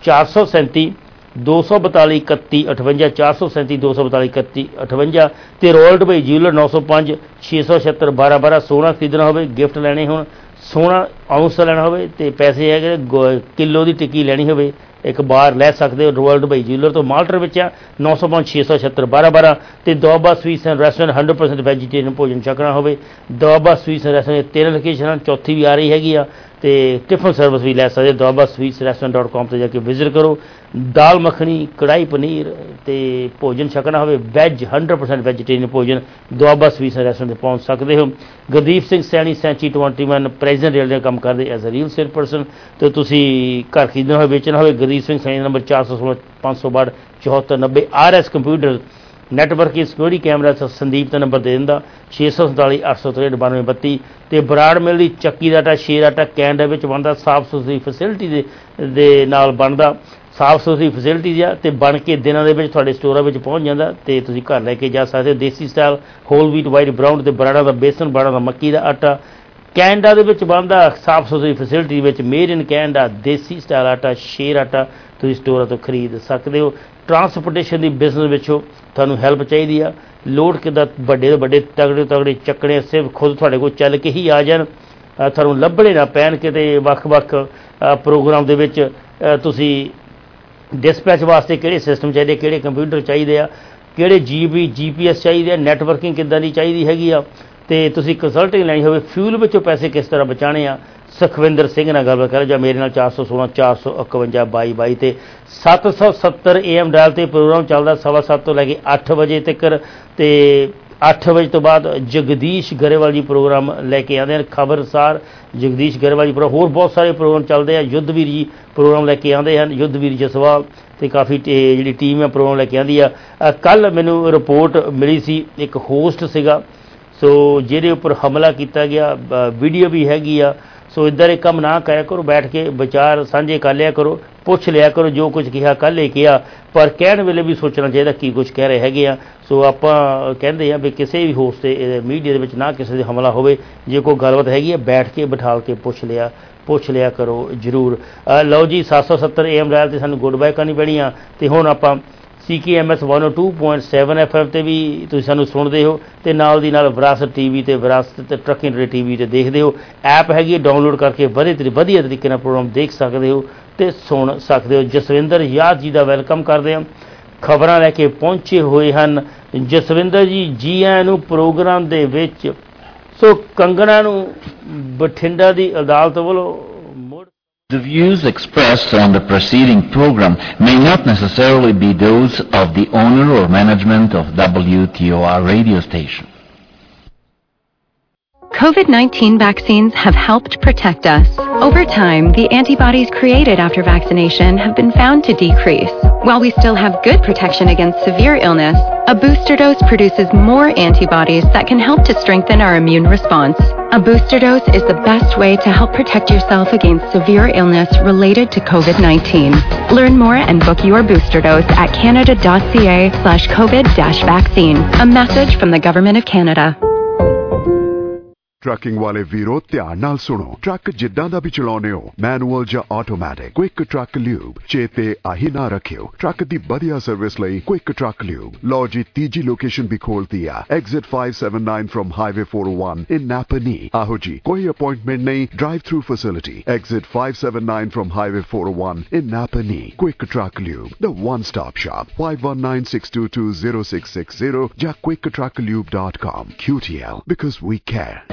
437 242 31 58 437 242 31 58 ਤੇ ਰੋਲਡ ਬਾਈ ਜਿਊਲਰ 905 676 12 12। ਸੋਨਾ ਖਰੀਦਣਾ ਹੋਵੇ, ਗਿਫਟ ਲੈਣੇ ਹੋਣ, ਸੋਨਾ ਆਉਂਸ ਲੈਣਾ ਹੋਵੇ ਤੇ ਪੈਸੇ ਹੈਗੇ ਕਿਲੋ ਦੀ ਟਿੱਕੀ ਲੈਣੀ ਹੋਵੇ ਇੱਕ ਬਾਰ ਲੈ ਸਕਦੇ ਹੋ ਰੋਇਲ ਦੁਬਈ ਜਿਊਲਰ ਤੋਂ। ਮਾਲਟਰ ਵਿੱਚ ਆ 905 676 1212 ਤੇ Doaba Sweets and Restaurant 100% vegetarian ਭੋਜਨ ਛਕਣਾ ਹੋਵੇ। ਦੁਆਬਾ ਸਵੀਟਸ ਐਂਡ ਰੈਸਟੋਰੈਂਟ 3 ਲੋਕੇਸ਼ਨਾਂ, ਚੌਥੀ ਵੀ ਆ ਰਹੀ ਹੈਗੀ ਆ ਤੇ ਟਿਫਨ ਸਰਵਿਸ ਵੀ ਲੈ ਸਕਦੇ। ਦੁਆਬਾ ਸਵੀਟਸ ਰੈਸਟੋਰੈਂਟ.com ਤੇ ਜਾ ਕੇ ਵਿਜ਼ਿਟ ਕਰੋ। ਦਾਲ ਮੱਖਣੀ, ਕੜਾਈ ਪਨੀਰ ਤੇ ਭੋਜਨ ਛਕਣਾ ਹੋਵੇ ਵੈਜ 100% ਵੈਜੀਟੇਰੀਅਨ ਭੋਜਨ ਦੁਆਬਾ ਸਵੀਟਸ ਰੈਸਟੋਰੈਂਟ ਤੇ ਪਹੁੰਚ ਸਕਦੇ ਹੋ। Gurdeep Singh Saini Century 21 President real ਦੇ ਕੰਮ ਕਰਦੇ as a real estate person. ਤੇ ਤੁਸੀਂ ਘਰ ਖਰੀਦਣਾ ਹੋਵੇ ਵੇਚਣਾ ਹੋਵੇ Gurdeep Singh Saini number 416 562 7490। RS computer networking security camera Sandeep ਦਾ ਨੰਬਰ ਦੇ ਦਿੰਦਾ 647 863 9232 ਤੇ ਬਰਾੜ ਮਿਲ ਦੀ ਚੱਕੀ ਦਾ ਆਟਾ ਸ਼ੇਰ ਆਟਾ ਕੈਨੇਡਾ ਵਿੱਚ ਬਣਦਾ ਸਾਫ ਸੁਥਰੀ ਫੈਸਿਲਿਟੀ ਦੇ ਨਾਲ ਬਣਦਾ ਸਾਫ ਸੁਥਰੀ ਫੈਸਿਲਿਟੀ ਆ ਤੇ ਬਣ ਕੇ ਦਿਨਾਂ ਦੇ ਵਿੱਚ ਤੁਹਾਡੇ ਸਟੋਰਾਂ ਵਿੱਚ ਪਹੁੰਚ ਜਾਂਦਾ ਤੇ ਤੁਸੀਂ ਘਰ ਲੈ ਕੇ ਜਾ ਸਕਦੇ ਹੋ। Desi style whole wheat white brown ਤੇ ਬਰਾੜਾ ਦਾ ਬੇਸਨ ਬਰਾੜਾ ਦਾ ਮੱਕੀ ਦਾ ਆਟਾ ਕੈਨੇਡਾ ਦੇ ਵਿੱਚ ਬਣਦਾ ਸਾਫ ਸੁਥਰੀ ਫੈਸਿਲਿਟੀ ਵਿੱਚ made in Canada desi style ਆਟਾ ਸ਼ੇਰ ਆਟਾ ਤੁਸੀਂ ਸਟੋਰਾਂ ਤੋਂ ਖਰੀਦ ਸਕਦੇ ਹੋ। ਟਰਾਂਸਪੋਰਟੇਸ਼ਨ ਦੀ ਬਿਜ਼ਨਸ ਵਿੱਚੋਂ ਤੁਹਾਨੂੰ ਹੈਲਪ ਚਾਹੀਦੀ ਆ ਲੋਡ ਕਿੱਦਾਂ ਵੱਡੇ ਤੋਂ ਵੱਡੇ ਤਗੜੇ ਚੱਕਣੇ ਸਿਰਫ ਖੁਦ ਤੁਹਾਡੇ ਕੋਲ ਚੱਲ ਕੇ ਹੀ ਆ ਜਾਣ ਤੁਹਾਨੂੰ ਲੱਭਣੇ ਨਾ ਪੈਣ ਕਿਤੇ ਵੱਖ-ਵੱਖ ਪ੍ਰੋਗਰਾਮ ਦੇ ਵਿੱਚ। ਤੁਸੀਂ ਡਿਸਪੈਚ ਵਾਸਤੇ ਕਿਹੜੇ ਸਿਸਟਮ ਚਾਹੀਦੇ, ਕਿਹੜੇ ਕੰਪਿਊਟਰ ਚਾਹੀਦੇ ਆ, ਕਿਹੜੇ GPS ਚਾਹੀਦੇ ਆ, ਨੈਟਵਰਕਿੰਗ ਕਿੱਦਾਂ ਦੀ ਚਾਹੀਦੀ ਹੈਗੀ ਆ ਤੇ ਤੁਸੀਂ ਕੰਸਲਟਿੰਗ ਲੈਣੀ ਹੋਵੇ ਫਿਊਲ ਵਿੱਚੋਂ ਪੈਸੇ ਕਿਸ ਤਰ੍ਹਾਂ ਬਚਾਉਣੇ ਆ ਸੁਖਵਿੰਦਰ ਸਿੰਘ ਨਾਲ ਗੱਲਬਾਤ ਕਰੋ ਜਾਂ ਮੇਰੇ ਨਾਲ 416 451 2222 ਤੇ 770 AM ਡਾਇਲ ਤੇ ਪ੍ਰੋਗਰਾਮ ਚੱਲਦਾ 7:15 ਤੋਂ ਲੈ ਕੇ 8 ਵਜੇ ਤੱਕ ਤੇ 8 ਵਜੇ ਤੋਂ ਬਾਅਦ ਜਗਦੀਸ਼ ਗਰੇਵਾਲ ਜੀ ਪ੍ਰੋਗਰਾਮ ਲੈ ਕੇ ਆਉਂਦੇ ਹਨ ਖਬਰਸਾਰ ਜਗਦੀਸ਼ ਗਰੇਵਾਲ ਜੀ ਪ੍ਰੋਗਰਾਮ ਹੋਰ ਬਹੁਤ ਸਾਰੇ ਪ੍ਰੋਗਰਾਮ ਚੱਲਦੇ ਆ ਯੁੱਧਵੀਰ ਜੀ ਪ੍ਰੋਗਰਾਮ ਲੈ ਕੇ ਆਉਂਦੇ ਹਨ ਯੁੱਧਵੀਰ ਜਸਵਾਲ ਤੇ ਕਾਫੀ ਜਿਹੜੀ ਟੀਮ ਹੈ ਪ੍ਰੋਗਰਾਮ ਲੈ ਕੇ ਆਉਂਦੀ ਆ। ਕੱਲ੍ਹ ਮੈਨੂੰ ਰਿਪੋਰਟ ਮਿਲੀ ਸੀ ਇੱਕ ਹੋਸਟ ਸੀਗਾ ਸੋ ਜਿਹਦੇ ਉੱਪਰ ਹਮਲਾ ਕੀਤਾ ਗਿਆ ਵੀਡੀਓ ਵੀ ਹੈਗੀ ਆ ਸੋ ਇੱਦਾਂ ਦੇ ਕੰਮ ਨਾ ਕਰਿਆ ਕਰੋ ਬੈਠ ਕੇ ਵਿਚਾਰ ਸਾਂਝੇ ਕਰ ਲਿਆ ਕਰੋ ਪੁੱਛ ਲਿਆ ਕਰੋ ਜੋ ਕੁਝ ਕਿਹਾ ਕੱਲ੍ਹ ਹੀ ਕਿਹਾ ਪਰ ਕਹਿਣ ਵੇਲੇ ਵੀ ਸੋਚਣਾ ਚਾਹੀਦਾ ਕੀ ਕੁਝ ਕਹਿ ਰਹੇ ਹੈਗੇ ਆ। ਸੋ ਆਪਾਂ ਕਹਿੰਦੇ ਆ ਵੀ ਕਿਸੇ ਵੀ ਹੋਸਟ ਤੇ ਮੀਡੀਆ ਦੇ ਵਿੱਚ ਨਾ ਕਿਸੇ ਦੇ ਹਮਲਾ ਹੋਵੇ ਜੇ ਕੋਈ ਗੱਲਬਾਤ ਹੈਗੀ ਆ ਬੈਠ ਕੇ ਬਿਠਾ ਕੇ ਪੁੱਛ ਲਿਆ ਕਰੋ ਜ਼ਰੂਰ। ਲਓ ਜੀ 770 AM ਡਾਇਲ ਤੇ ਸਾਨੂੰ ਗੁੱਡ ਬਾਏ ਕਰਨੀ ਪੈਣੀ ਆ ਤੇ ਹੁਣ ਆਪਾਂ CKMS 102.7 FM ਤੇ ਵੀ ਤੁਸੀਂ ਸਾਨੂੰ ਸੁਣਦੇ ਹੋ ਤੇ ਨਾਲ ਦੀ ਨਾਲ ਵਿਰਾਸਤ TV ਤੇ ਵਿਰਾਸਤ ਟਰੱਕਿੰਗ TV ਤੇ ਦੇਖਦੇ ਹੋ। ਐਪ ਹੈਗੀ ਡਾਊਨਲੋਡ ਕਰਕੇ ਵਧੀਆ ਤਰੀਕੇ ਨਾਲ ਪ੍ਰੋਗਰਾਮ ਦੇਖ ਸਕਦੇ ਹੋ ਤੇ ਸੁਣ ਸਕਦੇ ਹੋ। ਜਸਵਿੰਦਰ ਯਾਦ ਜੀ ਦਾ ਵੈਲਕਮ ਕਰਦੇ ਹਾਂ ਖਬਰਾਂ ਲੈ ਕੇ ਪਹੁੰਚੇ ਹੋਏ ਹਨ। ਜਸਵਿੰਦਰ ਜੀ ਆਇਆਂ ਨੂੰ ਪ੍ਰੋਗਰਾਮ ਦੇ ਵਿੱਚ। ਸੋ ਕੰਗਣਾ ਨੂੰ ਬਠਿੰਡਾ ਦੀ ਅਦਾਲਤ ਵੱਲੋਂ The views expressed on the preceding program may not necessarily be those of the owner or management of WTOR radio station. COVID-19 vaccines have helped protect us. Over time, the antibodies created after vaccination have been found to decrease. While we still have good protection against severe illness, a booster dose produces more antibodies that can help to strengthen our immune response. A booster dose is the best way to help protect yourself against severe illness related to COVID-19. Learn more and book your booster dose at canada.ca/COVID-vaccine. A message from the Government of Canada. Trucking ਵਾਲੇ ਵੀਰੋ ਧਿਆਨ ਨਾਲ ਸੁਣੋ truck ਜਿੱਦਾਂ ਦਾ ਵੀ ਚਲਾਉਨੇ ਹੋ manual ਜਾਂ automatic quick Truck lube ਚੇਤੇ ਆਹੀ ਨਾ ਰੱਖਿਓ ਟਰੱਕ ਦੀ ਵਧੀਆ ਸਰਵਿਸ ਲਈ ਕੁਇਕ ਟਰੱਕ ਲਿਊਬ ਲਓ ਜੀ ਤੀਜੀ ਲੋਕੇਸ਼ਨ ਵੀ ਖੋਲਤੀ ਆ exit 579 from highway 401 in Napanee ਆਹੋ ਜੀ ਕੋਈ ਅਪਾਇੰਟਮੈਂਟ ਨਹੀਂ drive through facility exit 579 from highway 401 in Napanee Quick Truck Lube the one stop shop 5196220660 ਜਾਂ quicktrucklube.com QTL because we care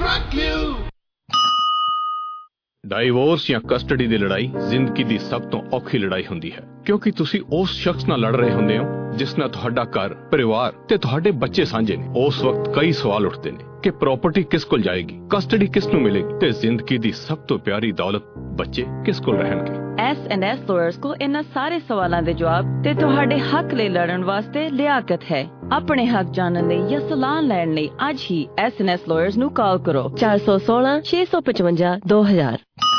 divorce ਜਾਂ ਕਸਟਡੀ ਦੀ ਲੜਾਈ ਜ਼ਿੰਦਗੀ ਦੀ ਸਭ ਤੋਂ ਔਖੀ ਲੜਾਈ ਹੁੰਦੀ ਹੈ ਕਿਉਂਕਿ ਤੁਸੀਂ ਉਸ ਸ਼ਖਸ ਨਾਲ ਲੜ ਰਹੇ ਹੁੰਦੇ ਹੋ ਜਿਸ ਨਾਲ ਤੁਹਾਡਾ ਘਰ ਪਰਿਵਾਰ ਤੇ ਤੁਹਾਡੇ ਬੱਚੇ ਸਾਂਝੇ ਨੇ। ਉਸ ਵਕਤ ਕਈ ਸਵਾਲ ਉੱਠਦੇ ਨੇ ਕਿ ਪ੍ਰਾਪਰਟੀ ਕਿਸ ਕੋਲ ਜਾਏਗੀ ਕਸਟਡੀ ਕਿਸ ਨੂੰ ਮਿਲੇਗੀ ਤੇ ਜ਼ਿੰਦਗੀ ਦੀ ਸਭ ਤੋਂ ਪਿਆਰੀ ਦੌਲਤ ਬੱਚੇ ਕਿਸ ਕੋਲ ਰਹਿਣਗੇ। S&S ਲਾਇਰਸ ਕੋਲ ਇਹਨਾਂ ਸਾਰੇ ਸਵਾਲਾਂ ਦੇ ਜਵਾਬ ਤੇ ਤੁਹਾਡੇ ਹੱਕ ਲਈ ਲੜਨ ਵਾਸਤੇ ਲਿਆਕਤ ਹੈ। ਆਪਣੇ ਹੱਕ ਜਾਣਨ ਲਈ ਜਾਂ ਸਲਾਹ ਲੈਣ ਲਈ ਅੱਜ ਹੀ S&S ਲਾਇਰਸ ਨੂੰ ਕਾਲ ਕਰੋ 416 655 2000।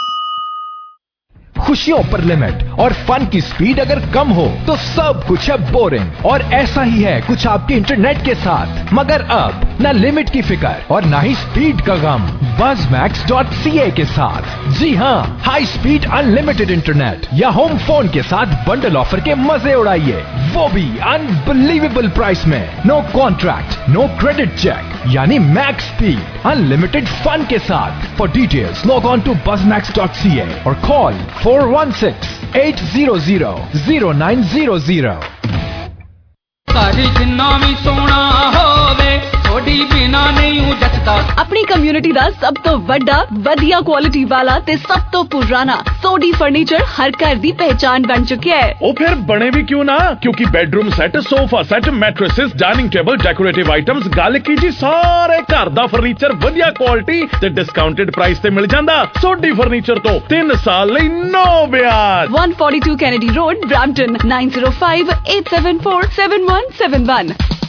खुशियों पर लिमिट और फन की स्पीड अगर कम हो तो सब कुछ है बोरिंग और ऐसा ही है कुछ आपके इंटरनेट के साथ मगर अब न लिमिट की फिक्र और न ही स्पीड का गम buzzmax.ca के साथ। जी हाँ हाई स्पीड अनलिमिटेड इंटरनेट या होम फोन के साथ बंडल ऑफर के मजे उड़ाइए वो भी अनबिलीवेबल प्राइस में। No contract no credit check यानी मैक्स स्पीड अनलिमिटेड फन के साथ। For details log on to buzzmax.ca और कॉल 416 800-0900. ਸਾਡੀ ਜਿੰਨਾ ਵੀ ਸੋਹਣਾ ਹੋਵੇ ਥੋੜੀ ਬਿਨਾ ਨਹੀਂ ਜੱਟਦਾ। ਆਪਣੀ ਕਮਿਊਨਿਟੀ ਦਾ ਸਭ ਤੋਂ ਵੱਡਾ ਵਧੀਆ ਕੁਆਲਿਟੀ ਵਾਲਾ ਤੇ ਸਭ ਤੋਂ ਪੁਰਾਣਾ ਸੋਡੀ ਫਰਨੀਚਰ ਹਰ ਘਰ ਦੀ ਪਹਿਚਾਨ ਬਣ ਚੁੱਕਿਆ ਹੈ। ਉਹ ਫਿਰ ਬਣੇ ਵੀ ਕਿਉਂ ਨਾ, ਕਿਉਂਕਿ bedroom set, sofa set, mattresses, dining table, decorative items, ਗੱਲ ਕੀ ਜੀ ਸਾਰੇ ਘਰ ਦਾ ਫਰਨੀਚਰ ਵਧੀਆ ਕੁਆਲਿਟੀ ਤੇ ਡਿਸਕਾਊਂਟਡ ਪ੍ਰਾਈਸ ਤੇ ਮਿਲ ਜਾਂਦਾ। ਸੋਡੀ ਫਰਨੀਚਰ ਤੋਂ 3 ਸਾਲ ਲਈ ਨੋ ਵਿਆਜ। 142 Kennedy Road, Brampton, 9058747171.